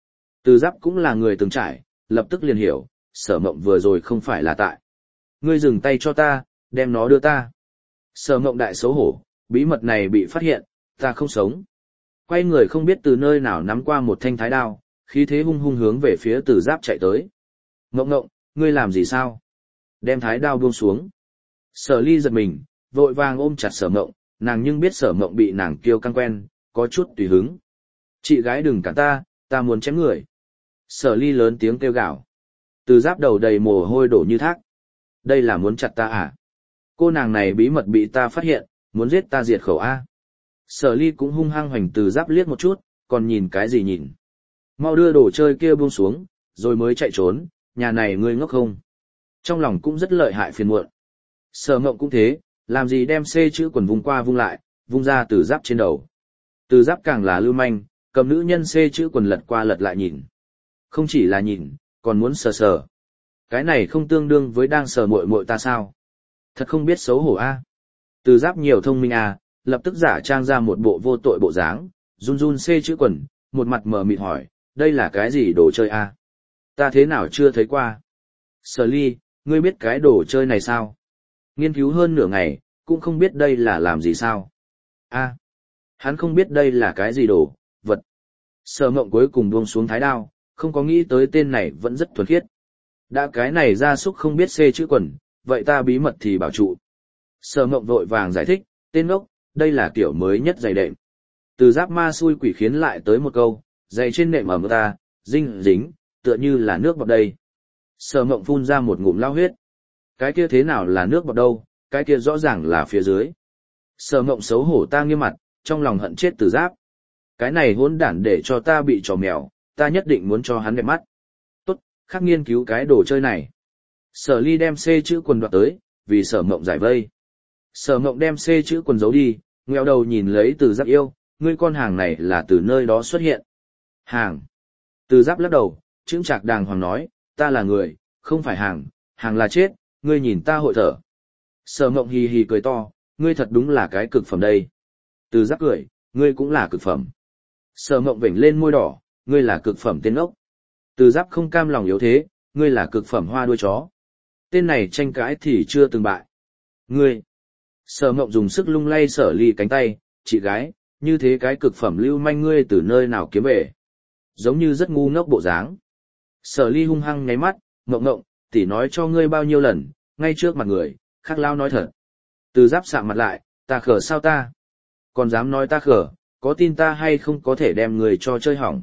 Từ Giáp cũng là người từng trải, lập tức liền hiểu, Sở Mộng vừa rồi không phải là tại. Ngươi dừng tay cho ta, đem nó đưa ta. Sở Mộng đại xấu hổ, bí mật này bị phát hiện, ta không sống. Quay người không biết từ nơi nào nắm qua một thanh thái đao, khí thế hung hung hướng về phía Từ Giáp chạy tới. Ngộng ngộng, ngươi làm gì sao? Đem thái đao buông xuống. Sở Ly giật mình, vội vàng ôm chặt Sở Mộng, nàng nhưng biết Sở Mộng bị nàng kiêu căng quen, có chút tùy hứng. Chị gái đừng cản ta, ta muốn chém người. Sở Ly lớn tiếng kêu gào. Từ Giáp đầu đầy mồ hôi đổ như thác. Đây là muốn chặt ta à? Cô nàng này bí mật bị ta phát hiện, muốn giết ta diệt khẩu A. Sở Ly cũng hung hăng hoành Từ Giáp liếc một chút, còn nhìn cái gì nhìn? Mau đưa đồ chơi kia buông xuống, rồi mới chạy trốn, nhà này ngươi ngốc không? Trong lòng cũng rất lợi hại phiền muộn. Sở Mộng cũng thế, làm gì đem xê chữ quần vung qua vung lại, vung ra Từ Giáp trên đầu. Từ Giáp càng là lưu manh, cầm nữ nhân xê chữ quần lật qua lật lại nhìn. Không chỉ là nhìn, còn muốn sờ sờ. Cái này không tương đương với đang sờ muội muội ta sao? Thật không biết xấu hổ a. Từ Giáp nhiều thông minh a, lập tức giả trang ra một bộ vô tội bộ dáng, run run xê chữ quần, một mặt mờ mịt hỏi, đây là cái gì đồ chơi a? Ta thế nào chưa thấy qua? Sở Ly, ngươi biết cái đồ chơi này sao? Nghiên cứu hơn nửa ngày, cũng không biết đây là làm gì sao? A, hắn không biết đây là cái gì đồ, vật. Sở Mộng cuối cùng buông xuống thái đao, không có nghĩ tới tên này vẫn rất thuần khiết. Đã cái này ra súc không biết xê chữ quần, vậy ta bí mật thì bảo trụ. Sở Mộng vội vàng giải thích, tên ngốc, đây là kiểu mới nhất giày đệm. Từ Giáp ma xui quỷ khiến lại tới một câu, giày trên nệm ẩm ta, dinh dính, tựa như là nước bọt đây. Sở Mộng phun ra một ngụm lao huyết. Cái kia thế nào là nước bọt đâu, cái kia rõ ràng là phía dưới. Sở Mộng xấu hổ ta nghiêm mặt, trong lòng hận chết Từ Giáp. Cái này hỗn đản để cho ta bị trò mèo, ta nhất định muốn cho hắn đẹp mắt. Tốt, khắc nghiên cứu cái đồ chơi này. Sở Ly đem xê chữ quần đoạt tới, vì Sở Mộng giải vây. Sở Mộng đem xê chữ quần giấu đi, ngoẹo đầu nhìn lấy Từ Giáp yêu, ngươi con hàng này là từ nơi đó xuất hiện. Hàng. Từ Giáp lắc đầu, chững chạc đàng hoàng nói, ta là người, không phải hàng, hàng là chết, ngươi nhìn ta hội thở. Sở Mộng hì hì cười to, ngươi thật đúng là cái cực phẩm đây. Từ Giáp cười, ngươi cũng là cực phẩm. Sở Mộng vểnh lên môi đỏ, ngươi là cực phẩm tên ốc. Từ Giáp không cam lòng yếu thế, ngươi là cực phẩm hoa đuôi chó. Tên này tranh cãi thì chưa từng bại. Ngươi. Sở Mộng dùng sức lung lay Sở Ly cánh tay, chị gái, như thế cái cực phẩm lưu manh ngươi từ nơi nào kiếm về. Giống như rất ngu ngốc bộ dáng. Sở Ly hung hăng nháy mắt, Mộng Mộng, tỷ nói cho ngươi bao nhiêu lần, ngay trước mặt người, khác lao nói thật. Từ Giáp sạm mặt lại, ta khở sao ta? Còn dám nói ta khở, có tin ta hay không có thể đem người cho chơi hỏng.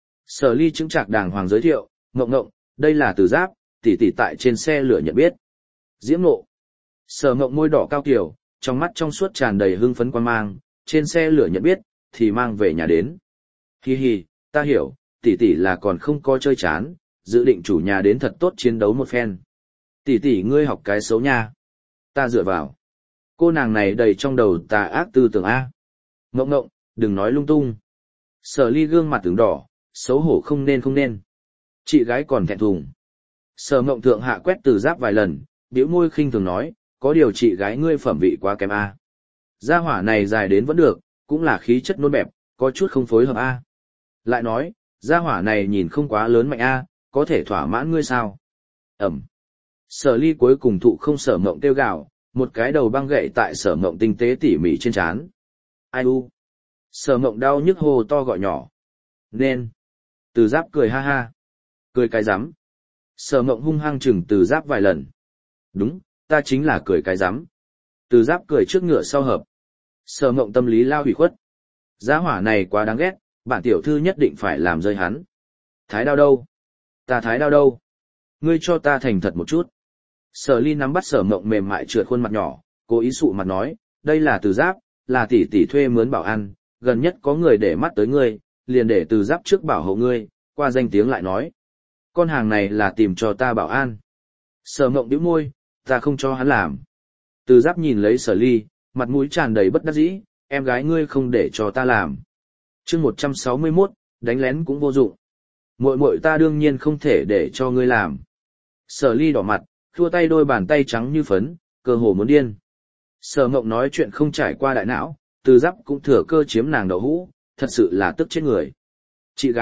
Sở Ly chứng trạc đàng hoàng giới thiệu, Mộng Mộng, đây là Từ Giáp, tỷ tỷ tại trên xe lửa nhận biết. Diễm Ngộ. Sở Mộng môi đỏ cao kiểu, trong mắt trong suốt tràn đầy hưng phấn quan mang, trên xe lửa nhận biết, thì mang về nhà đến. Hi hi, ta hiểu, tỷ tỷ là còn không có chơi chán, dự định chủ nhà đến thật tốt chiến đấu một phen. Tỷ tỷ ngươi học cái xấu nha. Ta dựa vào. Cô nàng này đầy trong đầu tà ác tư tưởng A. Ngộng ngộng, đừng nói lung tung. Sở Ly gương mặt tướng đỏ, xấu hổ không nên không nên. Chị gái còn thẹn thùng. Sở Ngộng thượng hạ quét Từ Giáp vài lần, bĩu môi khinh thường nói, có điều chị gái ngươi phẩm vị quá kém A. Gia hỏa này dài đến vẫn được, cũng là khí chất nôn bẹp, có chút không phối hợp A. Lại nói, gia hỏa này nhìn không quá lớn mạnh A, có thể thỏa mãn ngươi sao? Ẩm. Sở Ly cuối cùng thụ không Sở Mộng kêu gào, một cái đầu băng gậy tại Sở Mộng tinh tế tỉ mỉ trên trán. Ai u. Sở Mộng đau nhức hô to gọi nhỏ. Nên. Từ Giáp cười ha ha. Cười cái rắm. Sở Mộng hung hăng chừng Từ Giáp vài lần. Đúng, ta chính là cười cái rắm. Từ Giáp cười trước ngựa sau hợp. Sở Mộng tâm lý lao hủy khuất. Giá hỏa này quá đáng ghét, bản tiểu thư nhất định phải làm rơi hắn. Thái đao đâu? Ta thái đao đâu? Ngươi cho ta thành thật một chút. Sở Ly nắm bắt Sở Mộng mềm mại trượt khuôn mặt nhỏ, cố ý sụ mặt nói, đây là Từ Giáp, là tỷ tỷ thuê mướn bảo an, gần nhất có người để mắt tới ngươi, liền để Từ Giáp trước bảo hộ ngươi, qua danh tiếng lại nói. Con hàng này là tìm cho ta bảo an. Sở Mộng bĩu môi, ta không cho hắn làm. Từ Giáp nhìn lấy Sở Ly, mặt mũi tràn đầy bất đắc dĩ, em gái ngươi không để cho ta làm. Chương một trăm sáu mươi mốt, đánh lén cũng vô dụng. Muội muội ta đương nhiên không thể để cho ngươi làm. Sở Ly đỏ mặt, khua tay đôi bàn tay trắng như phấn, cơ hồ muốn điên. Sở Ngộng nói chuyện không trải qua đại não, Từ Giáp cũng thừa cơ chiếm nàng đậu hũ, thật sự là tức chết người. Chị gái,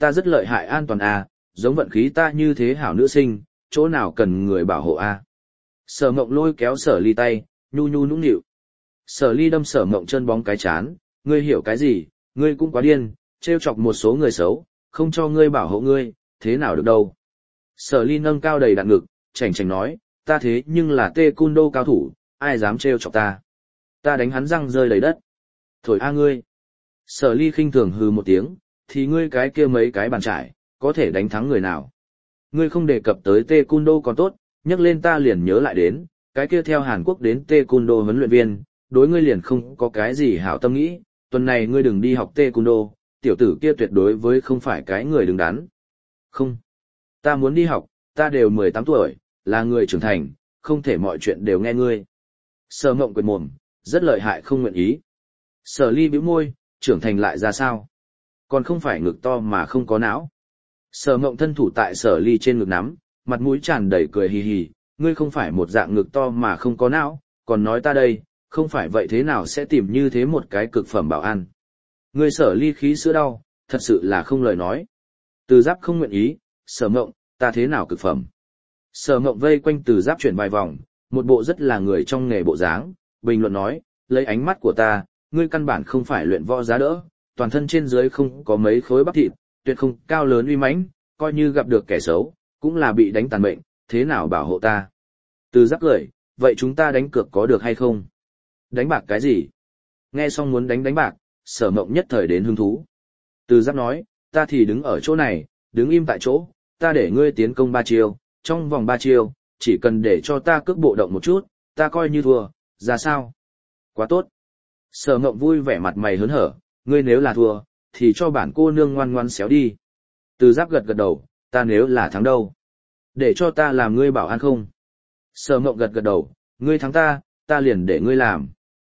ta rất lợi hại an toàn à, giống vận khí ta như thế hảo nữ sinh, chỗ nào cần người bảo hộ à. Sở Mộng lôi kéo Sở Ly tay, nhu nhu nũng nịu. Sở Ly đâm Sở Mộng chân bóng cái chán, ngươi hiểu cái gì, ngươi cũng quá điên, trêu chọc một số người xấu, không cho ngươi bảo hộ ngươi, thế nào được đâu. Sở Ly nâng cao đầy đặn ngực, chảnh chảnh nói, ta thế nhưng là taekwondo cao thủ, ai dám trêu chọc ta. Ta đánh hắn răng rơi đầy đất. Thổi a ngươi. Sở Ly khinh thường hừ một tiếng, thì ngươi cái kia mấy cái bàn trải, có thể đánh thắng người nào. Ngươi không đề cập tới taekwondo còn tốt, nhắc lên ta liền nhớ lại đến, cái kia theo Hàn Quốc đến taekwondo huấn luyện viên, đối ngươi liền không có cái gì hảo tâm nghĩ, tuần này ngươi đừng đi học taekwondo, tiểu tử kia tuyệt đối với không phải cái người đứng đắn. Không. Ta muốn đi học, ta đều mười tám tuổi, là người trưởng thành, không thể mọi chuyện đều nghe ngươi. Sở Mộng quệt mồm, rất lợi hại không nguyện ý. Sở Ly bĩu môi, trưởng thành lại ra sao? Còn không phải ngực to mà không có não. Sở Mộng thân thủ tại Sở Ly trên ngực nắm, mặt mũi tràn đầy cười hì hì, ngươi không phải một dạng ngực to mà không có não, còn nói ta đây, không phải vậy thế nào sẽ tìm như thế một cái cực phẩm bảo ăn. Ngươi Sở Ly khí sữa đau, thật sự là không lời nói. Từ Giáp không nguyện ý, Sở Mộng, ta thế nào cực phẩm. Sở Mộng vây quanh Từ Giáp chuyển vài vòng, một bộ rất là người trong nghề bộ dáng, bình luận nói, lấy ánh mắt của ta, ngươi căn bản không phải luyện võ giá đỡ, toàn thân trên dưới không có mấy khối bắp thịt, tuyệt không cao lớn uy mãnh, coi như gặp được kẻ xấu, cũng là bị đánh tàn mệnh, thế nào bảo hộ ta. Từ Giáp cười, vậy chúng ta đánh cược có được hay không? Đánh bạc cái gì? Nghe xong muốn đánh đánh bạc, Sở Mộng nhất thời đến hứng thú. Từ Giáp nói, ta thì đứng ở chỗ này, đứng im tại chỗ, ta để ngươi tiến công ba chiêu, trong vòng ba chiêu, chỉ cần để cho ta cước bộ động một chút, ta coi như thua, ra sao? Quá tốt. Sở Mộng vui vẻ mặt mày hớn hở, ngươi nếu là thua, thì cho bản cô nương ngoan ngoan xéo đi. Từ Giáp gật gật đầu, ta nếu là thắng đâu? Để cho ta làm ngươi bảo an không? Sở Mộng gật gật đầu, ngươi thắng ta, ta liền để ngươi làm.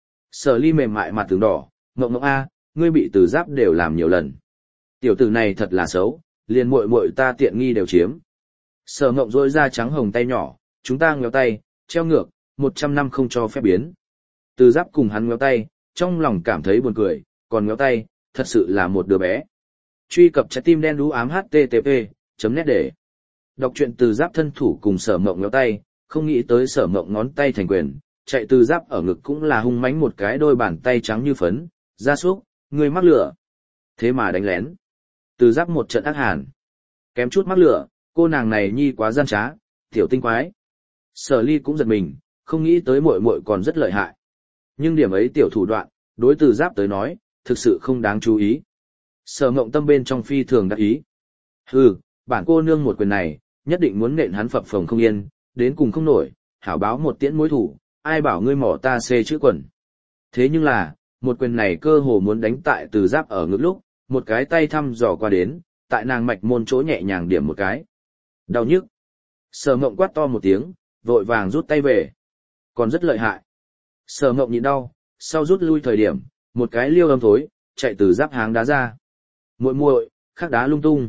Sở Ly mềm mại mặt tướng đỏ, Mộng Mộng a, ngươi bị Từ Giáp đều làm nhiều lần. Tiểu tử này thật là xấu, liền muội muội ta tiện nghi đều chiếm. Sở Mộng rỗi ra trắng hồng tay nhỏ, chúng ta ngéo tay, treo ngược, một trăm năm không cho phép biến. Từ Giáp cùng hắn ngéo tay, trong lòng cảm thấy buồn cười, còn ngéo tay, thật sự là một đứa bé. Truy cập trái tim đen đú ám hát tê tê pê chấm net để đọc truyện. Từ Giáp thân thủ cùng Sở Mộng ngéo tay, không nghĩ tới Sở Mộng ngón tay thành quyền, chạy Từ Giáp ở ngực cũng là hung mãnh một cái đôi bàn tay trắng như phấn, ra súc, ngươi mắc lửa. Thế mà đánh lén. Từ Giáp một trận ác hàn. Kém chút mắc lửa, cô nàng này nhi quá gian trá, tiểu tinh quái. Sở Ly cũng giật mình, không nghĩ tới muội muội còn rất lợi hại. Nhưng điểm ấy tiểu thủ đoạn, đối Từ Giáp tới nói, thực sự không đáng chú ý. Sở Mộng tâm bên trong phi thường đắc ý. Hừ, bản cô nương một quyền này, nhất định muốn nện hắn phập phồng không yên, đến cùng không nổi, hảo báo một tiễn mối thủ, ai bảo ngươi mỏ ta xê chữ quần. Thế nhưng là, một quyền này cơ hồ muốn đánh tại Từ Giáp ở ngực lúc, một cái tay thăm dò qua đến, tại nàng mạch môn chỗ nhẹ nhàng điểm một cái. Đau nhức. Sở Mộng quát to một tiếng, vội vàng rút tay về. Còn rất lợi hại. Sở Mộng nhịn đau, sau rút lui thời điểm, một cái liêu âm thối, chạy Từ Giáp háng đá ra. Muội muội, khắc đá lung tung.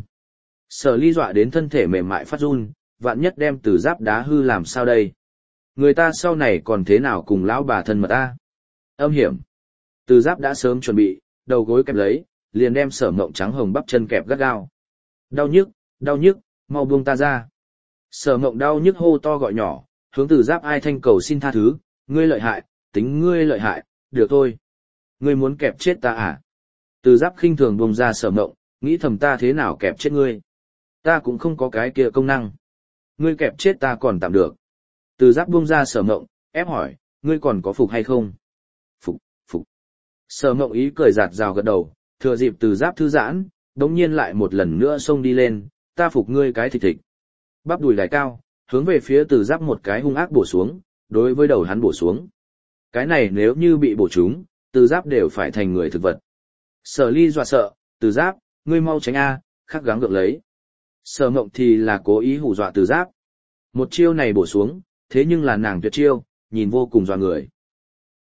Sở Ly dọa đến thân thể mềm mại phát run, vạn nhất đem Từ Giáp đá hư làm sao đây? Người ta sau này còn thế nào cùng lão bà thân mật ta? Âm hiểm. Từ Giáp đã sớm chuẩn bị, đầu gối kẹp lấy, liền đem Sở Mộng trắng hồng bắp chân kẹp gắt gao. Đau nhức, đau nhức, mau buông ta ra. Sở Mộng đau nhức hô to gọi nhỏ, hướng Từ Giáp ai thanh cầu xin tha thứ, ngươi lợi hại, tính ngươi lợi hại, được thôi. Ngươi muốn kẹp chết ta à? Từ Giáp khinh thường buông ra Sở Mộng, nghĩ thầm ta thế nào kẹp chết ngươi? Ta cũng không có cái kia công năng. Ngươi kẹp chết ta còn tạm được. Từ Giáp buông ra Sở Mộng, ép hỏi, ngươi còn có phục hay không? Phục, phục. Sở Mộng ý cười giạt rào gật đầu, thừa dịp Từ Giáp thư giãn, đống nhiên lại một lần nữa xông đi lên, ta phục ngươi cái thịt thịt. Bắp đùi đài cao, hướng về phía Từ Giáp một cái hung ác bổ xuống, đối với đầu hắn bổ xuống. Cái này nếu như bị bổ trúng, Từ Giáp đều phải thành người thực vật. Sở Ly dọa sợ, Từ Giáp, ngươi mau tránh a, khắc gắng gượng lấy. Sở Mộng thì là cố ý hù dọa Từ Giáp. Một chiêu này bổ xuống, thế nhưng là nàng tuyệt chiêu, nhìn vô cùng dọa người.